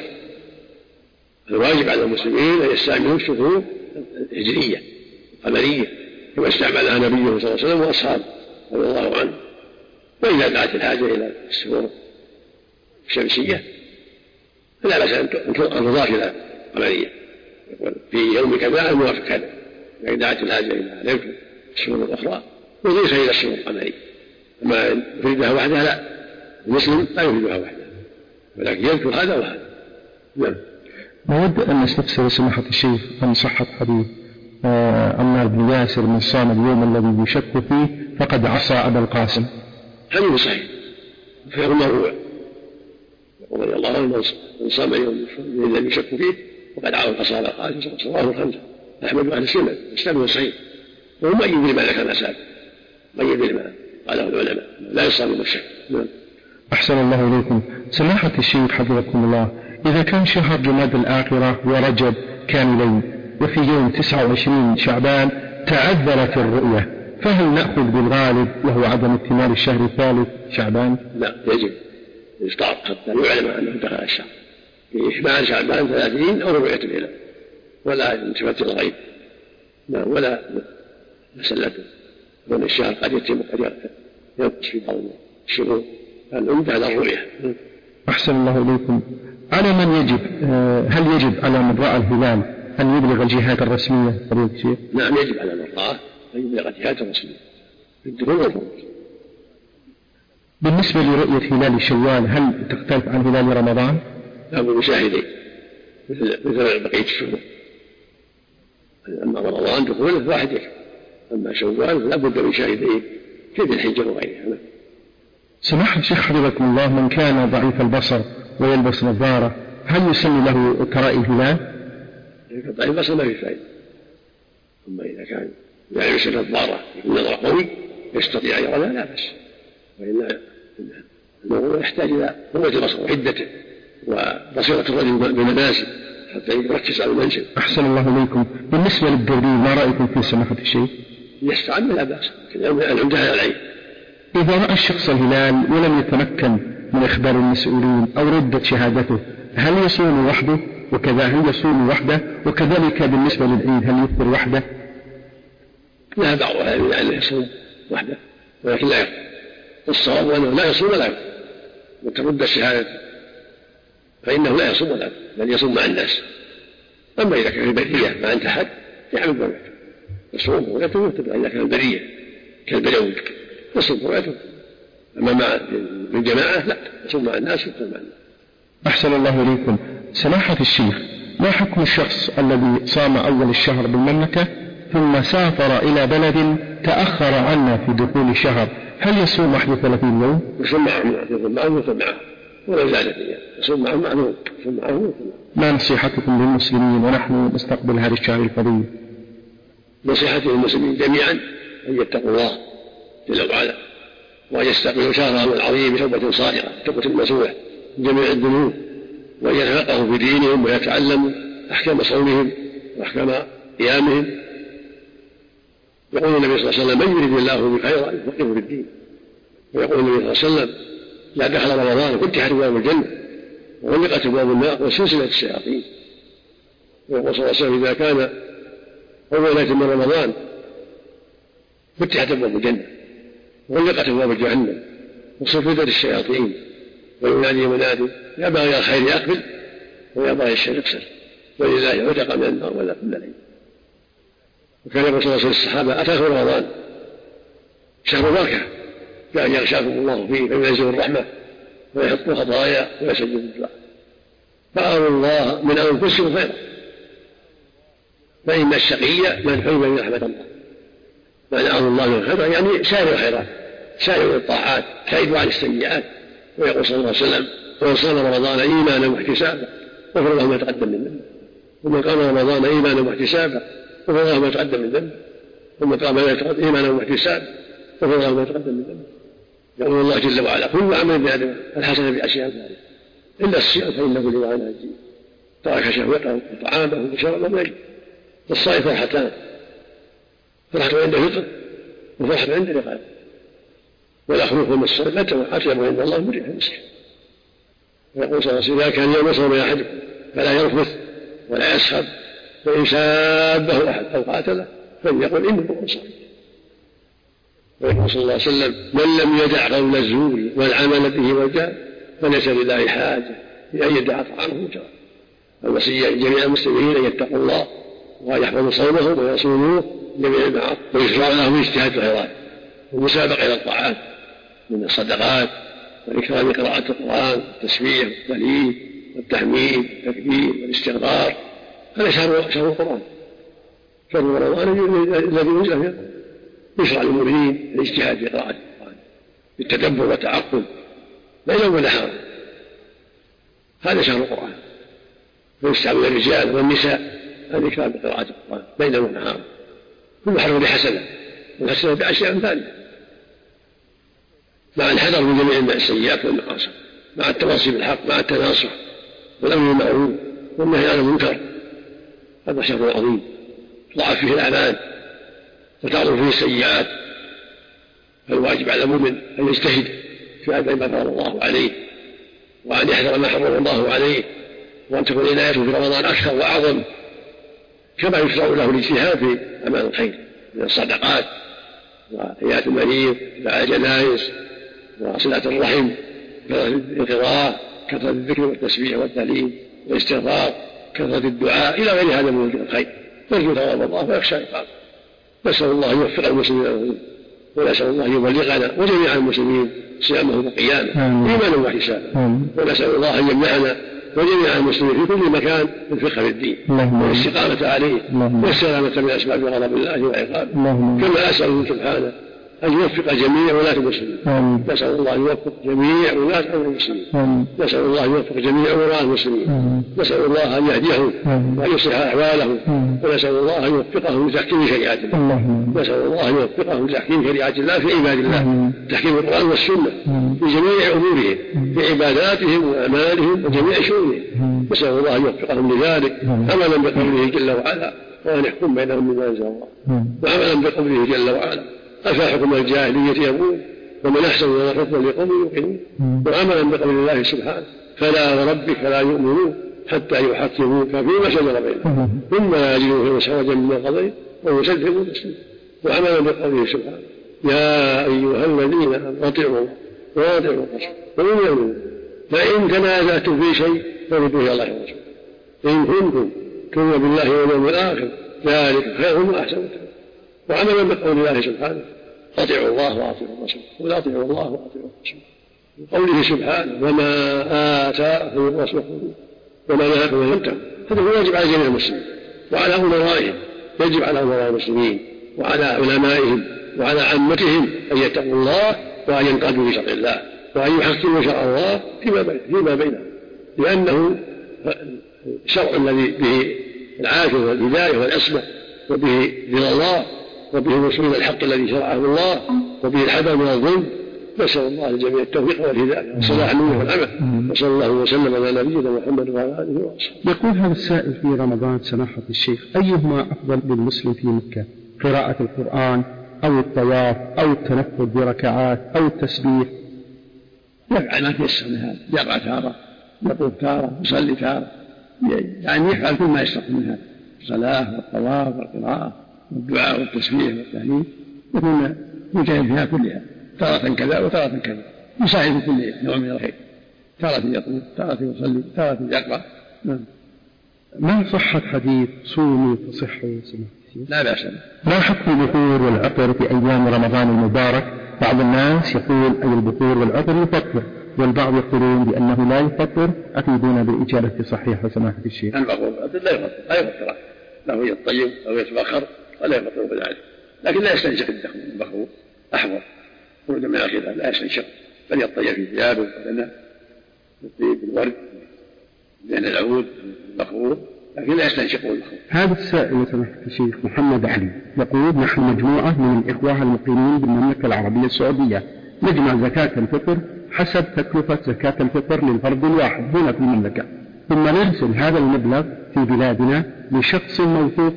الواجب على المسلمين أن يستعملوا الشهور الهجرية القمرية كما استعملها نبيه صلى الله عليه وسلم وأصحابه رضي الله عنه. وإذا دعت الحاجة إلى الشهور الشمسية فلا بأس أن تضاف إلى القمرية، يقول في يوم كذا الموافق كذا، إذا دعت الحاجة إلى الشهور الأخرى يضيف إلى الشهور القمرية. أما يريدها وحدها لا، المسلم لا يريدها وحدها ولكن يذكر هذا وهذا. نعم. نود أن نستفسر سماحة الشيخ عن صحة حديث عمار بن ياسر من صام اليوم الذي يشك فيه فقد عصى أبا القاسم. حديث صحيح غير مرفوع، يقول رضي الله عنه من صام اليوم الذي يشك فيه وقد عصى أبا القاسم، رواه الخمسة أحمد وأهل السنة، إسناده صحيح، وهو مؤيد لما ذكر الأسباب، مؤيد لما قاله العلماء لا يصام من الشك. أحسن الله إليكم. سماحة الشيخ حفظكم الله، إذا كان شهر جماد الآخرة ورجب كاملين وفي يوم 29 شعبان تعذرت الرؤية، فهل نأخذ بالغالب وهو عدم اكتمال الشهر الثالث شعبان؟ لا، يجب الإفطار حتى يعلم أنه دخل الشهر في إكمال شعبان 30 أو رؤية الهلال، ولا التفات الغيب ولا مسلته، وأن الشهر قد يتم قد ينقص في بعض الشهور، فالعمدة على الرؤية. أحسن الله إليكم. على من يجب، هل يجب على من رأى الهلال أن يبلغ الجهات الرسمية فضيلة الشيخ؟ نعم، يجب على من رآه أن يبلغ الجهات الرسمية في الدخول والخروج. بالنسبة لرؤية هلال شوال هل تختلف عن هلال رمضان؟ لا، بمشاهدين مثل بقية الشهور. أما رمضان دخوله واحد يكفي، أما شوال لا بد من شاهدين كذا الحجة وغيرها. سماحة الشيخ حفظكم الله، من كان ضعيف البصر ويلبس نظارة هل يسمى له كرائي الهلال؟ إذا كان ضعيف البصر ما في فائدة، أما إذا كان يلبس نظارة يكون نظر قوي يستطيع أن يرى لا بأس، وإن الموضوع يحتاج إلى قوة البصر وحدته وبصيرة الرجل بمنازل حتى يركز على المنزل. أحسن الله إليكم. بالنسبة للدوري ما رأيكم في سماحة الشيخ؟ يستعمل لا بأس، العمدة على العين. إذا رأى الشخص الهلال ولم يتمكن من إخبار المسؤولين أو ردت شهادته هل يصوم وحده هل يصوم وحده؟ وكذلك بالنسبة للعيد هل يفطر وحده؟ لا، بعض أهل العلم يصوم وحده ولكن لا يفطر، الصواب أنه لا يصوم ولا يفطر، وترد الشهادة فإنه لا يصوم ولا يفطر بل يصوم مع الناس. أما إذا كان في برية ما أنت أحد يعمل بريته يصوم ورؤيته ويفطر، إذا كان برية كالبدوي يصوم ورؤيته. أما مع الجماعة لا، يصوم مع الناس ويفطر مع الناس. أحسن الله إليكم. سماحة الشيخ، ما حكم الشخص الذي صام أول الشهر بالمملكة ثم سافر إلى بلد تأخر عنا في دخول الشهر، هل يصوم 31 يوم؟ يصوم معه ويفطر معه ولا زادت إياه، يصوم معه معه يصوم معه ويفطر معه. ما نصيحتكم للمسلمين ونحن نستقبل هذا الشهر الفضيل؟ نصيحتي للمسلمين جميعا أن يتقوا الله جل وعلا وأن يستقبلوا شهرهم العظيم بتوبة صادقة، توبة نصوح من جميع الذنوب وأن يتفقهوا في دينهم ويتعلموا أحكام صومهم وأحكام قيامهم. يقول النبي صلى الله عليه وسلم: من يريد الله به خيرا يفقهه في الدين. ويقول النبي صلى الله عليه وسلم: إذا دخل رمضان فتحت أبواب الجنة وغلقت أبواب النار وسلسلة الشياطين. ويقول صلى الله عليه وسلم: إذا كان أول ليلة من رمضان فتحت أبواب الجنة وغلقت أبواب جهنم وصفدت الشياطين، وينادي منادي: يا باغي الخير أقبل ويا باغي الشر اقصر، ولله عتق من النار ولا كل ليل. وكان يقول صلى الله عليه وسلم الصحابة: أتاكم رمضان شهر بركة بأن يغشاكم الله فيه فينزل الرحمة ويحط الخطايا ويسجد الدعاء، فأروا الله من أنفسهم خيرا، فإن الشقي من حرم من رحمة الله. معنى أروا الله من خيرا يعني سائر الخيرات، سائر الطاعات، كيدوا عن السيئات. ويقول صلى الله عليه وسلم: ومن صام رمضان إيمانا واحتسابا غفر له ما تقدم من ذنبه، ومن قام رمضان إيمانا واحتسابا غفر له ما تقدم من ذنبه، ومن قام إيمانا واحتسابا غفر له ما تقدم من ذنبه. يقول الله جل وعلا: كل عمل ابن آدم الحسنة بأشياء ذلك إلا الصيام فإنه لي وأنا أجزيه. ترك شهوته وطعامه وشربه من أجله. الصائم فرحتان: فرحة عند الفطر وفرحة عند لقائه. والأخلوق من الصائم أطيب عند الله من ريح المسك. ويقول صلى الله عليه وسلم: إذا كان يوم صوم أحدكم فلا يرفث ولا يسخب، فإن سابه أحد أو قاتله فليقل إني امرؤ صائم. ويقول صلى الله عليه وسلم: من لم يدع قول الزور والعمل به والجهل فليس لله حاجة بأن يدع طعامه وشرابه. الوصية لجميع المسلمين أن يتقوا الله وأن يحفظوا صومهم ويصوموه جميع المعاصي، ويشرع لهم اجتهاد في الخيرات والمسابقة إلى الطاعات من الصدقات والإكرام قراءة القرآن والتسبيح والتهليل والتحميد والتكبير والاستغفار. هذا شهر القرآن، شهر رمضان الذي ينزل فيه يشرع للمؤمنين الاجتهاد في قراءة القرآن بالتدبر والتعقل ليلا ونهارا. هذا شهر القرآن، ويستعمل الرجال والنساء الإكرام بقراءة القرآن ليلا ونهارا. كل حرف بحسنة، والحسنة بأشياء أمثالها، مع الحذر من جميع السيئات والمعاصي، مع التواصي بالحق، مع التناصح والأمر بالمعروف والنهي عن المنكر. هذا شهر عظيم تضاعف فيه الأعمال وتعظم فيه السيئات. فالواجب على المؤمن أن يجتهد في أداء ما فرض الله عليه، وأن يحذر ما حرم الله عليه، وأن تكون عنايته في رمضان أكثر وأعظم، كما يشرع له الاجتهاد في أعمال الخير من الصدقات وعيادة المريض اتباع الجنائز وصلة الرحم، كثرة القراءة، كثرة الذكر والتسبيح والتهليل والاستغفار، كثرة الدعاء إلى غير هذا من الخير، يرجو ثواب الله ويخشى عقابه. نسأل الله أن يوفق المسلمين، ونسأل الله أن يبلغنا وجميع المسلمين صيامه وقيامه إيمانا واحتسابا، ونسأل الله أن يمنحنا وجميع المسلمين في كل مكان الفقه في الدين والاستقامة عليه والسلامة من أسباب غضب الله وعقابه، كما أسأل سبحانه أن يوفق جميع ولاة المسلمين. نسأل الله أن يوفق جميع ولاة المسلمين، نسأل الله أن يوفق جميع ولاة المسلمين، نسأل الله أن يهديهم وأن يصلح أحوالهم، ونسأل الله أن يوفقهم لتحكيم شريعة الله، نسأل الله أن يوفقهم لتحكيم شريعة الله في عباد الله، تحكيم القرآن والسنة في جميع أمورهم، في عباداتهم وأعمالهم وجميع شؤونهم. نسأل الله أن يوفقهم لذلك عملا بقوله جل وعلا: وأن يحكم بينهم بما أنزل الله، وعملا بقوله جل وعلا: أفحكم الجاهلية يبغون ومن أحسن من الحكم لقوم يوقنون، وعملا بقول الله سبحانه: فلا وربك لا يؤمنون حتى يحكموك فيما شجر بينهم ثم لا يجدوا في حرجا مما قضيت ويسلموا تسليما، وعملا بقوله سبحانه: يا أيها الذين آمنوا أطيعوا الله وأطيعوا الرسول وأولي الأمر فإن تنازعتم في شيء فردوه إلى الله ورسوله إن كنتم تؤمنون بالله واليوم الآخر ذلك خير وأحسن تأويلا. وعملا بقول الله سبحانه: أطيعوا الله وأطيعوا الرسول ولا أطيعوا الله وأطيعوا الرسول. وقوله سبحانه: وما آتاكم الرسول وما نهاكم عنه فانتهوا. هذا هو واجب على جميع المسلمين وعلى أمرائهم، يجب على أمراء المسلمين وعلى علمائهم وعلى عامتهم أن يتقوا الله وأن ينقادوا بشرع الله وأن يحكموا شرع الله فيما بينهم، لأنه الشرع الذي به العافية والهداية والأسمة، وبه رضا الله، وبه الوصول إلى الحق الذي شرعه الله، وبه الحذر من الظلم، نسأل الله للجميع التوفيق والهداية وصلاح النية والعمل، وصلى الله وسلم على نبينا محمد وعلى آله وصحبه. يقول هذا السائل في رمضان سماحة الشيخ: أيهما أفضل للمسلم في مكة؟ قراءة القرآن أو الطواف أو التنفل بركعات أو التسبيح؟ يفعل ما تيسر من هذا، يقرأ تارة، يطوف تارة، يصلي تارة، يعني يفعل كل ما يستطيع من هذا، الصلاة والطواف والقراءة والدعاء والتسبيح والتهليل، يكون مجاهد فيها كلها، تارة كذا وتارة كذا، يساعد في كل نوع من الخير، تارة يطوف، تارة يصلي، تارة يقرأ. ما صحة حديث صوموا تصحوا سماحة؟ لا بأس. ما حكم البخور والعطر في أيام رمضان المبارك؟ بعض الناس يقول أي البخور والعطر يفطر، والبعض يقولون بأنه لا يفطر. أفيدونا بالإجابة صحيحة سماحة الشيخ. البخور والعطر لا يفطر، له يطيب أو يتبخر ولا يفطر بذلك، لكن لا يستنشق الدخن. البخور أحمر خروجا من الخلاف، لا يستنشق بل يطيب في ثيابه وبدنه، يطيب بالورد بين العود البخور، لكن لا يستنشق البخور. هذا السائل سماحة الشيخ محمد علي يقول: نحن مجموعة من الإخوة المقيمين بالمملكة العربية السعودية نجمع زكاة الفطر حسب تكلفة زكاة الفطر للفرد الواحد هنا في المملكة، ثم نرسل هذا المبلغ في بلادنا لشخص موثوق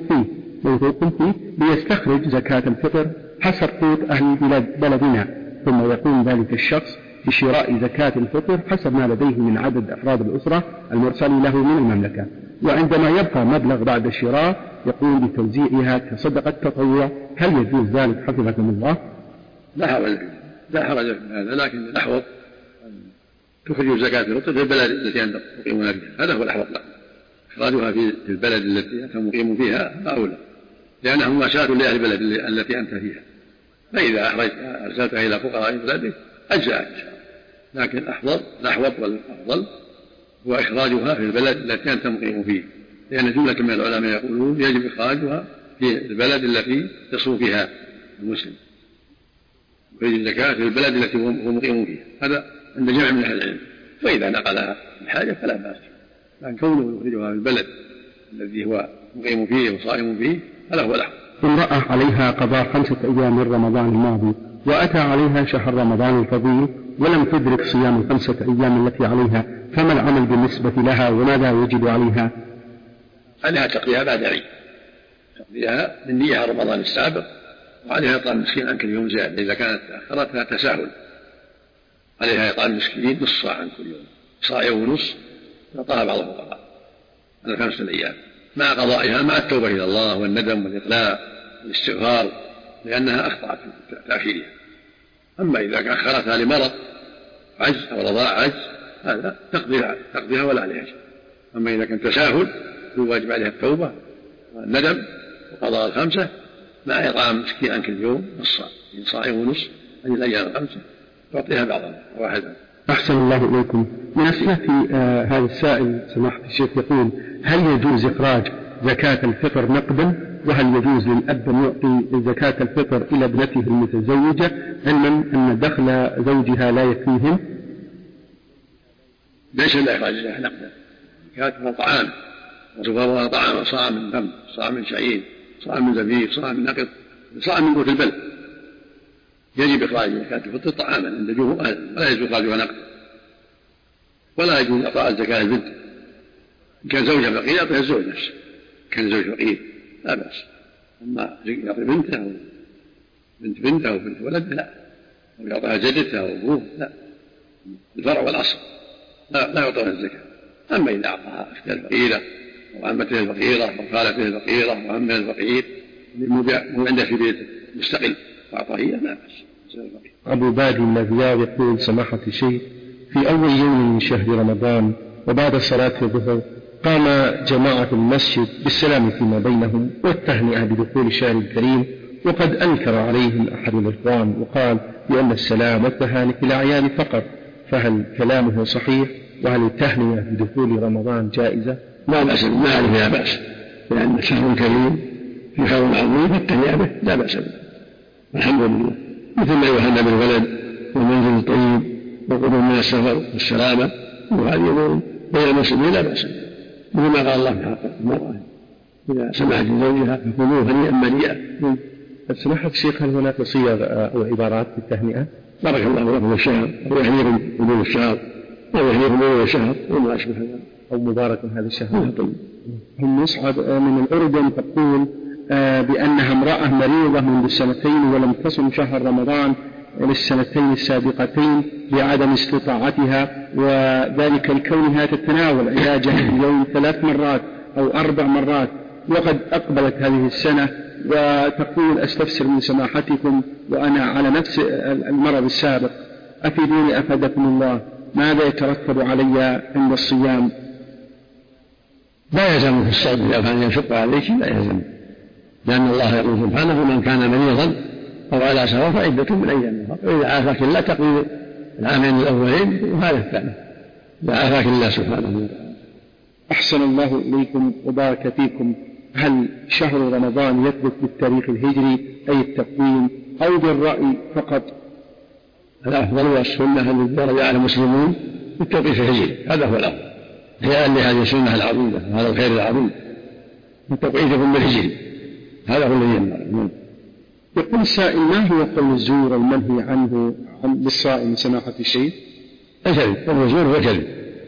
فيه ليستخرج زكاة الفطر حسب قوت أهل بلدنا، ثم يقوم ذلك الشخص بشراء زكاة الفطر حسب ما لديه من عدد أفراد الأسرة المرسل له من المملكة، وعندما يبقى مبلغ بعد الشراء يقوم بتوزيعها كصدقة تطوع. هل يجوز ذلك حفظكم الله؟ لا حرج في هذا، لكن الأحوط أن تخرج زكاة الفطر في البلد التي أنت مقيمون فيها، هذا هو الأحوط لك. إخراجها في البلد التي أنت مقيم فيها أولى، لأنها مماشاة لأهل البلد التي أنت فيها، فإذا أرسلتها إلى فقراء بلدك أجزاءك إن شاء الله، لكن الأحوط والأفضل هو إخراجها في البلد التي أنت مقيم فيه، لأن جملة من العلماء يقولون يجب إخراجها في البلد التي يصوم فيها المسلم، ويجب الزكاة في البلد التي هو مقيم فيها، هذا عند جمع من أهل العلم، فإذا نقلها الحاجة فلا بأس، لكن كونه يخرجها في البلد الذي هو مقيم فيه وصائم فيه هذا هو الأحوط. امرأة عليها قضاء 5 أيام من رمضان الماضي وأتى عليها شهر رمضان الفضيل ولم تدرك صيام 5 أيام التي عليها، فما العمل بالنسبة لها وماذا يجب عليها؟ عليها تقضيها بعد عيد، تقضيها من نية رمضان السابق، وعليها إطعام مسكين عن كل يوم زائد، إذا كانت تأخرتها تساهل عليها إطعام مسكين نصف صاع عن كل يوم، صاع ونصف يعطاها بعض الفقراء على 5 أيام مع قضائها مع التوبة إلى الله والندم والإقلاع والاستغفار، لأنها أخطأت في تأخيرها. أما إذا أخرتها لمرض عجز أو رضاع عجز هذا تقضيها ولا عليها شيء. أما إذا كان تساهل فالواجب عليها التوبة والندم وقضاء 5 مع إطعام مسكين عن كل يوم نصف صاع ونصف عن الأيام 5 تعطيها بعضها واحدا. أحسن الله إليكم. من أسئلة هذا السائل سماحة الشيخ يقول: هل يجوز إخراج زكاة الفطر نقدا؟ وهل يجوز للأب أن يعطي زكاة الفطر إلى ابنته المتزوجة علما أن دخل زوجها لا يكفيهم؟ ليس لا إخراج زكاة نقدا، زكاة طعام وصفرها طعام، صاع من تمر، صاع من شعير، صاع من زبيب، صاع من نقد، صاع من قوت البلد، يجب إخراج زكاة الفطر طعاما عند جمهور أهل، ولا يجوز إخراجها نقدا، ولا يجوز إعطاء الزكاة البنت. إن كان زوجها فقير يعطيها الزوج نفسه، كان زوج فقير لا بأس، أما يعطي بنته أو بنته أو بنت ولد لا، أو يعطيها جدته أو أبوه لا، الفرع والأصل لا يعطيها الزكاة. أما إذا أعطاها أختها الفقيرة أو عمته الفقيرة أو خالته الفقيرة أو عمها الفقير مو عنده في بيته مستقل وأعطاه إياه لا بأس. أبو بادي الذياب يقول: سماحة الشيخ، في أول يوم من شهر رمضان وبعد صلاة الظهر قام جماعة المسجد بالسلام فيما بينهم والتهنئة بدخول الشهر الكريم، وقد أنكر عليهم أحد الإخوان وقال بأن السلام والتهاني في الأعياد فقط، فهل كلامه صحيح؟ وهل التهنئة بدخول رمضان جائزة؟ لا بأس، ما عليها بأس، لأن الشهر الكريم في خير عظيم فالتهنئة به لا بأس به، الحمد لله، مثل ما يهنى بالولد والمنزل الطيب والقدوم من السفر والسلامة، وهذه أمور بين المسلمين لا بأس به، مثل ما قال الله في حق المرأة إذا سمحت لزوجها فكلوه هنيئا مريئا. سماحة الشيخ، هل هناك صيغ أو عبارات في التهنئة؟ بارك الله لكم في الشهر أو يهديكم حدود الشهر أو يهديكم حدود الشهر وما أشبه هذا أو مبارك هذا الشهر. هم مصعب من الأردن تقول بأنها امرأة مريضة منذ سنتين ولم تصم شهر رمضان للسنتين السابقتين بعدم استطاعتها، وذلك لكونها تتناول علاجها في اليوم 3 مرات أو 4 مرات، وقد أقبلت هذه السنة وتقول أستفسر من سماحتكم وأنا على نفس المرض السابق، أفيدوني أفادكم الله، ماذا يترتب علي عند الصيام؟ لا يلزم في الصوم إذا كان يشق عليك، لا يلزم، لأن الله يقول سبحانه من كان مريضا أو على سفر فعدة من أيام أخرى، وإذا عافاك الله تقضي العامين الأولين وهذا الثاني، إذا عافاك الله سبحانه وتعالى. أحسن الله إليكم وبارك فيكم. هل شهر رمضان يثبت بالتاريخ الهجري أي التقويم أو بالرأي فقط؟ الأفضل والسنة التي درج على المسلمون بالتوقيت الهجري، هذا هو الأفضل لهذه السنة العظيمة وهذا الخير العظيم، بالتوقيت بالهجري، هذا هو الذي ينبغي. يقول السائل: ما هو قول الزور المنهي عنه للصائم سماحة الشيخ؟ الكذب، قول الزور هو كذب،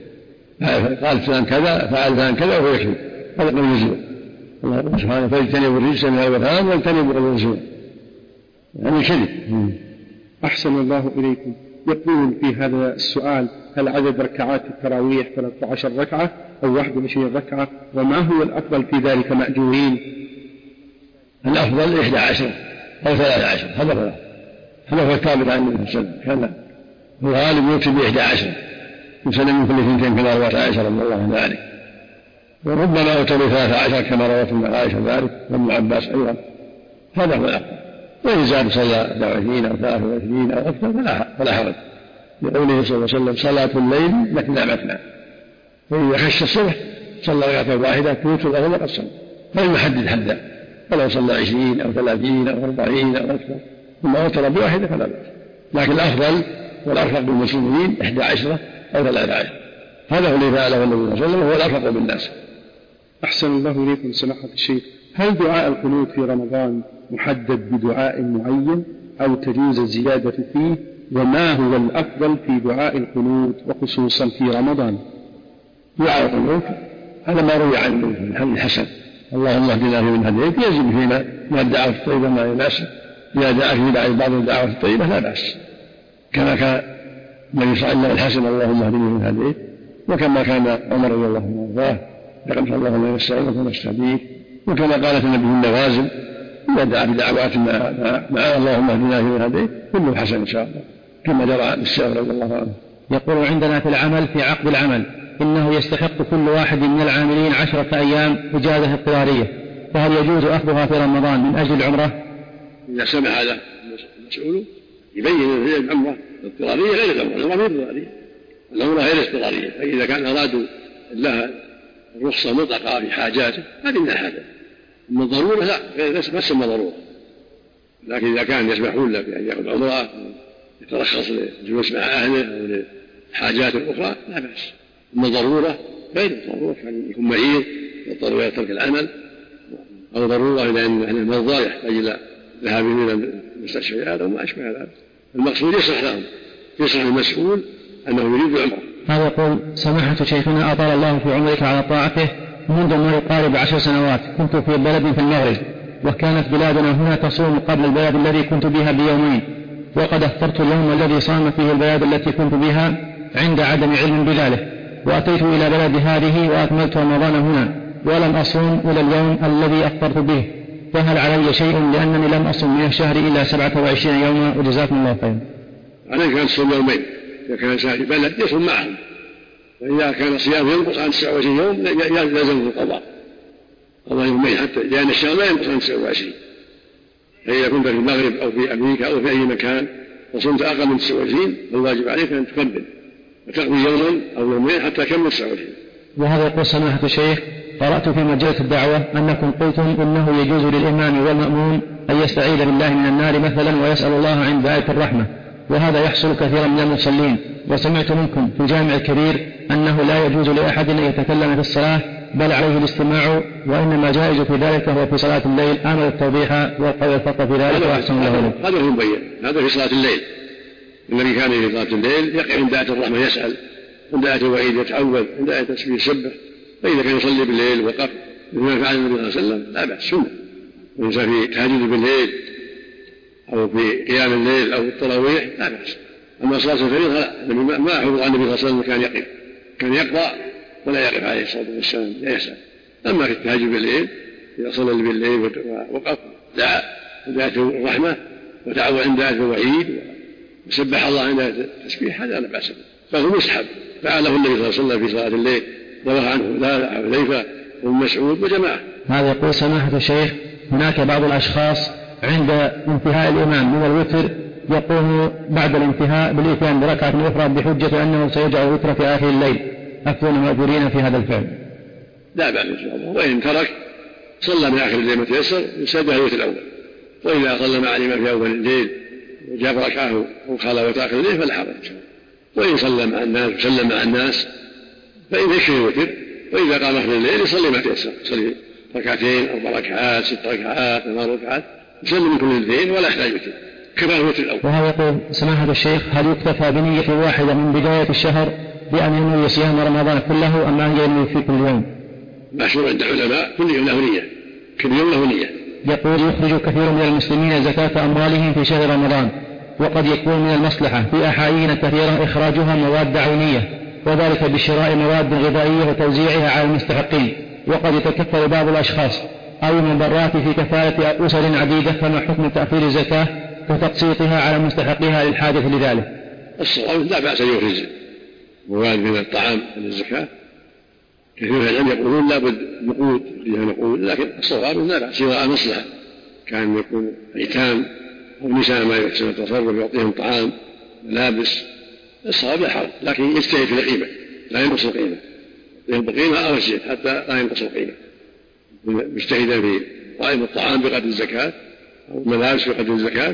قال فلان كذا فعل فلان كذا وهو يكذب، هذا قول الزور. الله سبحانه فاجتنبوا الرجس من الأوثان واجتنبوا قول الزور، يعني كذب. أحسن الله إليكم. يقول في هذا السؤال: هل عدد ركعات التراويح 13 ركعة أو 21 ركعة؟ وما هو الأفضل في ذلك مأجورين؟ الأفضل 11 أو 13، هذا هو الثابت عن النبي صلى الله عليه وسلم، كان الغالب يكتب ب11 يسلم من كل 2 كما رواه عائشة رضي الله عنها ذلك، وربما أوتر 13 كما رواه ابن عائشة ذلك وابن عباس أيضا، هذا هو الأفضل. وإن زاد صلى 20 أو 23 أو أكثر فلا حرج، لقوله صلى الله عليه وسلم: صلاة الليل مثنى مثنى، وإذا خش الصبح صلى ركعة واحدة توتر له وقد صلى، فلم يحدد حدا، ولو صلى 20 أو 30 أو 40 أو أكثر ثم أوتر بواحدة فلا بأس، لكن الأفضل والأرفق بالمسلمين 11 أو 13، هذا هو الذي فعله النبي صلى الله عليه وسلم وهو الأرفق بالناس. أحسن الله إليكم سماحة الشيخ. هل دعاء القنوت في رمضان محدد بدعاء معين أو تجوز الزيادة فيه؟ وما هو الأفضل في دعاء القنوت وخصوصا في رمضان؟ دعاء القنوت هذا ما روي عن الحديث الحسن: اللهم اهدنا فيمن هديت، يجب فيما من الدعوة الطيبة ما يناسب، إذا دعا في بعض الدعوات الطيبة لا بأس، كما كان النبي صلى الله عليه وسلم الحسن: اللهم اهدني فيمن هديت، وكما كان عمر رضي الله عنه وارضاه: لقد صلى الله عليه وسلم ونستهديك، وكما قالت النبي في النوازل: إذا دعا بدعوات مع اللهم اهدنا فيمن هديت كله حسن إن شاء الله، كما جرى بالسلف رضي الله عنه. يقول: عندنا في العمل في عقد العمل إنه يستحق كل واحد من العاملين 10 أيام إجازة اضطرارية، فهل يجوز أخذها في رمضان من أجل العمرة؟ إذا سمح هذا المسؤول يبين أن هي العمرة الاضطرارية غير العمرة، العمرة اضطرارية، العمرة غير اضطرارية، فإذا كان أرادوا لها الرخصة مطلقة في حاجاته هذه من الحاجات، أما الضرورة لا، ما تسمى ضرورة، لكن إذا كان يسمحون له بأن يأخذ عمرة يترخص للجلوس مع أهله أو لحاجات أخرى لا بأس. أما الضرورة غير الضرورة، كان يكون مريض يضطر إلى ترك العمل، أو ضرورة إلى أن أهل المرضى يحتاج إلى ذهاب إلى المستشفيات أو ما أشبه ذلك، المقصود يصلح لهم، يصلح المسؤول أنه يريد العمرة. هذا يقول: سماحة شيخنا أطال الله في عمرك على طاعته، منذ ما يقارب 10 سنوات كنت في بلد في المغرب، وكانت بلادنا هنا تصوم قبل البلد الذي كنت بها ب2 وقد أفطرت اليوم الذي صام فيه البلاد التي كنت بها عند عدم علم بذلك، وأتيت إلى بلد هذه وأكملت رمضان هنا ولم أصوم إلى اليوم الذي أفطرت به، فهل علي شيء لأنني لم أصوم من الشهر إلا 27 يوما؟ وجزاكم الله خيرا. عليك أن تصوم يومين إذا كان سائر بلد يصوم معهم، وإذا كان صيام ينقص عن 29 يوم لازم القضاء يومين، حتى لأن الشهر لا ينقص عن 29، فإذا كنت في المغرب أو في أمريكا أو في أي مكان وصمت أقل من 29 فالواجب عليك أن تكمل وتقضي يوما أو يومين حتى كمل 29. وهذا يقول: سماحة الشيخ، قرأت في مجلة الدعوة أنكم قلتم إنه يجوز للإمام والمأموم أن يستعيذ بالله من النار مثلا ويسأل الله عند آية الرحمة، وهذا يحصل كثيرا من المصلين، وسمعت منكم في الجامع الكبير أنه لا يجوز لأحد أن يتكلم في الصلاة بل عليه الاستماع، وإنما جائز في ذلك هو في صلاة الليل. آمل التوضيح والقول الفقه في ذلك وأحسن الله إليك. هذا هو مبين، هذا في صلاة الليل، النبي كان في صلاة الليل يقف عند آية الرحمة يسأل، عند آية الوعيد يتعوذ، عند آية التسبيح يسبح. فإذا كان يصلي بالليل وقف مثل ما فعل النبي صلى الله عليه وسلم لا بأس، سنة. الإنسان في تهجد بالليل أو في قيام الليل أو في التراويح لا بأس. أما صلاة الفريضة لا، ما أحفظ عن النبي صلى الله عليه وسلم كان يقف، كان يقرأ ولا يقف عليه الصلاة والسلام، لا يسأل. أما في التهجد بالليل إذا صلى بالليل وقف دعا عند آية الرحمة وتعوذ عند آية الوعيد وسبح الله عند آية التسبيح هذا لا بأس به، بل هو مستحب. فعله النبي صلى الله عليه وسلم في صلاة الليل رواه عنه لا حذيفة وابن مسعود وجماعة. هذا يقول سماحة الشيخ هناك بعض الأشخاص عند انتهاء الإمام من الوتر يقوم بعد الانتهاء بالإتيان بركعة أخرى بحجة أنه سيجعل الوتر في آخر الليل، أكون مأجورين في هذا الفعل؟ لا بأس إن شاء الله، وإن ترك صلى من آخر الليل ما تيسر يسجد الوتر الأول، وإذا صلى مع الإمام في أول الليل وجاب ركعه وخلى آخر الليل فلا حرج، وإن صلى مع الناس وسلم مع الناس فإن يكفي الوتر، وإذا قام آخر الليل يصلي ما تيسر، يصلي ركعتين 4 ركعات 6 ركعات 8 ركعات، يسلم من كل الاثنين ولا يحتاج وتر، كفى الوتر الأول. وهذا يقول سماحة الشيخ هل يكتفى بنية واحدة من بداية الشهر بأن ينوي صيام رمضان كله أم أن ينوي في كل يوم؟ مشهور عند العلماء كل يوم له نية، كل يوم له نية. يقول يخرج كثير من المسلمين زكاة أموالهم في شهر رمضان، وقد يكون من المصلحة في أحايين كثيرة إخراجها مواد عينية، وذلك بشراء مواد غذائية وتوزيعها على المستحقين، وقد يتكفل بعض الأشخاص أو المبرات في كفالة أسر عديدة، فما حكم تأخير الزكاة وتقسيطها على مستحقيها للحاجة لذلك؟ الصواب لا بأس أن يخرج مواد من الطعام من الزكاة، كثير من العلم يقولون لابد نقود فيها نقود، لكن الصواب لا بأس سواء مصلحة كان يكون أيتام أو نساء ما يحسن التصرف يعطيهم طعام ملابس، الصواب لا حرج، لكن يجتهد في القيمة لا ينقص القيمة، يعطيهم بقيمة أو يزيد حتى لا ينقص القيمة، مجتهدا في قائمة الطعام بقدر الزكاة أو الملابس بقدر الزكاة،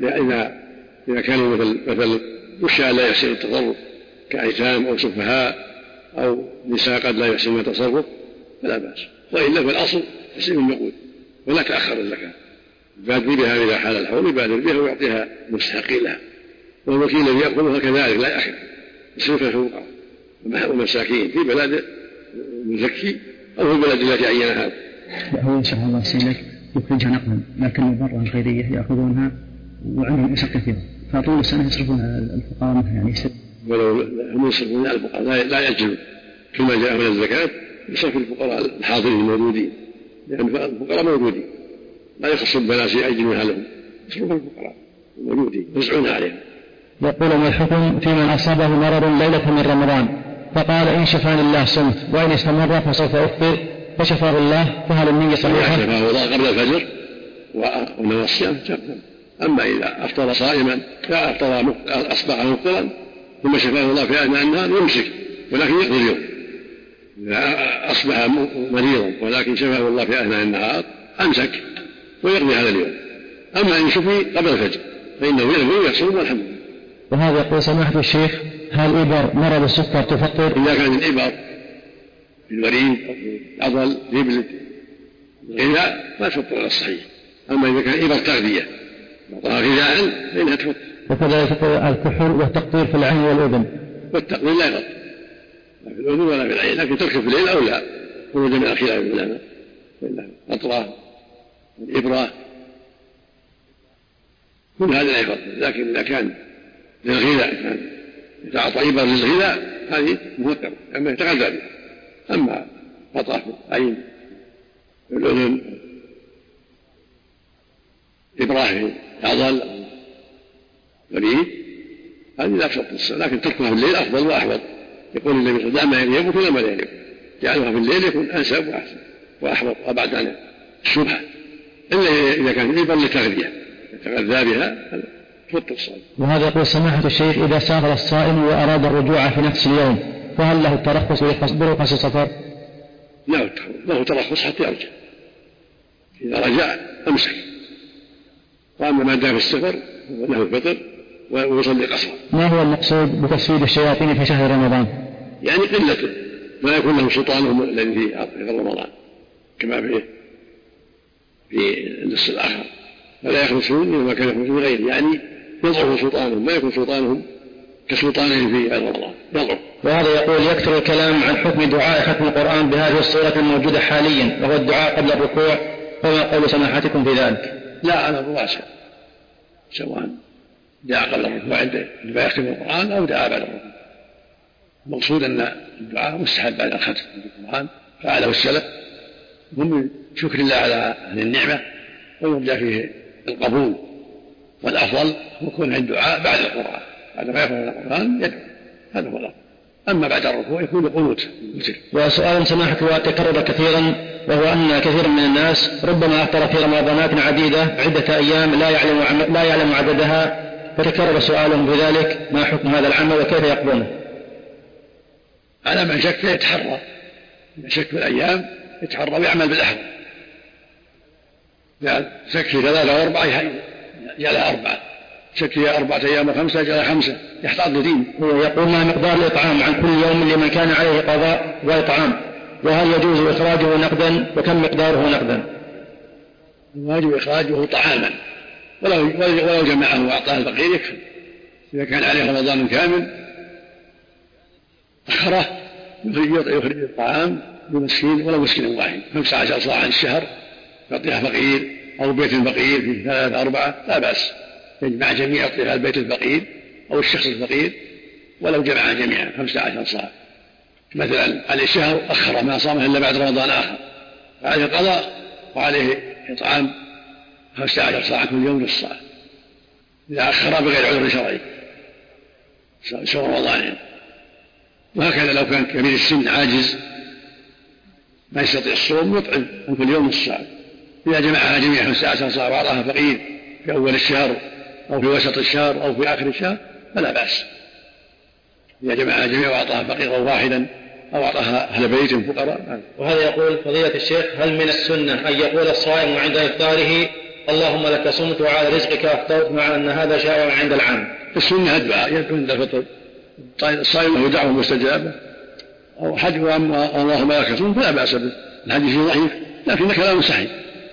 إذا كانوا مثل وشاء لا يحسن التصرف كأيتام أو سفهاء أو نساء قد لا يحسن التصرف فلا بأس، وإلا فالأصل تسليم النقود ولا تأخر الزكاة، يبادر بها إذا حال الحول يبادر بها ويعطيها مستحقين لها، والوكيل الذي يأخذها كذلك لا يأخر يصرفها في الفقراء والمساكين في بلد مزكي أو في البلد التي عينها. هو إن شاء الله سيلك يخرجها نقلا، لكن المبرة الغيرية يأخذونها وعندهم أسر كثيرة، فطول السنة يصرفون الفقراء يعني ولو هم يصرفون على الفقراء لا يأجلوا كما جاء من الزكاة، يصرف الفقراء الحاضرين الموجودين، لأن الفقراء موجودين لا يخص البنات يأجلونها لهم، يصرف الفقراء الموجودين يوزعون عليهم. يقول ما الحكم في من أصابه مرض ليلة من رمضان فقال إن شفاني الله صمت وإن استمر فسوف أفطر فشفاه الله، فهل النية صحيحة؟ شفاه الله قبل الفجر ونوى الصيام تمام. أما إذا أفطر صائما أصبح مفطرا ثم شفاه الله في أثناء النهار يمسك ولكن يقضي اليوم. إذا أصبح مريضا ولكن شفاه الله في أثناء النهار أمسك ويقضي هذا اليوم. أما إن شفي قبل الفجر فإنه ينوي ويصوم والحمد لله. وهذا يقول سماحة الشيخ هل إبر مرض السكر تفطر؟ إذا كان الإبر في الوريد أو في العضل في الغذاء ما تفطر على الصحيح، أما إذا كان إبر تغذية وطهى غذاء فإنها تفطر. وكذلك الكحول والتقطير في العين والأذن. والتقطير لا يغطي لا في الأذن ولا في العين، لكن ترك في الليل أو لا خروج من الخلاف العلماء، فإن القطرة والإبرة كل هذا لا يفطر، لكن إذا كان للغذاء كان يتعاطى إبر للغذاء هذه مفطرة أما يتغذى بها. أما قطرة في العين في الأذن إبرة في العضل وريد هذه لا تفطر الصلاة، لكن تركها في الليل أفضل وأحوط. يقول النبي صلى الله عليه وسلم: دع ما يريبك إلى ما لا يريبك، جعلها في الليل يكون أنسب وأحسن وأحوط وأبعد عن الشبهة، إلا إذا كان الإبر لتغذية يتغذى بها تفطر الصلاة. وهذا يقول سماحة الشيخ إذا سافر الصائم وأراد الرجوع في نفس اليوم فهل له الترخص برخص السفر؟ له ترخص حتى يرجع، إذا رجع أمسك، وأما ما دام في السفر له الفطر ويصلي قصرا. ما هو المقصود بتسويد الشياطين في شهر رمضان؟ يعني قلته لا يكون لهم سلطانهم الذي في رمضان كما في النصف الآخر، فلا يخرجون مما كان يخرجون غيره، يعني يضعف سلطانهم، ما يكون سلطانهم كسلطانهم في غير رمضان، يضعف. وهذا يقول يكثر الكلام عن حكم دعاء ختم القرآن بهذه الصورة الموجودة حاليا، وهو الدعاء قبل الركوع، وما قول سماحتكم في ذلك؟ لا، أنا واسع، سواء دعاء قبل الركوع عند يختم القرآن أو دعاء بعد الركوع. المقصود أن الدعاء مستحب بعد الختم القرآن، فعله السلف هم شكر الله على هذه النعمة، ويرجى فيه القبول، والأفضل يكون عند الدعاء بعد القرآن، بعد ما يقرأ القرآن يدعو، هذا هو الأفضل. أما بعد الركوع يكون قنوت. وسؤال سماحة تكرر كثيرا، وهو أن كثيرا من الناس ربما أفطر في رمضانات عديدة عدة أيام لا يعلم عددها، فتكرر سؤالهم بذلك: ما حكم هذا العمل وكيف يقضونه؟ على من شك يتحرى، من شك في الأيام يتحرى ويعمل بالأحوال، يعني شك في 3 و4 جعلها 4، شك في 4 أيام و5 جعلها 5، يحتاط لدينه. يقول: ما مقدار الإطعام عن كل يوم لمن كان عليه قضاء وإطعام، وهل يجوز إخراجه نقدا، وكم مقداره نقدا؟ الواجب إخراجه طعاما، ولو جمعه وأعطاه الفقير يكفي. إذا كان عليه رمضان كامل أخره يخرج الطعام لمسكين ولو مسكين واحد، 15 صاعا الشهر يعطيها فقير أو بيت الفقير في 3 4 لا بأس، يجمع جميع يعطيها البيت الفقير أو الشخص الفقير ولو جمع جميعا 15 صاع. مثلا عليه شهر أخره ما صامه إلا بعد رمضان آخر، فعليه قضاء وعليه إطعام 15 صاع كل يوم نصف صاع إذا أخر بغير عذر شرعي شهر رمضان. وهكذا لو كان كبير السن عاجز ما يستطيع الصوم يطعم عن كل يوم نصف صاع، إذا جمعها جميعا 15 صاع وأعطاها فقير في أول الشهر أو في وسط الشهر أو في آخر الشهر فلا بأس. إذا جمعها جميعا وأعطاها فقيرا واحدا أو أعطاها أهل بيت فقراء. وهذا يقول: فضيلة الشيخ، هل من السنة أن يقول الصائم عند إفطاره: اللهم لك صمت وعلى رزقك أفطرت، مع أن هذا شائع عند العام؟ السنة الدعاء يدعو عند الفطر، الصائم له دعوة مستجابة أو حج اللهم لك صمت فلا بأس به. الحديث ضعيف لكن كلام صحيح،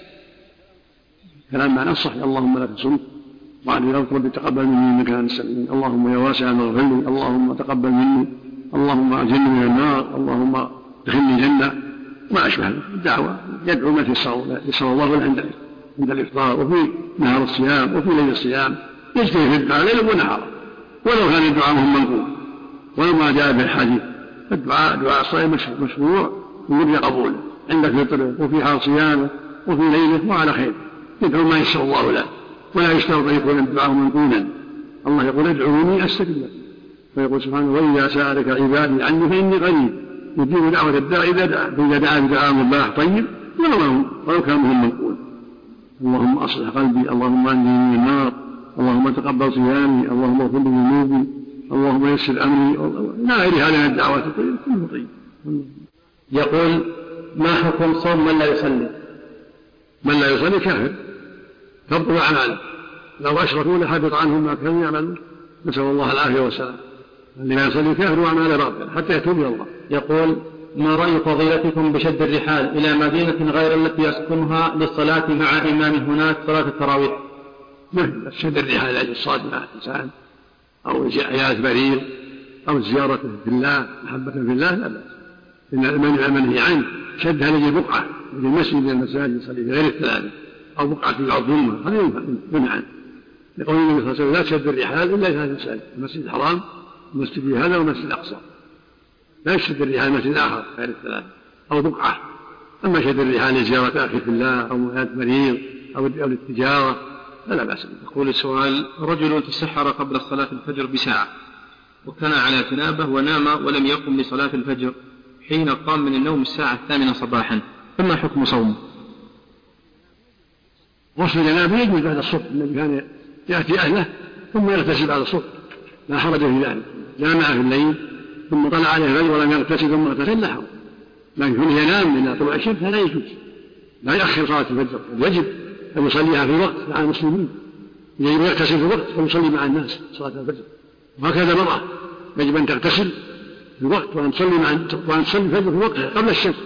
كلام معناه صحيح: اللهم لك صمت وعني ربي تقبل مني إنك أنت السميع، اللهم يا واسع اغفر لي، اللهم تقبل مني، اللهم أجرني من النار، اللهم ادخلني الجنة، ما أشبه الدعوة. يدعو ما يسر الله له عند الإفطار وفي نهار الصيام وفي ليل الصيام، يجتهد في الدعاء ليلا ونهارا ولو كان الدعاء منقول ولما جاء بالحديث. الدعاء دعاء الصائم مشروع ويرجى قبوله عند فطره وفي حال صيامه وفي ليله وعلى خير، يدعو ما يسر الله له، ولا يشترط أن يكون الدعاء منقولا. الله يقول: ادعوني أستجب لكم، ويقول سبحانه: وإذا سألك عبادي عني فإني قريب يجيب دعوة الداعي إذا دعا، فإذا دعا بدعاء مباح طيب ولو كان مهم منقول. اللهم أصلح قلبي، اللهم أنجني من النار، اللهم تقبل صيامي، اللهم اغفر لي ذنوبي، اللهم يسر أمري، لا غير هذه من الدعوات الطيبة كله طيب. يقول: ما حكم صوم من لا يصلي؟ من لا يصلي كافر، تبطل أعماله، لو أشركوا لحبط عنهم ما كانوا يعملون، نسأل الله العافية والسلام. الذي لا يصلي كافر وأعماله باطلة حتى يتوب إلى الله. يقول: ما رأي فضيلتكم بشد الرحال إلى مدينة غير التي يسكنها للصلاة مع إمام هناك صلاة التراويح؟ ما شد الرحال لأجل الصلاة مع الإنسان أو عيادة مريض أو زيارة في الله، محبة في الله لا بأس. إن المنهي عنه شدها لأجل بقعة في المسجد من المساجد يصلي في غير الثلاثة أو بقعة في العظيمة، هذا ينهى عنه، لقول النبي صلى الله عليه وسلم: لا تشد الرحال إلا في هذه المساجد، المسجد الحرام المسجد هذا والمسجد الأقصى، لا يشد الرحال مسجد آخر غير الثلاثة أو بقعة. أما شد الرحال لزيارة أخي في الله أو عيادة مريض أو للتجارة فلا بأس به. يقول السؤال: رجل تسحر قبل صلاة الفجر بساعة وكان على جنابه ونام ولم يقم لصلاة الفجر، حين قام من النوم 8:00 صباحا، فما حكم صومه؟ غسل جنابه يجوز بعد الصبح، الذي كان يأتي أهله ثم يغتسل بعد الصبح لا حرج في ذلك. جامع في الليل ثم طلع عليه الفجر ولم يغتسل ثم اغتسل لا حرج، لكن كونه ينام إلى طلوع الشمس فلا يجوز، لا يؤخر صلاة الفجر، يجب أن يصليها في وقت مع المسلمين، يجب أن يغتسل في وقت ويصلي مع الناس صلاة الفجر. وهكذا المرأة يجب أن تغتسل في وقت وأن تصلي الفجر في وقت قبل الشمس.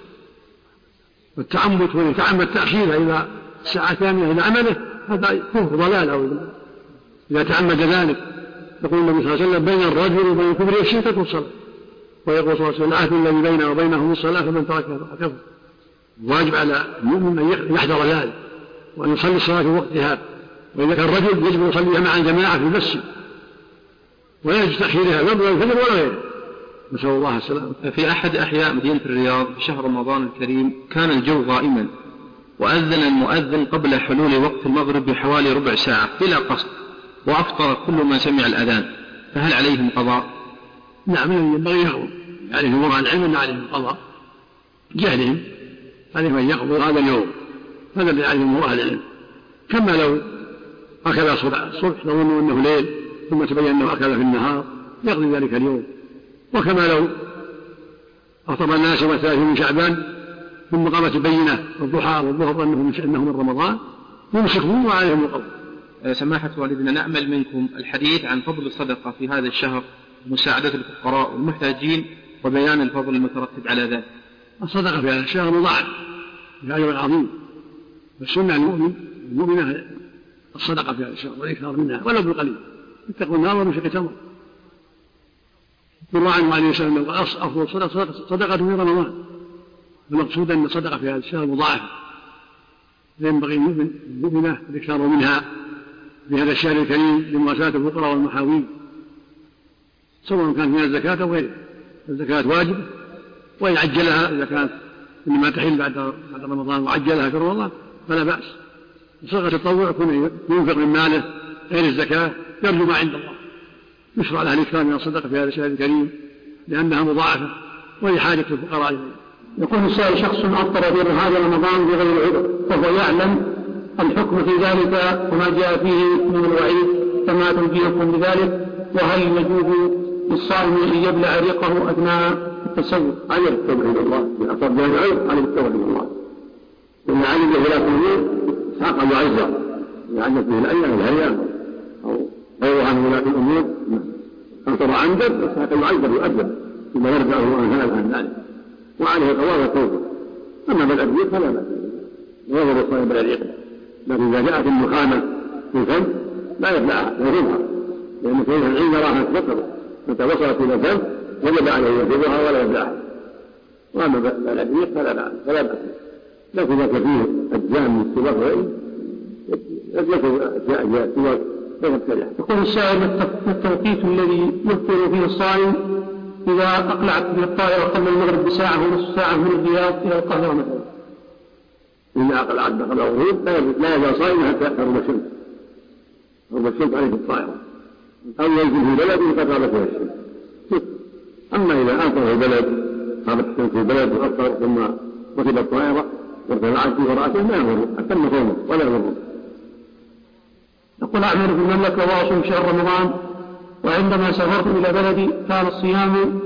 والتعمد ويتعمد تأخيرها إلى الساعة 8 إلى عمله هذا كفر ضلال أو إذا تعمد ذلك يقول النبي صلى الله عليه وسلم: بين الرجل وبين الكفر والشرك ترك الصلاة. ويقول صلى الله عليه وسلم: العهد الذي بيننا وبينهم الصلاة فمن تركها فقد كفر. واجب على المؤمن أن يحذر ذلك وأن يصلي الصلاة في وقتها، وإذا كان رجل يجب أن يصليها مع الجماعة في المسجد ولا يجوز تأخيرها لا من الفجر ولا غيره. نسأل الله السلامة. في أحد أحياء مدينة الرياض في شهر رمضان الكريم كان الجو غائما، وأذن المؤذن قبل حلول وقت المغرب بحوالي ربع ساعة بلا قصد، وأفطر كل من سمع الأذان، فهل عليهم قضاء؟ نعم، ينبغي يقضوا، عليهم وضع العلم أن عليهم قضاء جهلهم، عليهم أن يقضوا هذا اليوم، هذا الذي عليهم أهل العلم. كما لو أكل الصبح ظنوا أنه ليل ثم تبين أنه أكل في النهار يقضي ذلك اليوم. وكما لو أفطر الناس يوم 30 من شعبان ثم قامت البينة الضحى والظهر أنه من رمضان يمسكون وعليهم القضاء. سماحة والدنا، نأمل منكم الحديث عن فضل الصدقة في هذا الشهر، مساعدة الفقراء والمحتاجين، وبيان الفضل المترتب على ذلك. الصدقة في هذا الشهر مضاعف بأجر عظيم، والسنة المؤمنة الصدقة في هذا الشهر والإكثار منها ولو بالقليل، اتقوا النار ومشق تمر. يروى عنه عليه السلام أنه أفضل صدقة في رمضان، المقصود أن الصدقة في هذا الشهر مضاعفة، فينبغي المؤمنة الإكثار منها في هذا الشهر الكريم لمواساة الفقراء والمحاوين، سواء كانت من الزكاة أو غيرها. الزكاة واجبة، وإن عجلها إذا كانت إنما تحل بعد رمضان وعجلها في رمضان فلا بأس. صدقة التطوع يكون ينفق من ماله غير الزكاة يرجو ما عند الله، يشرع له الإكثار من الصدقة في هذا الشهر الكريم لأنها مضاعفة ولحاجة الفقراء إليه. يكون السائل شخص أفطر في هذا رمضان بغير عذر وهو يعلم الحكم في ذلك وما جاء فيه من الوعيد، فما تنبئكم بذلك؟ وهل يجوز للصائم أن يبلع ريقه أثناء التسوق؟ عليه التوبة إلى الله، إذا أفطر بغير عذر عليه التوبة إلى الله، إن علم بخلاف الأمور ساق وعزة، إذا علمت به الأيام الهيئة أو غيرها من ولاة الأمور أفطر عمدا فساق وعزة يؤدب ثم يرجعه عن ذلك، وعليه القضاء والتوبة. أما بالأبيض فلا بأس، ويضر الصائم بالعريق، لكن إذا جاءت النخامة في الفم لا يبلعها ويرمها، لأن فيها العلم راها تفكر متى وصلت إلى الفم وجب عليه يرمها ولا يبلعها. وأما بالأبيض فلا بأس، لكن إذا فيه أجزاء من السواك وغيره يذكر أجزاء السواك فيبتلعها. يقول السائل: التوقيت الذي يفطر فيه الصائم إذا أقلعت به الطائرة قبل المغرب بساعة ونصف ساعة من الرياض إلى القاهرة مثلا؟ إذا أقلعت قبل الغروب لا يزال صائما حتى تغرب الشمس، تغرب الشمس عليه في الطائرة، أو ينزل في بلد قد غربت فيها الشمس. أما إذا أفطر في البلد غربت الشمس في البلد وأفطر ثم ركب الطائرة وارتفعت في رأسه ما يضر، أتم صومه ولا يضر. يقول: أعمل في المملكة وأصوم شهر رمضان، وعندما سافرت إلى بلدي كان الصيام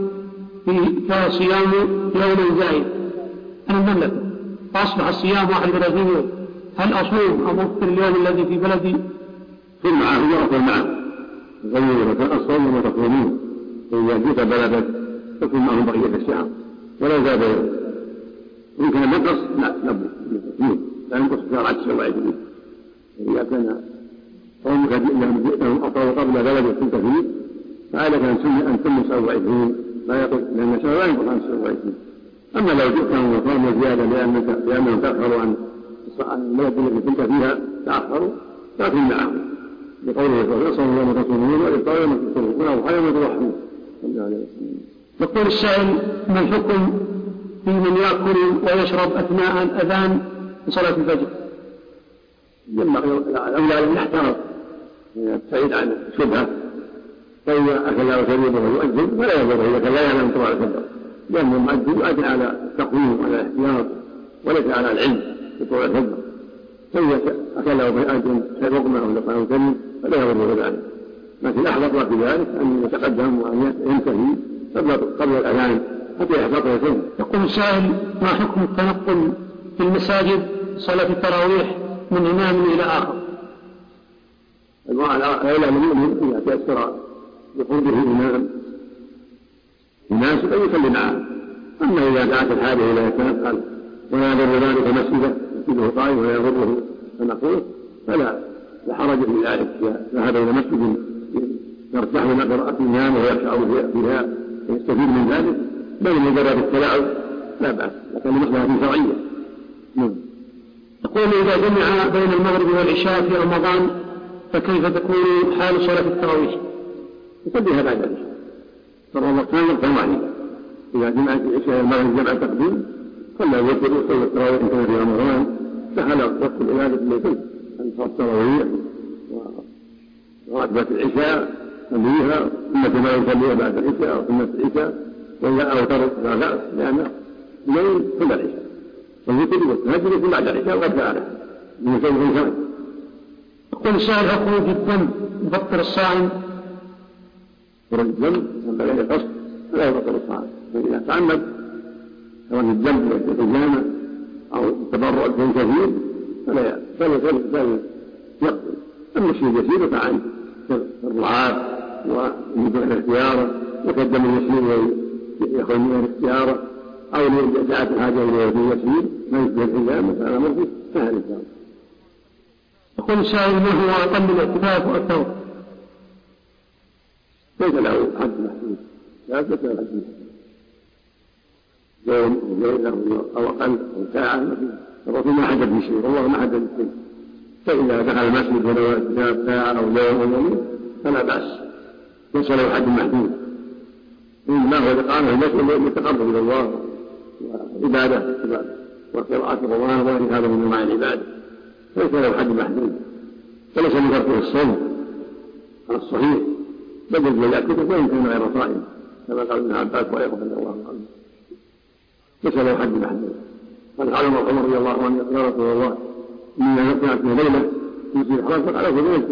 يوما زائد عن المملكة، فأصبح الصيام 31 يوم، هل أصوم أم أفطر اليوم الذي في بلدي؟ صل معه وأفطر معه، غير مكان الصوم وما تصومون، فإذا جئت بلدك فكن معهم بقية الشهر ولا زاد يوم. إن كان نقص لا ينقص شهر عد 29. إذا كان صومك جئته أفطر قبل بلدك كنت فيه فعليك أن تم 29 لا يقل، لأن شهر لا ينقص عن 29. أما لو جئتهم وصوم زيادة لأنهم تأخروا عن البلد التي كنت فيها تأخروا فأكل معهم، لقوله صلى الله عليه وسلم: يوم تصومون وإفطار يوم تفطرون ولا خير يتوحدون. يقول السائل: ما الحكم في من يأكل ويشرب أثناء الأذان لصلاة الفجر؟ ينبغي الأولى أن يحترم يبتعد عن الشبهة، فإذا أكل وشرب وهو يؤذن فلا يضره إذا كان لا يعلم طبعا الفجر، لأن المؤذن يؤذن على التقويم وعلى الاحتياط وليس على العلم بطلوع الفجر، فإذا أكل ويؤذن رقمة أو لقمة أو كلمة فلا يضره ذلك، لكن الأحوط في ذلك أن يتقدم وأن ينتهي قبل الأذان حتى يحفظه الفجر. يقول السائل: ما حكم التنقل في المساجد صلاة التراويح من إمام إلى آخر؟ الأولى المؤمن إذا تأثر بقربه إمام يناسب أن يصلي معه، أما إذا دعت الحاجة إلى يتنقل ولا يضر ذلك مسجده قائم ولا يضره تنقله فلا لا حرج في ذلك إذا ذهب إلى مسجد يرتاح من قراءة الإمام ويخشع فيها ويستفيد من ذلك بل مجرد التلاعب لا بأس، لكن لمصلحة شرعية. يقول إذا جمع بين المغرب والعشاء في رمضان فكيف تكون حال صلاة التراويح؟ يصليها بعد العشاء، فالرمضان وقتان واحدة. إذا جمعت العشاء المغرب جمع تقديم فلا يوتر يصلي التراويح إن كان في رمضان سهل وقت العبادة التي أن تصلي التراويح وراتبة العشاء يصليها ثم كما يصليها بعد العشاء أو ثم العشاء وإذا أوتر لا بأس لأن الليل كل العشاء والوتر والتهجد يكون بعد العشاء وقد فعله من شيء كان. يقول السائل خروج الدم يفطر الصائم؟ خروج الدم بغير القصد لا يفطر الصائم، فإذا تعمد سواء الدم والحجامة أو التبرع بشيء كثير فلا يقتل. أما الشيء اليسير فعنه كالرعاة ويجب الاختيار وكالدم اليسير يخرج من الاختيار أو لجاءت الحاجة إلى يسير ما يشبه الحجامة فهذا مرضي سهل الإنسان. يقول السائل ما هو أقل الاعتكاف والثوب؟ ليس له حد محدود، لا ليس له حد محدود، يوم وليلة أو أقل أو ساعة، الرسول ما حدد بشيء والله ما حدد بشيء. فإذا دخل المسجد ونوى اعتكاف ساعة أو يوم أو يومين فلا بأس، ليس له حد محدود. إنما هو الإقامة المسجد يتقرب إلى الله وعبادة وقراءة القرآن وغير هذا من أنواع العبادة، ليس له حد محدود. فليس لفرقه الصوم على الصحيح بل يجب يأكل وإن كان غير صائم كما قال ابن عباس وغيره رضي الله عنه، ليس له حد محدود. قال عمر رضي الله عنه يا رسول الله إننا نطلع في ليلة يصير الحرام فقال له بيته.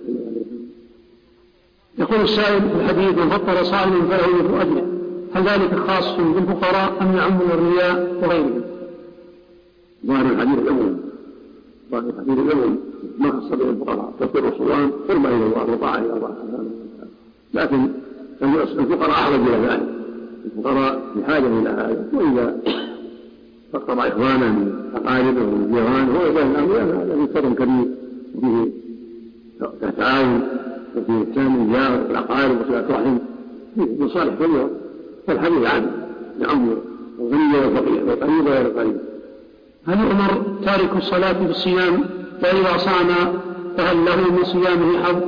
يقول السائل في الحديث من فطر صائما فله مثل أجره، هل ذلك خاص بالفقراء أم يعم الأغنياء وغيرهم؟ ظاهر الحديث الأول ما خص به الفقراء، تفطر الصوام قربة إلى الله وطاعة إلى الله، لكن الفقراء أحرج إلى ذلك، الفقراء بحاجة إلى هذا، وإذا فقر إخوانا من أقاربه ومن جيرانه هو بين الأغنياء هذا في فضل كبير وفيه تعاون وفيه إحسان الجار والأقارب وصلة رحم فيه مصالح كبيرة. فالحديث عام يعم الغني والفقير والقريب وغير القريب. هل يؤمر تارك الصلاة بالصيام فإذا صام فهل له من صيامه حظ؟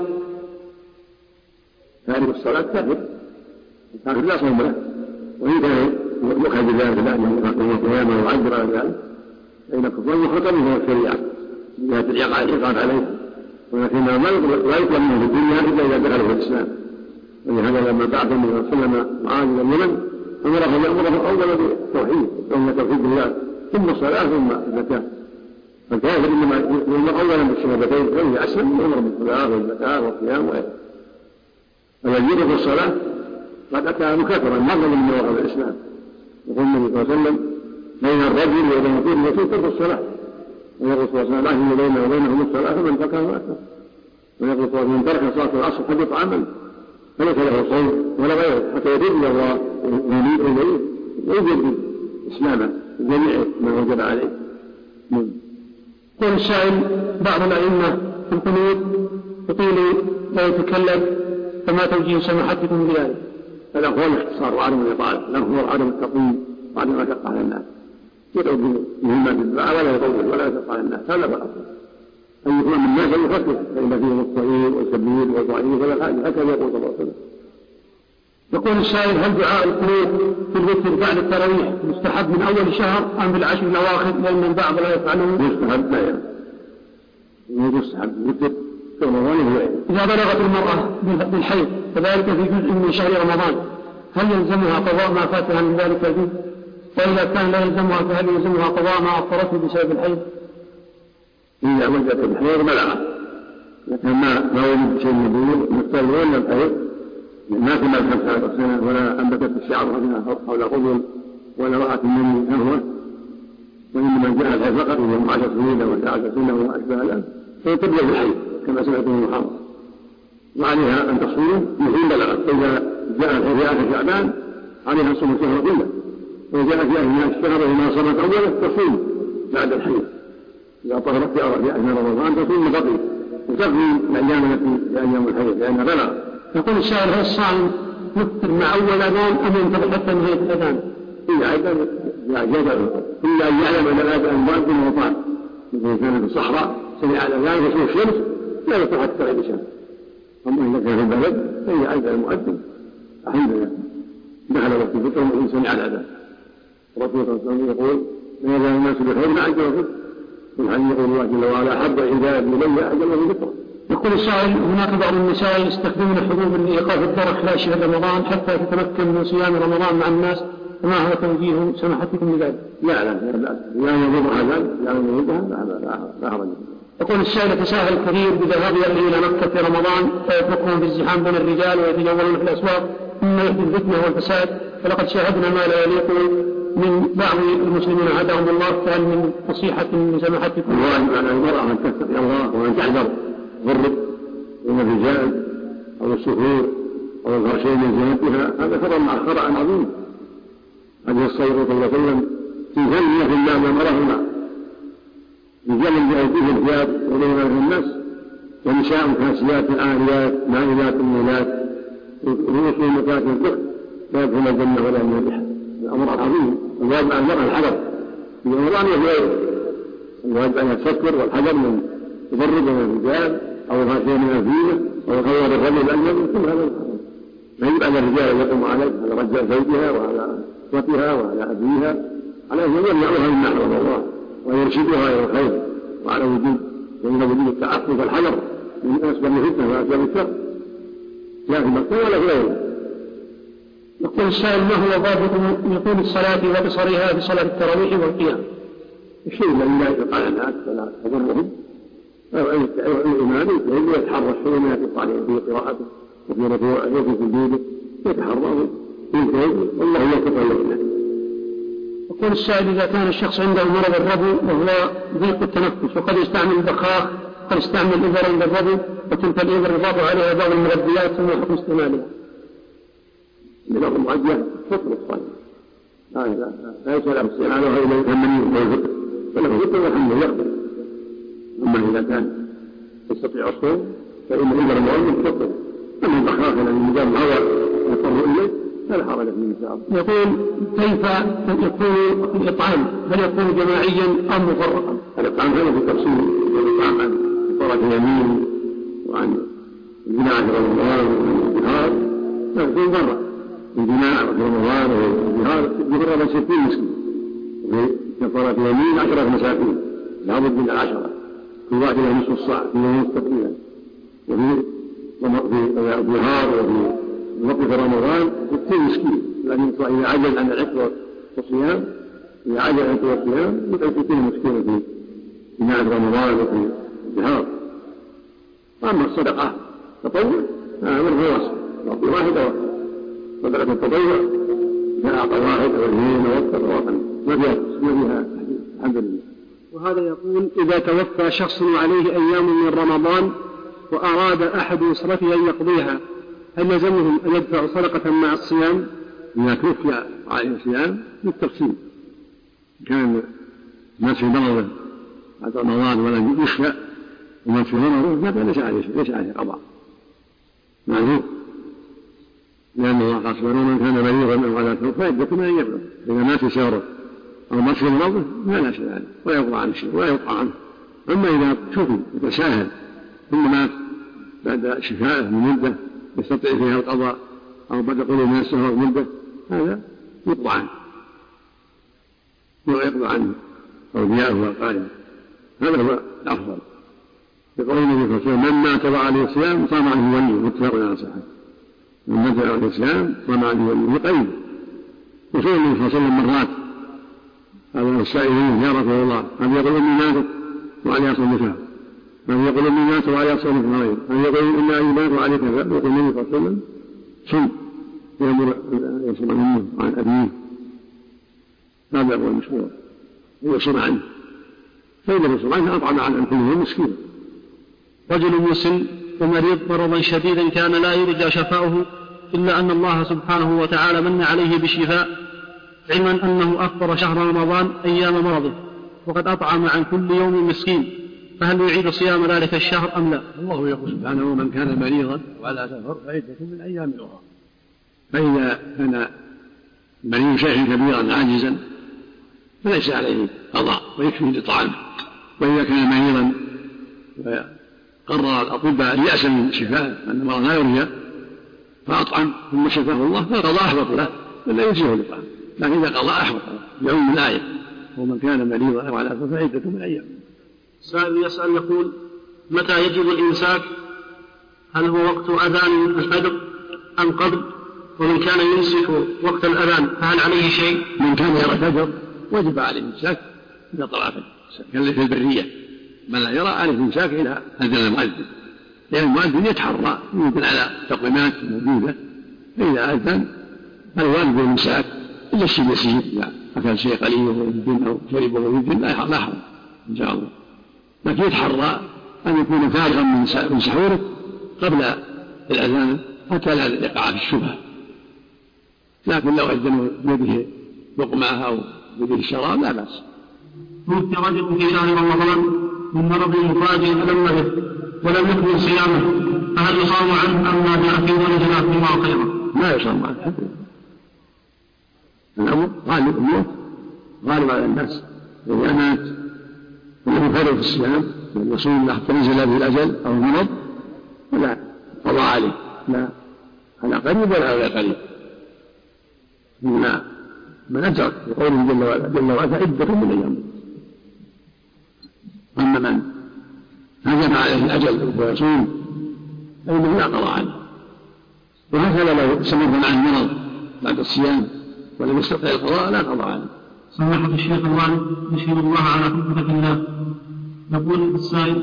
تارك الصلاة كافر لا صوم له، وإن كان يؤخذ بذلك لأنه يوم قيامه ويعذر على ذلك فإن الكفر يخطر هو الشريعة من جهة العقاب عليه، ولكنه لا يطلب منه في الدنيا إلا إذا دخل في الإسلام. ولهذا لما بعث النبي صلى الله عليه وسلم معاذ إلى اليمن أمره أولا بالتوحيد وهو توحيد الله ثم الصلاة ثم الزكاة. فالكافر إنما يؤمر أولا بالشهادتين فإذا أسلم يؤمر بالصلاة والزكاة والصيام وغيره. فالذي في الصلاة قد أتى مكافرا مرة من مواقف الإسلام. يقول النبي صلى الله عليه وسلم بين الرجل وبين الرسول ترك الصلاة، ويقول صلى الله عليه وسلم بينه وبينهم الصلاة فمن تركها أكثر، ويقول صلى الله عليه وسلم من ترك صلاة العصر حدث عمل فليس له صوم ولا غيره حتى يدل إلى الله ويريد إليه ويجدد إسلامه بجميع ما وجب عليه. يقول السائل بعض الأئمة في القنوت يطيل لا يتكلم، فما توجيه سماحتكم بذلك؟ هذا هو الاختصار وعدم الإطالة، لا هو عدم التقويم وعدم ما يشق على الناس. يدعو بمهمات الدعاء ولا يطول ولا يشق على الناس، هذا هو الأصل. أن يكون من الناس أن يخفف فإن فيهم الصغير والكبير والضعيف ولا حاجة، هكذا يقول صلى الله عليه وسلم. يقول السائل هل دعاء القنوت في الوتر بعد التراويح مستحب من أول شهر أم في العشر الأواخر لأن البعض لا يفعله؟ مستحب لا يستحب الوتر في رمضان هو إذا بلغت المرأة بالحيض كذلك في جزء من شهر رمضان هل يلزمها قضاء ما فاتها من ذلك الجزء؟ وإذا كان لا يلزمها فهل يلزمها قضاء ما أفطرته بسبب الحيض؟ إذا وجدت الحيض بلغت، لكن ما وجد شيء مبلوغ مختل ولا الحيض ما كملت 15 سنة ولا أنبتت الشعر حول قبل ولا رأت مني نهوة، وإنما جاء الحيض فقط وهو 10 سنين أو 11 سنة وما أشبه ذلك فيتبلغ الحيض كما سمعتم من محمد، وعليها أن تصوم مثل بلغت. فإذا جاء الحيض في آخر شعبان عليها صوم الشهر كله، وإذا جاء في آخر الشهر وما صامت أوله تصوم بعد الحيض. إذا طهرت في أثناء رمضان تصوم بقي وتقضي الأيام التي هي أيام الحيض لأنها بلغ. يقول السائل: هل الصائم يفطر مع أول أذان أم ينتظر حتى نهاية الأذان؟ إذا إلا أن يعلم أن الأذان مؤذن وطال، إذا كان في الصحراء سمع الأذان وشوف الشمس لا يصح حتى تغيب الشمس. أما إذا كان في البلد فإذا أذن المؤذن الحمد لله دخل وقت الفطر وإن سمع الأذان. الرسول صلى الله عليه وسلم يقول: ما يزال الناس بخير ما عجل الفطر. في الحديث يقول الله جل وعلا: أحب عباد إلي أعجله الفطر. يقول السائل: هناك بعض النساء يستخدمون حبوب لإيقاف الدرق خلال شهر رمضان حتى تتمكن من صيام رمضان مع الناس، فما هو توجيه سماحتكم لذلك؟ لا بأس، لا يضرها ذلك، لا يضرها، لا حرج. يقول السائل: يتساهل الكثير بذهاب أهله إلى مكة في رمضان فيتركهم في الزحام بين الرجال ويتجولون في الأسواق مما يحدث الفتنة والفساد، فلقد شاهدنا ما لا يليق من بعض المسلمين هداهم الله، فهل من نصيحة من سماحتكم؟ الواجب على المرأة أن تتقي الله وأن تحذر الغرب بين الرجال أو السفور أو الغرشين من زينتها، هذا خطأ عظيم. عليه الصلاة والسلام في ذنب في الله ما مرهما رجال بأيديهم ثياب ولينا في الناس، ونساء كاسيات عاريات مائلات ميلات رؤوسهم مكاسب الدخل لا يدخل الجنة ولا من الريح. الأمر عظيم. الواجب على المرأة الحذر في رمضان وفي غيره. الواجب عليها التفكر والحذر من تبرد من الرجال أو الغاشية من الزينة أو غير الرجل الأجنبي، كل هذا الحرام. يجب على الرجال أن يقوموا عليه على رجاء زوجها وعلى إخوتها وعلى أبيها، على أن يمنعها مما حرم الله ويرشدها إلى الخير، وعلى وجود التعفف والحذر من أسباب الفتنة وأسباب الشر لا في مكة ولا في غيره. يقول السائل: ما هو ضابط يقول الصلاة وقصرها في صلاة التراويح والقيام؟ الشيء الذي لا يقع الناس ولا تضرهم الإمام يتحرى الشيء ما يقطع في قراءته وفي ركوعه وفي سجوده، يتحرى وينتهي والله يوفقه له. يقول السائل: إذا كان الشخص عنده مرض الربو وهو ضيق التنفس وقد يستعمل البخاخ، قد يستعمل إبر عند الربو وتلك الإبر يضاف عليها بعض المغذيات ثم يحكم استعمالها. من بعض المعديات تفطر الصائم، لا يسأل عن استعمالها إلا يتمنيه ويفطر، فله فطر والحمد لله يقبل. أما إذا كان يستطيع الصوم فإن إبر المؤمن تفطر. أما البخاخ الذي مجال الهواء يضطر إليه فلا حرج فيه إن شاء الله. يقول: كيف يكون الإطعام؟ هل يكون جماعيا أم مفرقا؟ الإطعام هذا في تفصيل الإطعام عن كفارة اليمين وعن الجماعة في رمضان وعن الجهاد، يكون برا الجماعة في رمضان والجهاد يبرر 60 مسكين، وفي كفارة اليمين 10 مساكين لا بد من 10 كل واحد له نصف الصاع في يوم تقريبا، وفي الجهاد وفي وقت رمضان 60 مسكين، لأن إذا عجز عن العتق والصيام إذا عجز عن العتق والصيام يدعو 60 مسكين في جماعة رمضان وفي الجهاد. وأما الصدقة تطوع أمر في وصف يعطي واحد أو صدقة التطوع إذا أعطى واحد أو اثنين أو أكثر أو أقل ما فيها الحمد لله. وهذا يقول: إذا توفى شخص وعليه أيام من رمضان وأراد أحد أسرته أن يقضيها، هل يلزمهم أن يدفعوا صدقة مع الصيام؟ إذا توفي عليه الصيام بالتقسيم، كان الناس في مرضه بعد رمضان ولم يشفى ومن في مرضه ليس عليه قضاء معروف، لأن الله قال سبحانه: من كان مريضا أو على سفر فعدة ما يبلغ. إذا مات شهره أو مات في مرضه لا شيء عليه ولا يقضى عنه شيء ولا يقطع عنه. أما إذا شفي يتساهل ثم مات بعد شفائه من مدة يستطيع فيها القضاء أو بعد قلوب من السهر مدة، هذا يقضى عنه ويقضى عنه أولياءه وأقاربه، هذا هو الأفضل. يقول النبي صلى الله عليه وسلم: من مات وعليه الصيام صام عنه وليه، متفق على صحته. من مات وعليه الصيام صام عنه وليه بقيد. وسئل النبي صلى الله عليه وسلم مرات هذا السائلين: يا رسول الله، هل يقول إني ماتت وعليه صوم شهر؟ هل يقول إني مات وعليه صوم شهرين؟ هل يقول إن أبي مات وعليه كذا؟ يقول النبي صلى الله عليه وسلم: صم، يأمر يصوم عن أمه وعن أبيه. هذا هو المشهور، يصوم عنه، فإذا يصوم عنه أطعم عن كلهم مسكين. رجل مسن ومريض مرضا شديدا كان لا يرجى شفاؤه إلا أن الله سبحانه وتعالى من عليه بالشفاء، علما أنه أفطر شهر رمضان أيام مرضه وقد أطعم عن كل يوم مسكين، فهل يعيد صيام ذلك الشهر أم لا؟ الله يقول سبحانه: من كان مريضا وعلى سفر فعدة من أيام أخرى. فإذا كان مريض شيخا كبيرا عاجزا فليس عليه قضاء ويكفي الإطعام. وإذا كان مريضا وقرر الأطباء اليأس من شفائه أن المرض لا يرجى فأطعم ثم شفاه الله فالقضاء أحبط له ولا يجزيه الإطعام، لكن إذا قضاء أحبط يعم الآية: ومن كان مريضا وعلى سفر فعدة من أيام. سائل يسأل يقول: متى يجب الإمساك؟ هل هو وقت أذان الفجر أم قبل؟ ومن كان يمسك وقت الأذان فهل عليه شيء؟ من كان يرى الفجر وجب عليه الإمساك إذا طلع الفجر، كالذي في البرية من لا يرى عليه الإمساك إلى أذن المؤذن، لأن المؤذن يتحرى يمكن على تقويمات موجودة، فإذا أذن فالواجب الإمساك إلا الشيء يسير، إذا أكل شيء قليل ويجن أو شربه ويجن لا حرج إن شاء الله، لكن يتحرى أن يكون فارغا من سحوره قبل الأذان حتى لا يقع في الشبهة. لكن لو أذن بيده لقمة أو بيده الشراب لا بأس. توفي رجل في شهر رمضان من مرض مفاجئ ألم به ولم يكمل صيامه، فهل يصام عنه أم ما جاء في ذلك جزاكم الله خيرا؟ ما يصام عنه، الأمر غالب الموت غالب على الناس، وإذا مات ولم يفرط في الصيام يصوم حتى ينزل به الأجل أو المرض ولا قضاء عليه، لا على قريب ولا على قريب. من أدرك بقوله جل وعلا عدة من أيام. أما من هجم عليه الأجل ويصوم فإنه لا قضاء عليه. وهكذا لو استمر معه المرض بعد الصيام ولم يستطع القضاء لا قضاء عليه. سماحة الشيخ الوالد نشهد الله على حكمة الله. يقول السائل: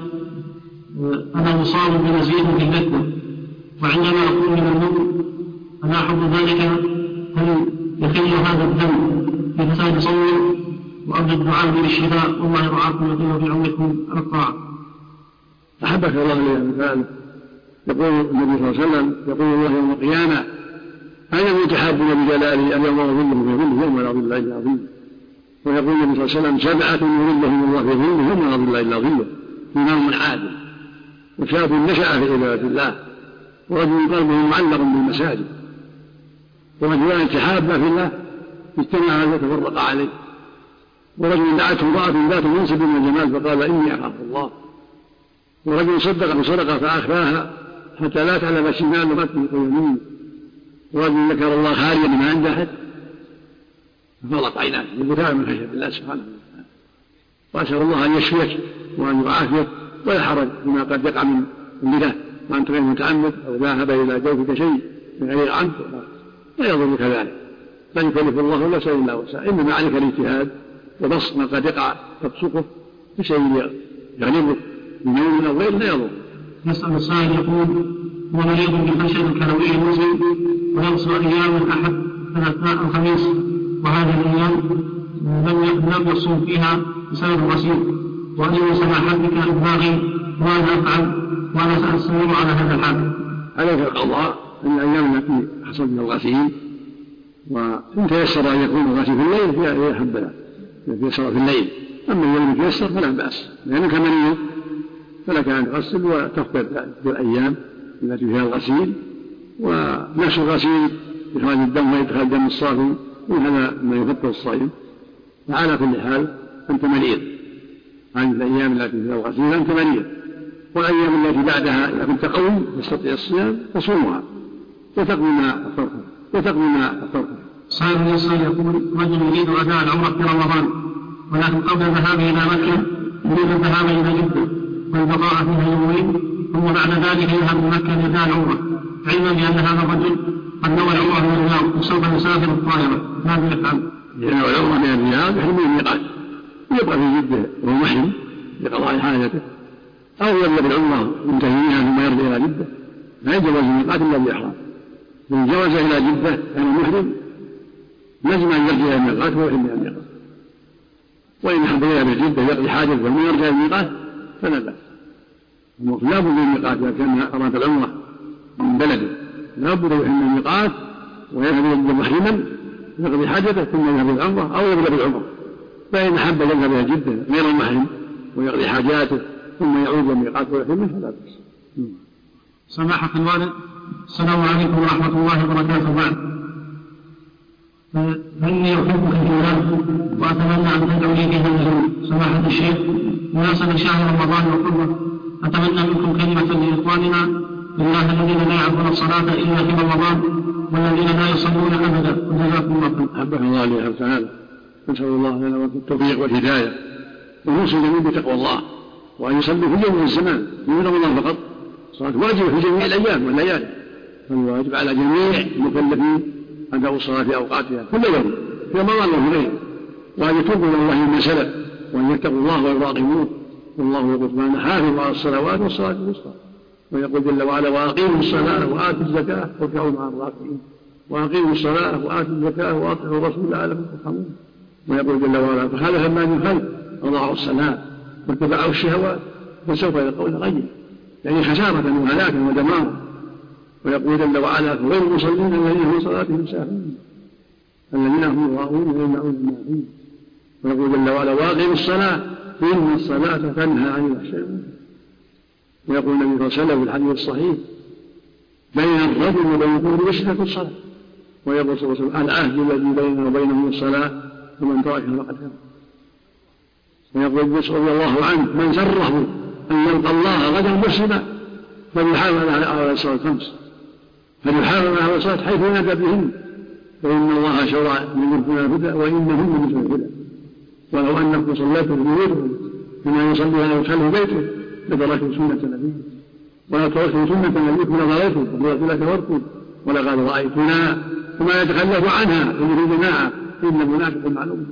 أنا مصاب بنزيف في اللثة، وعندما أكون من النوم ألاحظ ذلك، هل يخل هذا الدم في فساد صوم؟ وأرجو الدعاء بالشفاء، والله يرعاكم ويطيل في عمركم على الطاعة. أحبك الله لله. يقول النبي صلى الله عليه وسلم: يقول الله يوم القيامة: أنا المتحابون بجلالي اليوم أظلهم في ظله يوم لا ظل إلا ظله. ويقول النبي صلى الله عليه وسلم: 7 يظلهم الله في ظله يوم لا ظل إلا ظله، إمام عادل، وشاب نشأ في عبادة الله، ورجل قلبه معلق بالمساجد، ورجلان تحابا في الله اجتمعا وتفرقا عليه، ورجل دعته امرأة ذات منصب من الجمال فقال: إني أخاف الله، ورجل صدق بصدقة فأخفاها حتى لا تعلم شمال ما تنفق يمينه، ورجل ذكر الله خاليا ما عنده أحد ففرط عيناه ببكاء من خشية الله سبحانه وتعالى. وأسأل الله أن يشفيك وأن يعافيك ولا حرج فيما قد يقع من الله، وأنت غير متعمد أو ذهب إلى جوفك شيء من غير عنك لا يضرك ذلك، لا يكلف الله نفسا إلا وسعها، إنما عليك الاجتهاد وبسط ما قد يقع تبسطه بشيء يغلبك بنوم أو غير لا يضر. يسأل السائل يقول: هو مريض بفشل كلوي مسلم ويغسل أيام الأحد الثلاثاء الخميس، وهذه الأيام لم يصوم فيها بسبب الغسيل، وأن سماحتك إبلاغي ماذا أفعل وأنا سأستمر على هذا الحال؟ عليك القضاء من الأيام التي حصل من الغسيل، وإن تيسر أن يكون الغسيل في الليل فيحب له، إن تيسر في الليل، أما اليوم تيسر فلا بأس، لأنك مريض فلك أن تغسل وتفطر في الأيام التي فيها الغسيل. ونفس الغسيل إخراج الدم وإدخال الدم الصافي من هذا ما يفطر الصائم. فعلى كل حال أنت مريض، هذه الأيام التي فيها الغسيل أنت مريض، والأيام التي بعدها إذا كنت قوي تستطيع الصيام تصومها وتقضي ما أفطرته. صاحب اليسار يقول: رجل يريد أداء العمرة في رمضان، ولكن قبل ذهابه إلى مكة يريد الذهاب إلى جدة والبقاء فيها يومين، ثم بعد ذلك يذهب من مكة لأداء العمرة، علما بأن هذا الرجل قد نوى العمرة من الرياض وسوف يسافر الطائرة، ماذا يفعل؟ ينوى العمرة من الرياض يحرم من الميقات، يبقى في جدة وهو محرم لقضاء حاجته، أو يبدأ بالعمرة منتهي منها ثم يرجع إلى جدة، لا يجوز الميقات إلا بإحرام. من جوز إلى جدة كان محرم لازم أن يرجع إلى الميقات ويحرم من الميقات، وإن حب إلى جدة يقضي حاجته ثم يرجع إلى الميقات فلا بأس. لا بد من الميقات إذا كان أراد العمرة من بلده لا بد يحرم من الميقات ويذهب إلى محرما يقضي حاجته ثم يذهب إلى العمرة أو يبدأ بالعمرة. فإن حب يذهب إلى جدة غير المحرم ويقضي حاجاته ثم يعود لميقات ويحرمه فلا بأس. سماحة الوالد، السلام عليكم ورحمة الله وبركاته. بعد فإني أحبك في الله وأتمنى أن تدعو لي في هذا اليوم. سماحة الشيخ، مناسبة شهر رمضان وقربه، أتمنى منكم كلمة لإخواننا لله الذين لا يعرفون الصلاة إلا في رمضان والذين لا يصلون أبدا، وجزاكم الله خيرا. أحبه الله لله تعالى، نسأل الله لنا التوفيق والهداية ونوصل جميع بتقوى الله، وأن يصلوا في يوم الزمان من رمضان فقط. الصلاة واجبة في جميع الأيام والليالي، فالواجب على جميع المكلفين أداء الصلاة في أوقاتها كل يوم في رمضان وفي غيره، وأن يتوبوا إلى الله مما سلف، وأن يتقوا الله ويراقبوه. والله يقول سبحانه: حافظوا على الصلوات والصلاة الوسطى. ويقول جل وعلا: وأقيموا الصلاة وآتوا الزكاة واركعوا مع الراكعين. وأقيموا الصلاة وآتوا الزكاة وأطيعوا الرسول لعلكم ترحمون. ويقول جل وعلا: فخلف من خلف أضاعوا الصلاة واتبعوا الشهوات فسوف يلقون غيا، يعني خسارة وهلاكا ودمارا. ويقول جل وعلا: فغير المصلين الذين هم صلاتهم ساهون الذين هم يراءون ويمنعون الماعون. ويقول جل وعلا: واقيموا الصلاة إن الصلاة تنهى عن الفحشاء والمنكر. ويقول النبي صلى الله عليه وسلم في الحديث الصحيح: بين الرجل وبين كل مشرك الصلاة. ويقول صلى الله عليه وسلم: العهد الذي بيننا وبينهم الصلاة ومن تركها فقد كفر. ويقول ابن مسعود رضي الله عنه: من سره أن يلقى الله غدا مسلما فليحافظ على الصلاة الخمس، فليحافظ على الصلاة حيث نادى بهن، فإن الله شرع لمثلنا الهدى وإنهن مثل الهدى. ولو أنكم صليتم في بيوتكم كما يصلي على خلف بيته لتركتم سنة نبيه، ولا تركتم سنة نبيكم لضللتم ولا كفرتم ولقد رأيتنا وما يتخلف عنها في جماعة إن منافق معلوم.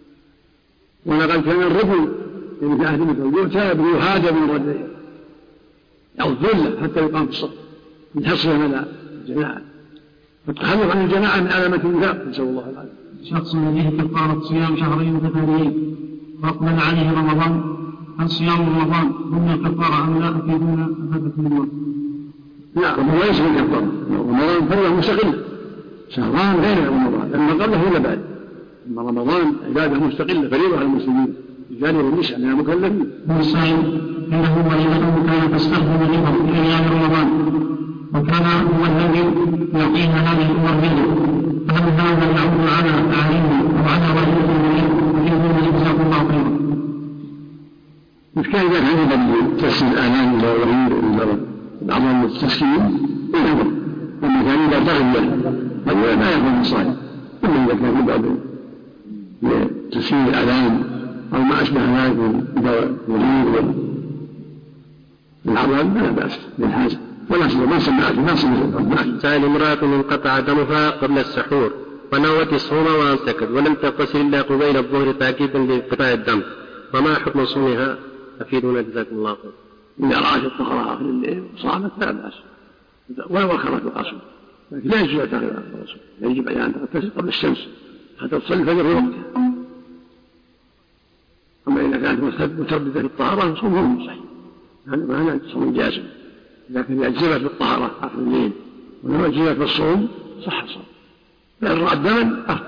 ولقد كان الرجل في عهد مثل يؤتى بيحاجى من رجلين أو الذلة حتى يقام في الصف يتحصل من الجماعة، فتخلف عن الجماعة من علامة النفاق، نسأل الله العافية. شخص لديه كفارة صيام شهرين متتاليين وأقبل عليه رمضان، هل صيام رمضان ضمن الكفارة أم لا؟ أفيدونا أفادكم الله. لا، رمضان ليس من الكفارة، رمضان فرض مستقل، شهران غير رمضان لما قبله ولا بعد. أما رمضان عبادة مستقلة فريضة على المسلمين بجانب النساء من المكلفين. والصائم إنه وليدته كانت تستخدم الإبر في أيام رمضان، وكان هو الذي يعطيها هذه الأمور منه، فهل هذا يعود على تعليمه وعلى وليدته وفيه جزاكم الله خيرا؟ مش كان إذا كان يبدو تسكين الآلام إلى وليد بعض التسكين يعتبر، أما كان إذا تغير فهو لا يكون صائم، إلا إذا كان يبدو تسكين الآلام أو ما أشبه ذلك من وليد والعظام لا بأس بالحاجة ولا سمع ما سمعت. سأل امرأة انقطع دمها قبل السحور ونوت الصوم وأمسكت ولم تغتسل إلا قبيل الظهر تأكيدا لانقطاع الدم، فما حكم صومها؟ أفيدونا جزاكم الله خير. إذا رأت الطهارة آخر الليل صامت لا بأس ولو أخرت القصر، لكن لا يجوز تأخير القصر، يجب أن تغتسل قبل الشمس حتى تصلي الفجر في وقتها. أما إذا كانت مترددة في الطهارة صومها صحيح، هذا صوم جازم، لكن إذا أجزمت بالطهارة آخر الليل ولو أجزمت بالصوم صح الصوم، لأن رأى الدم أفضل.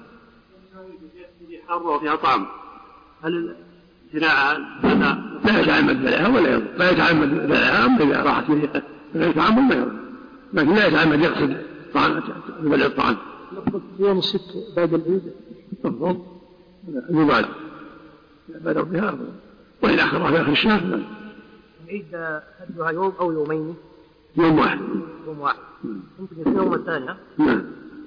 حارة وفيها طعم، هل الجناعة لا يتعمد بلعها ولا يضر، لا يتعمد بلعها، أما إذا راحت في غير تعمد لا يضر، لكن لا يتعمد يقصد بلع الطعام. يوم الست بعد العيد أفضل يبالغ بلغ بها أفضل، وإن أخرها في آخر الشهر لا. العيد حدها يوم أو يومين؟ يوم واحد. يوم واحد. ممكن يكون يوم الثاني. نعم.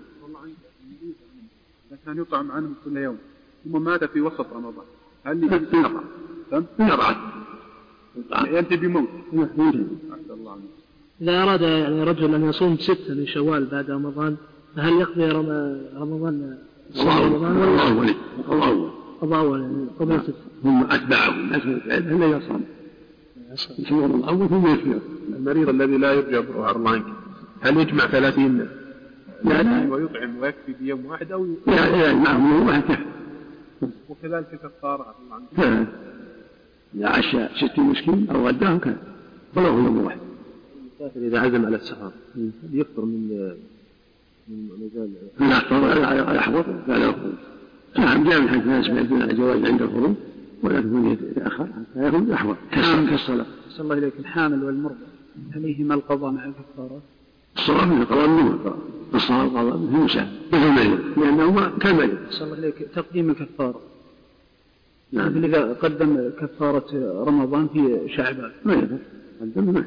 إذا كان يطعم عنهم كل يوم ثم مات في وسط رمضان هل يقطع ينتهي بموت؟ إذا أراد يعني رجل أن يصوم 6 من شوال بعد رمضان فهل يقضي رمضان الله أول يعني قبل 6 هم أتباعهم العلم لا يصوم يصوم الأول ثم يصوم. المريض الذي لا يرجى بروح الله هل يجمع 30 لا ويطعم ويكفي بيوم واحد أو لا معهم يوم واحد كفى، وكذلك كفارة إذا عشى 60 مسكين أو غداهم كان ولو هو يوم واحد. إذا عزم على السفر يفطر من مجال لا يفطر على حفظه لا يخرج. نعم جاء من حيث الناس بيدنا على جواز عند الخروج ولكن يتأخر حتى يكون أحوط كالصلاة. صلى الله إليك. الحامل والمرضع عليهما القضاء مع الكفارة؟ الصواب من القضاء منه القضاء، الصواب القضاء منه مساء مثل المريض لأنهما كالمريض. صلى الله إليك. تقديم الكفارة. نعم. اللي قدم كفارة رمضان في شعبان. ما يقدر قدم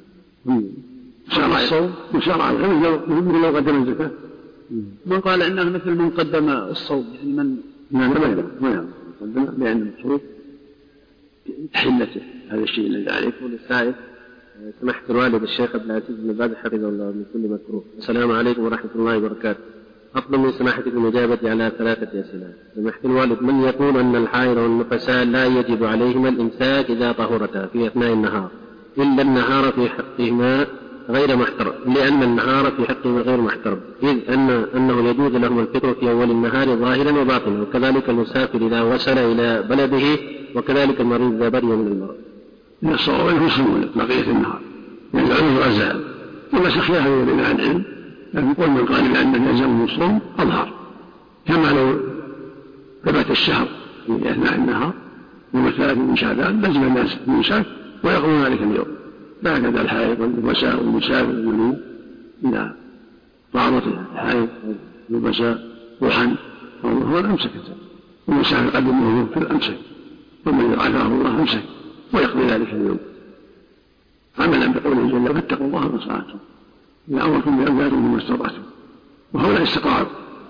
شرع الخمس لو قدم الزكاة. من قال إنه مثل من قدم الصوم يعني من ما يقدر قدم لأن المقصود حلته هذا الشيء الذي عليه. والسائل سماحة الوالد الشيخ عبد العزيز بن باز حفظه الله من كل مكروه. السلام عليكم ورحمة الله وبركاته. أطلب من سماحتكم الإجابة على 3 أسئلة. سماحة الوالد، من يقول أن الحائض والنفساء لا يجب عليهما الإمساك إذا طهرتا في أثناء النهار إلا النهار في حقهما غير محترم، لأن النهار في حقهما غير محترم، إذ أنه يجوز لهم الفطر في أول النهار ظاهرا وباطنا، وكذلك المسافر إذا وصل إلى بلده، وكذلك المريض إذا برئ من المرض. من الصواب يصوم بقية النهار لأن العذر أزال، ولا خلاف بين أهل العلم، لكن كل من قال بأنه يلزمه الصوم أظهر، كما لو ثبت الشهر في أثناء النهار يوم 30 من شعبان لزم الناس الإمساك ويقضون ذلك اليوم. هكذا الحائض والنفساء والمسافر والمريض إذا طارت الحائض والنفساء روحا فهو أمسك، والمسافر قد يموت في الأمسك، ومن عافاه الله أمسك ويقضي ذلك اليوم عملا بقوله جل فاتقوا الله ما استطعتم إذا أمركم بأنفسكم مما استطعتم، وهؤلاء استقاموا.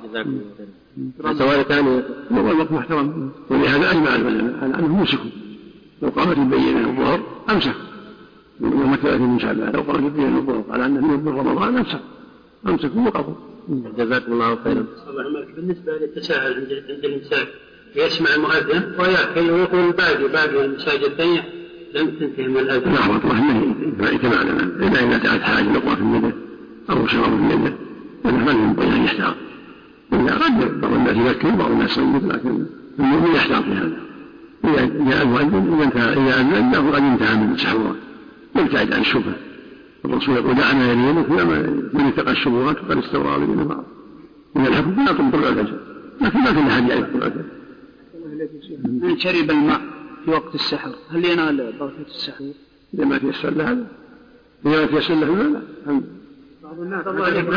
سؤال ثاني، هو الوقت محترم، ولهذا أجمع العلماء على أنهم يمسكوا. لو قامت البينة الظهر أمسك يوم 30 من شعبان، لو قامت البينة الظهر على أنه يوم رمضان أمسكوا وقضوا. جزاكم الله خيرا. بالنسبة للتساهل عند الإمساك يسمع المؤذن ويأكل ويقول باقي المساجد الثانية لم تنتهي من الأذان. نحو الله النهي كما علمنا، إلا إذا دعت حاجة لقوة في اليد أو شراب في اليد فلا ينبغي أن يحتاط. إلا قد بعض الناس يذكر بعض الناس يصيب، لكن المؤمن يحتاط في هذا. إذا جاء المؤذن إذا أذن له قد انتهى من السحورات وابتعد عن الشبهة. الرسول يقول دعنا يمينك من اتقى الشبهات فقد استوى بين بعض. إذا الحكم لا تنطلع الأجل، لكن ما كل أحد يعرف الأجل. من شرب الماء في وقت السحر هل ينال بركة السحور؟ إذا ما تيسر له هذا، إذا ما تيسر له الماء لا. بعض الناس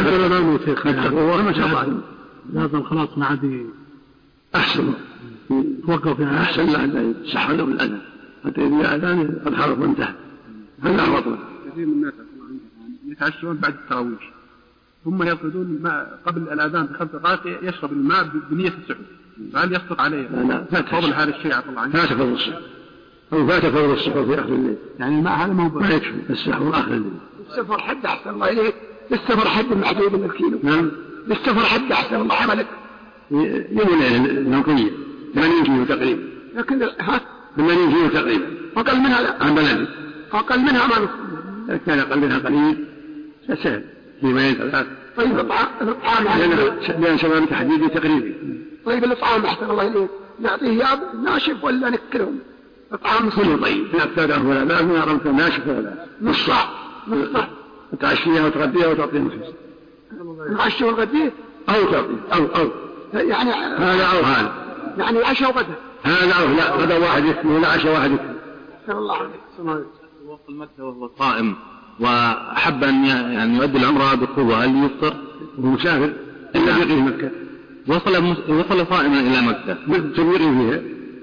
هذا الخلاص ما عاد أحسن توقف يعني أحسن له أن يسحر له الأذان حتى إذا أذان قد حرف وانتهى. هذا أحوط له. كثير من الناس يتعشون بعد التراويح ثم يرقدون الماء قبل الأذان ب5 دقائق يشرب الماء بنية السحور، فهل يسقط عليه فضل هذا الشيء عفى الله عنه؟ فات فرض السحور أو فات فرض السحور في آخر الليل، يعني الماء هذا ما يكفي السحور آخر الليل. السفر حد أحسن الله إليك، السفر حد محدود من الكيلو. نعم. السفر حد أحسن الله حملك. يوم النوقية 80 كيلو تقريبا. لكن 80 كيلو تقريبا. أقل منها لا. عن بلدي. أقل منها ما نص. كان أقل منها قليل سهل في 3. طيب الإطعام لأن سبب تحديدي تقريبي. طيب الإطعام أحسن الله إليك نعطيه ناشف ولا نكرهم؟ إطعام كله طيب لا أبتدأه ولا لا ما رمت ناشف ولا لا نص تعشيها وتغديها وتعطيه نصف. نعشيه ونغديه أو تعطيه أو يعني هذا أو هذا يعني عشاء وغدا هذا أو لا غدا واحد يكفي ولا عشاء واحد يكفي. أحسن الله عليك. وصل مكة وهو صائم وحب أن يعني يؤدي العمرة بقوة هل يفطر؟ وهو مسافر إلا بقيه مكة. وصل صائما إلى مكة. تبيقي فيها.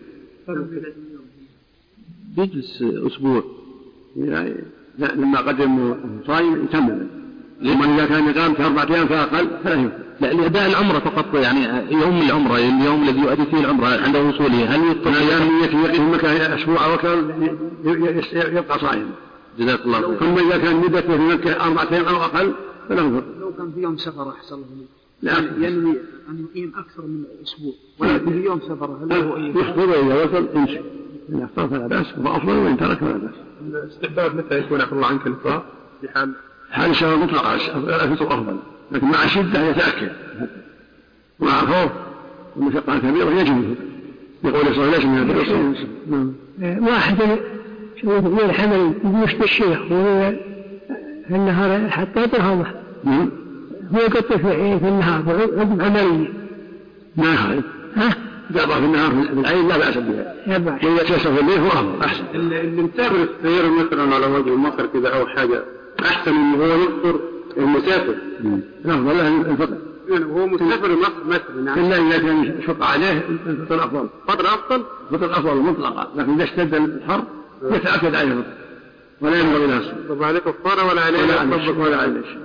يجلس أسبوع. يعني لما قدم صائم يتمم. لمن إذا كان يقام في 4 أيام فأقل فلا يفطر. لا لأداء العمرة فقط يعني يوم العمرة اليوم الذي يؤدي فيه العمرة عند وصوله هل يفطر؟ أيام نيته يقيه مكة أسبوع وكان يبقى صائما. جزاك الله خير. ثم إذا كان مدته في مكة 4 أيام أو أقل فلا يفطر. لو كان في يوم سفر أحسن الله ينوي أن يقيم أكثر من أسبوع ولكن في يوم سفر هل هو يفطر إذا وصل يمسك إن أفطر فلا بأس وأفضل وإن ترك فلا بأس. الاستحباب متى يكون عفى الله عنك الإفطار؟ في حال الشهر مطلق الفطر أفضل، لكن مع الشدة يتأكد مع الخوف والمشقة الكبيرة يجب يقول صلى الله عليه وسلم. واحد من الحمل مش بالشيخ وهو في النهار حتى يطهر هو قط في النهار عملية ما يخالف قضى في النهار في العين لا بأس بها، وإذا تيسر في الليل هو أفضل أحسن. اللي مسافر السيارة مثلا على وجه المطر كذا أو حاجة أحسن من هو يفطر المسافر. الأفضل له الفطر. يعني هو مسافر مثلا إلا إذا كان يشق عليه الفطر أفضل. الفطر أفضل مطلقا، لكن إذا اشتد الحر يتأكد عليه الفطر ولا ينبغي له الصوم. طب عليه كفارة ولا عليه ولا عليه شيء.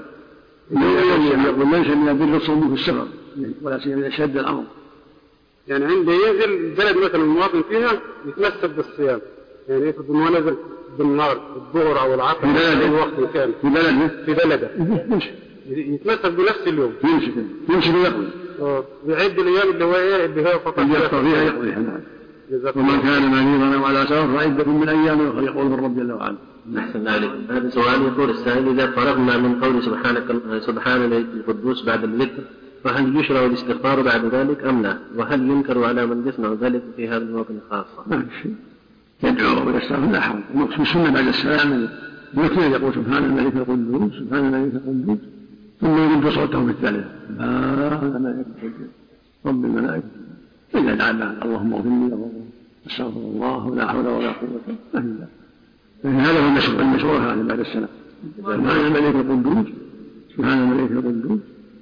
يقول ليس من البر الصوم في السفر ولا سيما إذا اشتد الأمر. يعني عنده ينزل البلد مثلا المواطن فيها يتمسك بالصيام، يعني يفرض انه نزل بالنهار الظهر او العصر في الوقت كامل في بلده يتمسك بنفس اليوم يمشي ويقضي يعد الايام اللي هو اللي هي فقط يقضي فيها يقضي. ومن كان مريضا او على سفر فعدة من ايام اخرى يقول من رب جل وعلا. أحسن عليك. هذا سؤال يقول السائل: إذا فرغنا من قول سبحان القدوس بعد الذكر فهل يشرع الاستغفار بعد ذلك أم لا؟ وهل ينكر على من يصنع ذلك في هذا الموطن خاصة؟ ما في شيء، يدعو ويستغفر لا حرج. المقصود السنة بعد السلام مثل يقول سبحان الملك القدوس سبحان الملك القدوس ثم يمد صوته بالثالث سبحان الملك القدوس رب الملائكة إلا دعا اللهم اغفر لي استغفر الله ولا حول ولا قوة إلا بالله. هذا هو المشروع هذا بعد السلام. سبحان الملك القدوس سبحان الملك القدوس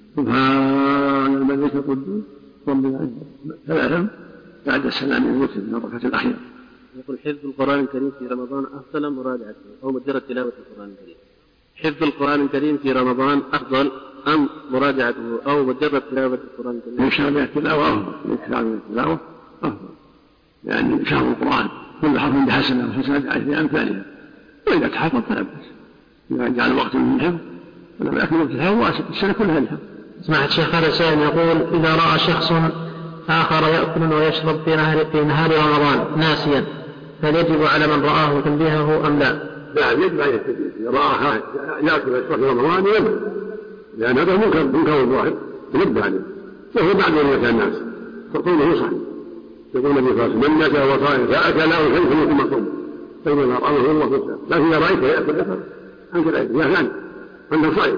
سبحان الملك القدوس رب العزة ثلاثا بعد السلام الوتر من الركعة الأخيرة. يقول: حفظ القرآن الكريم في رمضان أفضل مراجعته أو مجرد تلاوة القرآن الكريم؟ حفظ القرآن الكريم في رمضان أفضل أم مراجعته أو مجرد تلاوة القرآن الكريم؟ مشابه التلاوة أفضل. مشابه التلاوة أفضل، يعني شهر القرآن كل حرف بحسنة وحسنة 10 أمثالها، وإذا تحفظ فلا بأس. إذا جعل وقت من الحفظ فلما يكون وقت الحفظ السنة كلها الحفظ. سمعت الشيخ هذا سائل يقول: إذا رأى شخص آخر يأكل ويشرب في نهار رمضان ناسيا هل يجب على من رآه تنبيهه أم لا؟ لا، يجب عليه التنبيه. إذا رآه يأكل ويشرب في رمضان ينبه، لأن هذا منكر ظاهر ينبه عليه، وهو معلوم إذا كان ناس فقوله صحيح. يقول النبي صلى الله عليه وسلم: من نسى وهو صائم فأكل أو شرب فليتم صومه فإنما أطعمه الله وسقاه. لكن إذا رأيته يأكل أكل عنك الأجر يا فلان أنت صائم.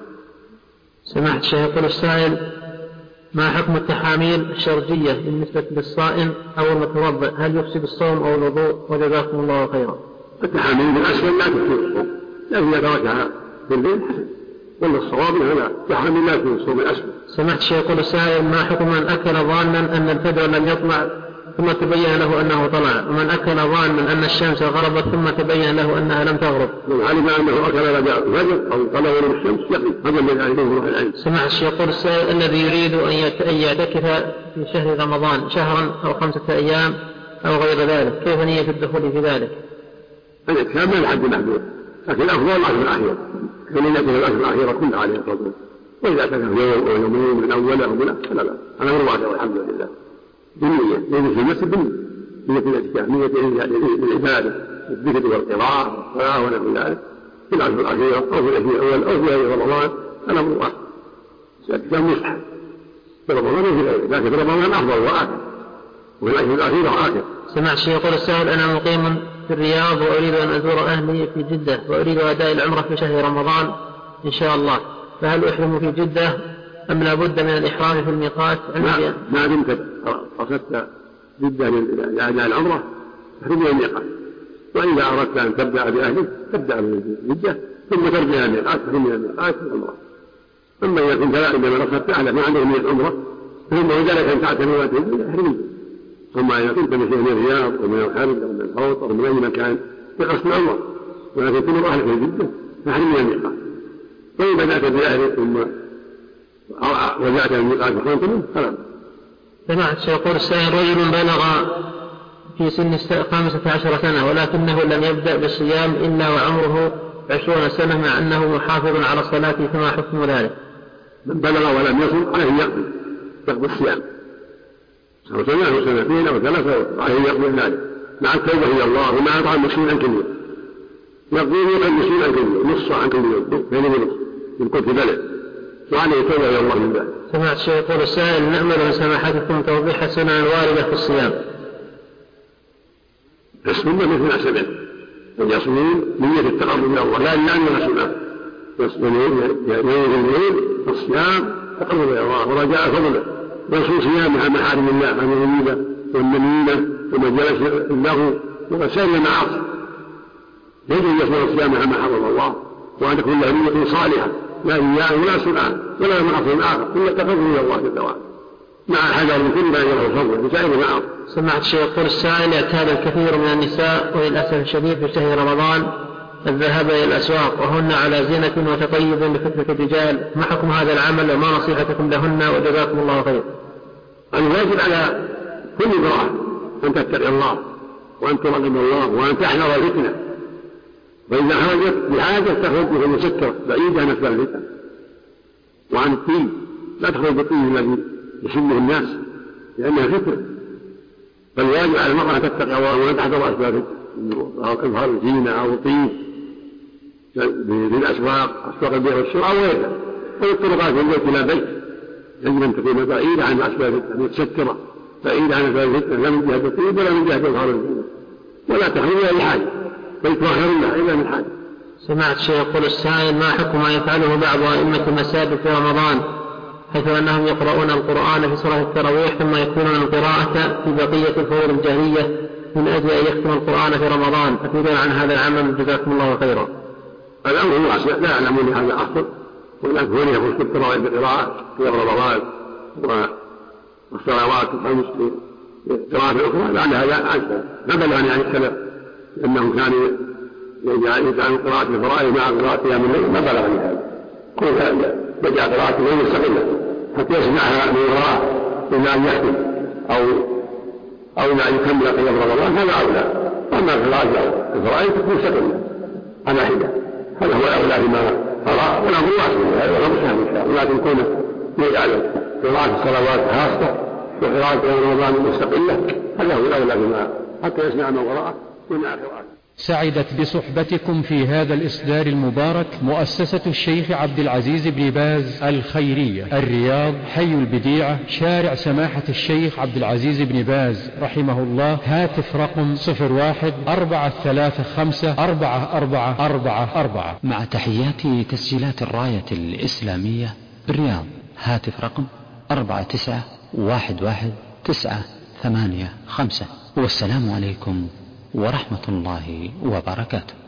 سمعت الشيخ يقول السائل: ما حكم التحاميل الشرجية بالنسبة للصائم أو المتوضئ؟ هل يفسد الصوم أو الوضوء؟ وجزاكم الله خيرا. التحاميل بالأسفل لا تفسد الصوم، لكن إذا تركها بالليل حسن، ولا الصواب هذا التحاميل لا تفسد الصوم الأسفل. سمعت الشيخ يقول السائل: ما حكم من أكل ظانا أن الفجر لم يطلع ثم تبين له أنه طلع، ومن أكل ظانا أن الشمس غربت ثم تبين له أنها لم تغرب؟ من علم أنه أكل بعد الفجر أو طلع من الشمس يقضي، هذا الذي علمه روح العلم. سمعت الشيخ يقول السائل: الذي يريد أن يعتكف في شهر رمضان شهرا أو 5 أيام أو غير ذلك، كيف نية الدخول في ذلك؟ الاعتكاف ما لحد محدود، لكن الأفضل العشر الأخيرة، كمن يأتي العشر الأخيرة كلها عليه الصلاة والسلام، وإذا اعتكف يوم أو يومين من أوله ومن فلا بأس، أنا أمر واحد والحمد لله. بالنية في المسجد بالنية، نية الاعتكاف، نية العبادة الذكر والقراءة والصلاة ونحو ذلك في العشر الأخيرة أو في الأول أو في غير رمضان، أنا أمر واحد. الاعتكاف مستحب في رمضان وفي غيره، لكن في رمضان أفضل وآكل، وفي العشر الأخيرة آكل. سمعت الشيخ يقول السائل: أنا مقيم في الرياض وأريد أن أزور أهلي في جدة وأريد أداء العمرة في شهر رمضان إن شاء الله، فهل أحرم في جدة أم لا بد من الإحرام في الميقات؟ ما دمت قصدت جدة لأداء العمرة احرم من الميقات، وإذا أردت أن تبدأ بأهلك تبدأ من جدة ثم ترجع الميقات تحرم من الميقات في العمرة. أما إذا كنت لا عندما قصدت أهلك ما عندهم من العمرة ثم ذلك أن تعتمر وتنزل احرم. أما إذا كنت من الرياض ومن الخارج أو من الفوط أو من أي مكان بقصد العمرة ولكن كل أهلك في جدة فاحرم من الميقات، وإن بدأت بأهلك ثم رجعت من الميقات وحرمت منه فلا. سمعت يقول السائل: رجل بلغ في سن 15 سنة ولكنه لم يبدأ بالصيام إلا وعمره 20 سنة مع أنه محافظ على الصلاة، فما حكم ذلك؟ من بلغ ولم يصل عليه يقضي الصيام، أو سنة أو سنتين أو 3 عليه يقضي ذلك مع التوبة إلى الله ومع إطعام مسكين عن كل يوم، يقضي مسكين عن كل يوم، نص عن كل يوم، بين ونص من كل بلد، وعليه توبة إلى الله من ذلك. سمعت الشيخ يقول السائل: نأمل من سماحتكم توضيح السنن الواردة في الصيام. السنة مثل ما سمعت، أن يصوم نية التقرب إلى الله لا لأنه سنة، يصوم الليل الصيام تقرب إلى الله ورجاء فضله ويصوم صيام عن محارم الله عن الغيبة والنميمة ومجالس اللغو وسائر المعاصي. يجب أن يصوم الصيام عن ما حرم الله، وأن تكون له نية صالحة لا رياء ولا سمعة ولا معصية آخر إلا التقرب إلى الله جل وعلا مع الحذر من كل ما يجعله صبر لسائر المعاصي. سمعت الشيخ يقول السائل: اعتاد الكثير من النساء وللأسف الشديد في شهر رمضان الذهاب إلى الأسواق وهن على زينة وتطيب لفتنة الرجال، ما حكم هذا العمل وما نصيحتكم لهن وجزاكم الله خير؟ الواجب على كل امرأة أن تتقي الله وأن تراقب الله وأن تحذر الفتنة، وإذا خرجت بحاجة تخرج في المسكرة بعيدة عن أسباب الفتن وعن الطيب، لا تخرج بالطيب الذي يشمه الناس لأنها فتنة. فالواجب على المرأة أن تتقي الله وأن تحذر أسباب الفتنة، إظهار الزينة أو الطيب في الأسواق، أسواق البيع والشراء وغيرها، والطرقات من بيت إلى بيت يجب أن تكون بعيدة عن أسباب الفتنة متسترة بعيدة عن أسباب الفتنة، لا من جهة الطيب ولا من جهة إظهار الزينة، ولا تخرج إلى حاجة بل تظاهر الله إلا من حاجة. سمعت شيء يقول السائل: ما حكم ما يفعله بعض أئمة المساجد في رمضان حيث أنهم يقرؤون القرآن في صلاة التراويح ثم يكونون القراءة في بقية الفروض الجهرية من أجل أن يختم القرآن في رمضان، أفيدون عن هذا العمل جزاكم الله خيرا. الأمر هو واسع، لا يعلمون هذا أصل، ولكن هو يخص التراويح بقراءة في رمضان والصلوات الخمس قراءة أخرى بعد هذا أنسى، ما بلغني عن السلف لأنهم كانوا يجعلون قراءة الفرائض مع قراءة قيام الليل، ما بلغني هذا. كل بدأ قراءة الليل مستقلة حتى يسمعها من وراء إلى أن يختم أو إلى أن يكمل قيام رمضان، هذا أولى. أما قراءة الفرائض تكون مستقلة على حدة، هذا هو الأولى فيما قرأ، والأمر واسع هذا ولا مسلم إن شاء الله، لكن كونه يجعل قراءة الصلوات خاصة وقراءة قيام رمضان مستقلة هذا هو الأولى فيما حتى يسمع من وراءه ومع قراءته. سعدت بصحبتكم في هذا الإصدار المبارك مؤسسة الشيخ عبد العزيز بن باز الخيرية، الرياض، حي البديعة، شارع سماحة الشيخ عبد العزيز بن باز رحمه الله. هاتف رقم 01-435-4444. مع تحيات تسجيلات الراية الإسلامية بالرياض. هاتف رقم 4911-985. والسلام عليكم ورحمة الله وبركاته.